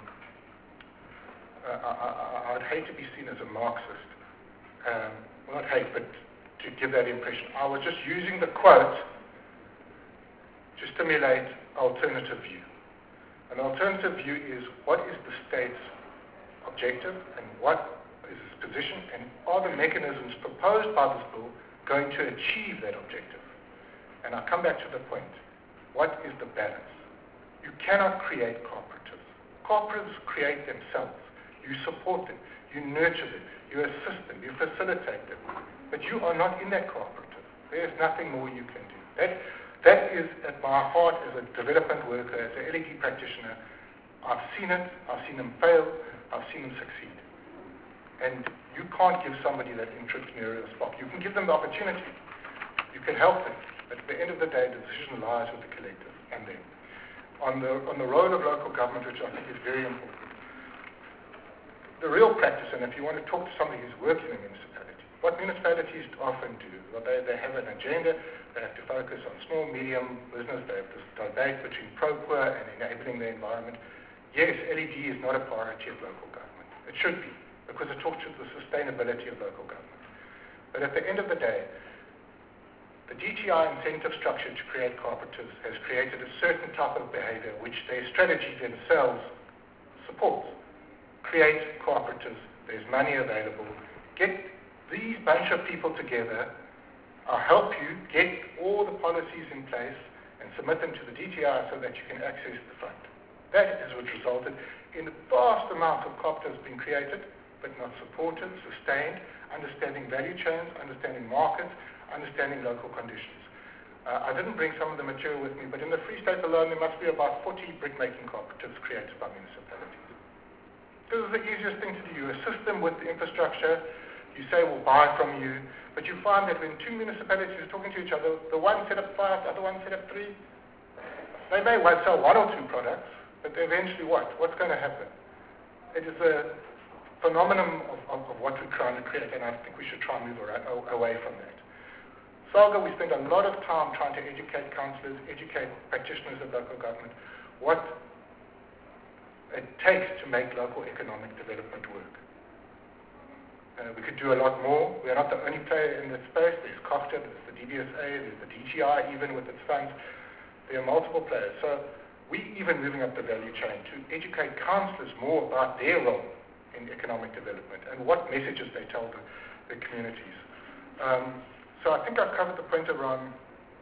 I'd hate to be seen as a Marxist. Well, not hate, but to give that impression. I was just using the quote to stimulate alternative view. An alternative view is what is the state's objective and what is its position, and are the mechanisms proposed by this bill going to achieve that objective? And I come back to the point. What is the balance? You cannot create cooperatives. Cooperatives create themselves. You support them. You nurture them. You assist them. You facilitate them. But you are not in that cooperative. There is nothing more you can do. That is at my heart as a development worker, as an LED practitioner. I've seen it, I've seen them fail, I've seen them succeed. And you can't give somebody that entrepreneurial spark. You can give them the opportunity. You can help them. But at the end of the day, the decision lies with the collective and them. On the role of local government, which I think is very important. The real practice, and if you want to talk to somebody who's working in a municipality, what municipalities often do, well, they have an agenda, they have to focus on small, medium business, they have this debate between pro-poor and enabling the environment. Yes, LED is not a priority of local government. It should be, because it talks to the sustainability of local government. But at the end of the day, the DTI incentive structure to create cooperatives has created a certain type of behavior which their strategy themselves supports. Create cooperatives, there's money available, get these bunch of people together, I'll help you get all the policies in place and submit them to the DTI so that you can access the fund. That is what resulted in a vast amount of cooperatives being created, but not supported, sustained, understanding value chains, understanding markets, understanding local conditions. I didn't bring some of the material with me, but in the Free State alone, there must be about 40 brick-making cooperatives created by municipalities. This is the easiest thing to do. You assist them with the infrastructure. You say, we'll buy from you. But you find that when two municipalities are talking to each other, the one set up 5, the other one set up 3. They may well sell 1 or 2 products, but eventually what? What's going to happen? It is a phenomenon of what we're trying to create, and I think we should try and move away from that. SALGA, we spend a lot of time trying to educate councillors, educate practitioners of local government, what it takes to make local economic development work. We could do a lot more. We are not the only player in this space. There's COFTA, there's the DBSA, there's the DTI, even with its funds. There are multiple players. So we're even moving up the value chain to educate councillors more about their role in economic development and what messages they tell the communities. So I think I've covered the point around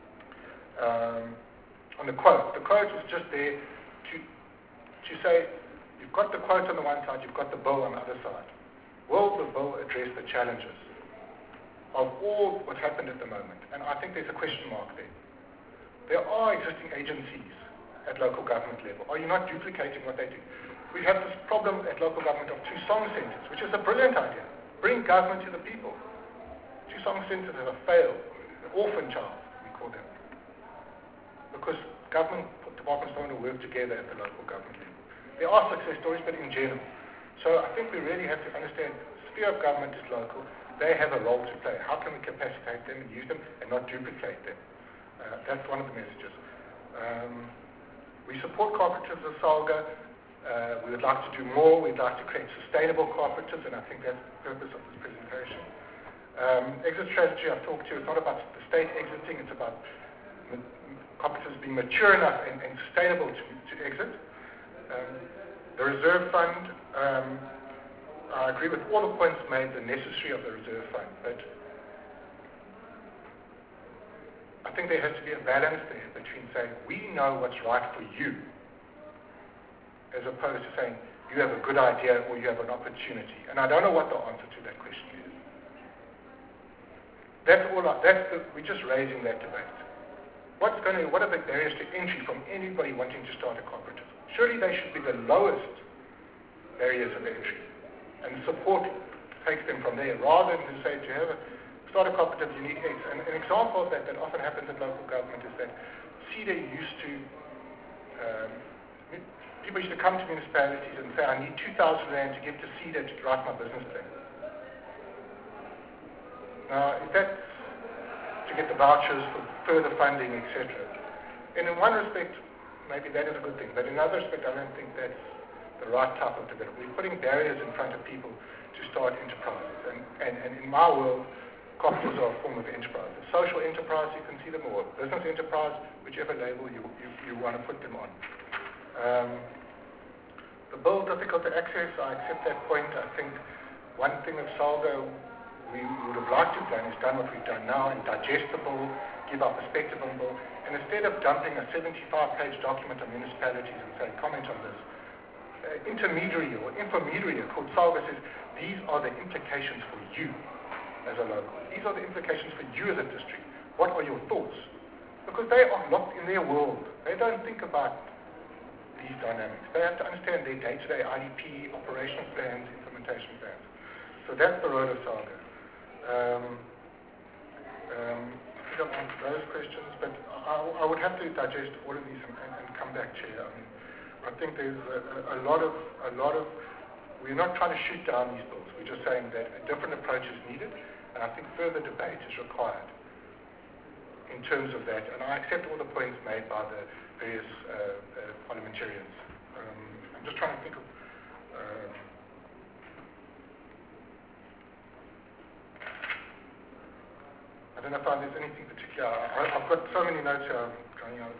on the quote. The quote was just there to say, you've got the quote on the one side, you've got the bill on the other side. Will the bill address the challenges of all what happened at the moment? And I think there's a question mark there. There are existing agencies at local government level. Are you not duplicating what they do? We have this problem at local government of 2 song centres, which is a brilliant idea. Bring government to the people. 2 song centres have failed. An orphan child, we call them. Because government departments don't want to work together at the local government level. There are success stories, but in general. So I think we really have to understand the sphere of government is local. They have a role to play. How can we capacitate them and use them and not duplicate them? That's one of the messages. We support cooperatives of SALGA. We would like to do more. We'd like to create sustainable cooperatives, and I think that's the purpose of this presentation. Exit strategy I've talked to, it's not about the state exiting, it's about cooperatives being mature enough and sustainable to exit. The reserve fund, I agree with all the points made, the necessary of the reserve fund, but I think there has to be a balance there between saying, we know what's right for you, as opposed to saying, you have a good idea or you have an opportunity. And I don't know what the answer to that question is. We're just raising that debate. What are the barriers to entry from anybody wanting to start a cooperative? Surely they should be the lowest barriers of entry, and support takes them from there, rather than to say start a cooperative, you need X. And an example of that often happens at local government is that CEDA used to, people used to come to municipalities and say, I need 2,000 Rand to give to CEDA to write my business plan. Now, if that's to get the vouchers for further funding, etc. And in one respect, maybe that is a good thing, but in another respect, I don't think that's the right type of development. We're putting barriers in front of people to start enterprises. And in my world, cooperatives are a form of enterprise. A social enterprise, you can see them all. Business enterprise, whichever label you want to put them on. The bill difficult to access, I accept that point. I think one thing of SALGA we would have liked to have done is done what we've done now, and digestible, give our perspective on the bill. And instead of dumping a 75-page document on municipalities and saying, comment on this, intermediary or intermediary called SALGA says, these are the implications for you as a local. These are the implications for you as a district. What are your thoughts? because they are locked in their world. They don't think about these dynamics. They have to understand their day-to-day IDP, operational plans, implementation plans. So that's the role of SALGA. I think I've answered those questions, but I would have to digest all of these and come back to you. I think there's a lot of, we're not trying to shoot down these bills. We're just saying that a different approach is needed, and I think further debate is required in terms of that. And I accept all the points made by the various parliamentarians. I'm just trying to think of... I don't know if there's anything particular. I've got so many notes here going out.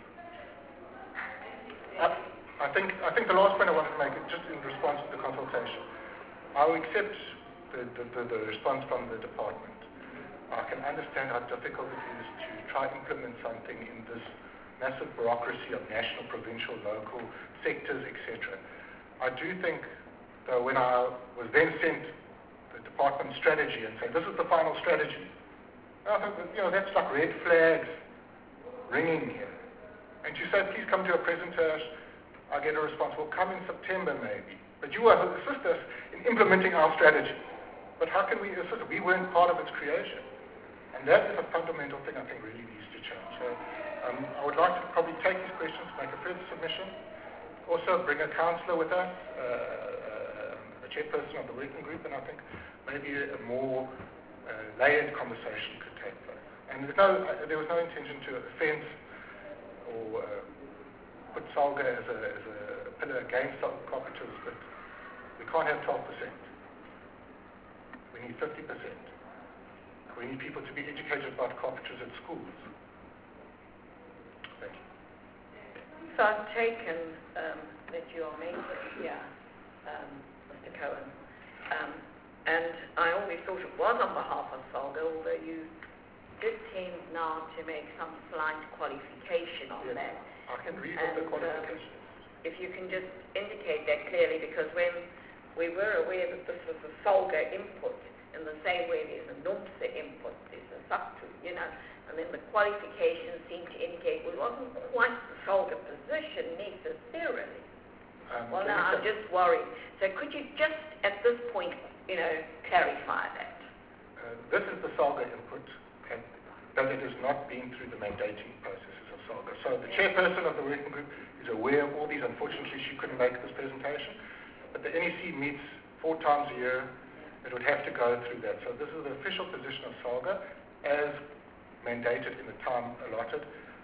I think the last point I wanted to make is just in response to the consultation. I will accept the response from the department. I can understand how difficult it is to try to implement something in this massive bureaucracy of national, provincial, local sectors, etc. I do think, though, when I was then sent the department strategy and say, this is the final strategy, I thought, that's like red flags ringing here. And you say, please come to a presentation. I get a response, well, come in September maybe. But you will assist us in implementing our strategy. But how can we assist? We weren't part of its creation. And that is a fundamental thing I think really needs to change. So I would like to probably take these questions, make a further submission, also bring a councillor with us, a chairperson of the working group, and I think maybe a more layered conversation could take place. And there was no intention to offend or put SALGA as a pillar against cooperatives, but we can't have 12%. We need 50%. We need people to be educated about cooperatives at schools. Thank you. So I've taken that you are making here, Mr. Cohen. And I always thought it was on behalf of SALGA, although you did tend now to make some slight qualification on that. I can read all the qualifications. If you can just indicate that clearly, because when we were aware that this was a SALGA input, in the same way there's a NUMSA input, there's a SACTU, and then the qualifications seem to indicate, well, it wasn't quite the SALGA position necessarily. Well, now I'm just worried. So could you just, at this point, clarify that? This is the SALGA input, but it has not been through the mandating processes of SALGA. So the chairperson of the working group is aware of all these. Unfortunately, she couldn't make this presentation, but the NEC meets 4 times a year. It would have to go through that. So this is the official position of SALGA as mandated in the time allotted.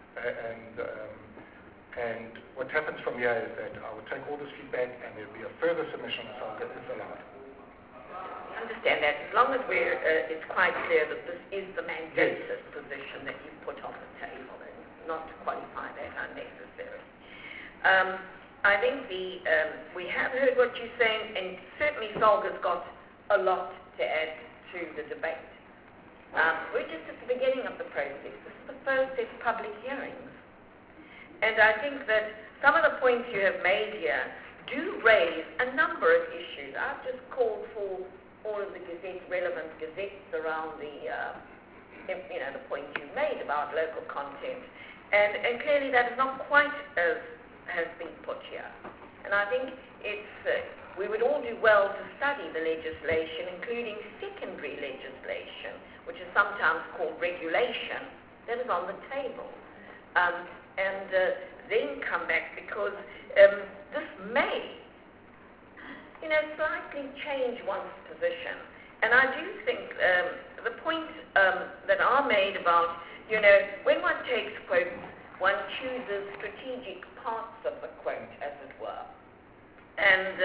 And what happens from here is that I will take all this feedback and there will be a further submission of SALGA if allowed. I understand that. As long as it's quite clear that this is the mandated position that you put on the table and not to qualify that unnecessarily. I think we have heard what you're saying, and certainly SALGA's got a lot to add to the debate. We're just at the beginning of the process. This is the first of public hearings. And I think that some of the points you have made here do raise a number of issues. I've just called for all of the relevant gazettes around the point you made about local content. And clearly that is not quite as has been put here. And I think we would all do well to study the legislation, including secondary legislation, which is sometimes called regulation, that is on the table. And then come back, because this may, slightly change one's position. And I do think the point that are made about, when one takes quotes, one chooses strategic parts of the quote, as it were. And,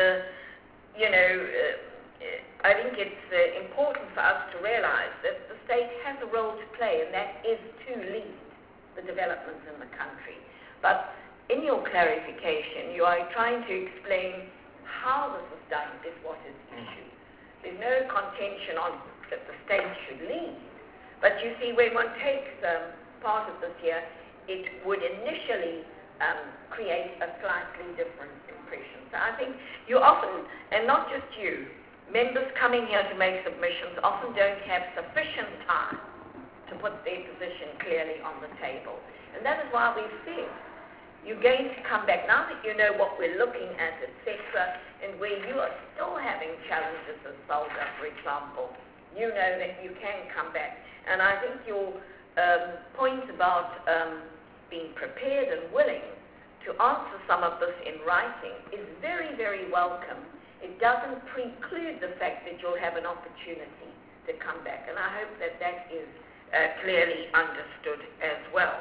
I think it's important for us to realize that the state has a role to play, and that is to lead the developments in the country. But in your clarification, you are trying to explain how this is done is what is issued. There's no contention on that the state should lead. But you see, when one takes part of this here, it would initially create a slightly different impression. So I think you often, and not just you, members coming here to make submissions often don't have sufficient time to put their position clearly on the table. And that is why we said, you're going to come back now that you know what we're looking at, etc., and where you are still having challenges as Solga, for example, you know that you can come back. And I think your point about being prepared and willing to answer some of this in writing is very, very welcome. It doesn't preclude the fact that you'll have an opportunity to come back, and I hope that that is clearly understood as well.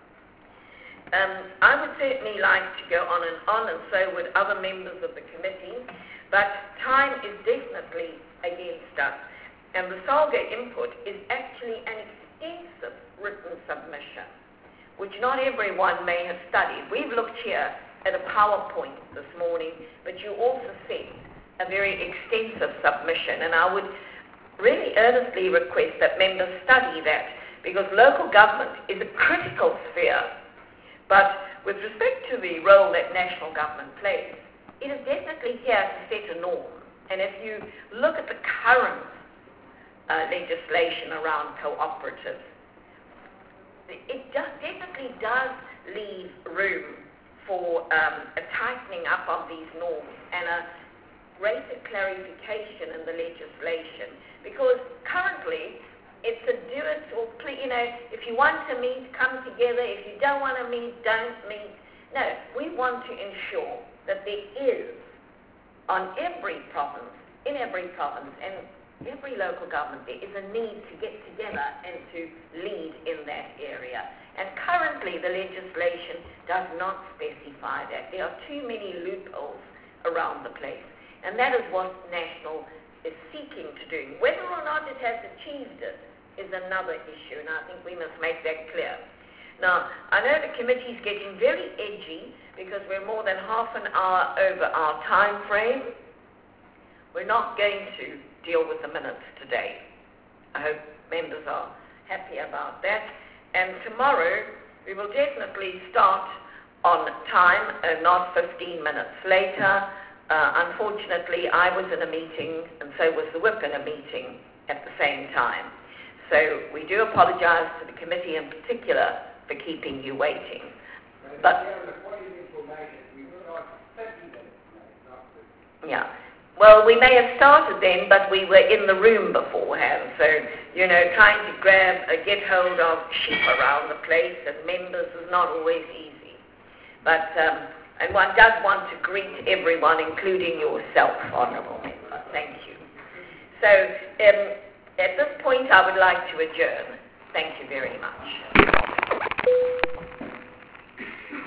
I would certainly like to go on, and so would other members of the committee, but time is definitely against us. And the SOLGA input is actually an extensive written submission, which not everyone may have studied. We've looked here at a PowerPoint this morning, but you also sent a very extensive submission, and I would really earnestly request that members study that, because local government is a critical sphere. But with respect to the role that national government plays, it is definitely here to set a norm. And if you look at the current legislation around cooperatives, it definitely does leave room for a tightening up of these norms and a greater clarification in the legislation. Because currently, it's a do it or play, if you want to meet, come together. If you don't want to meet, don't meet. No, we want to ensure that there is, on every province, in every province, and every local government, there is a need to get together and to lead in that area. And currently, the legislation does not specify that. There are too many loopholes around the place. And that is what National is seeking to do. Whether or not it has achieved it is another issue, and I think we must make that clear. Now, I know the committee is getting very edgy because we're more than half an hour over our time frame. We're not going to deal with the minutes today. I hope members are happy about that. And tomorrow, we will definitely start on time, not 15 minutes later. Unfortunately, I was in a meeting, and so was the whip in a meeting at the same time. So we do apologize to the committee in particular for keeping you waiting. But yeah. Well, we may have started then, but we were in the room beforehand. So, trying to get hold of sheep around the place and members is not always easy. But, and one does want to greet everyone, including yourself, Honourable Member. Thank you. So, at this point, I would like to adjourn. Thank you very much.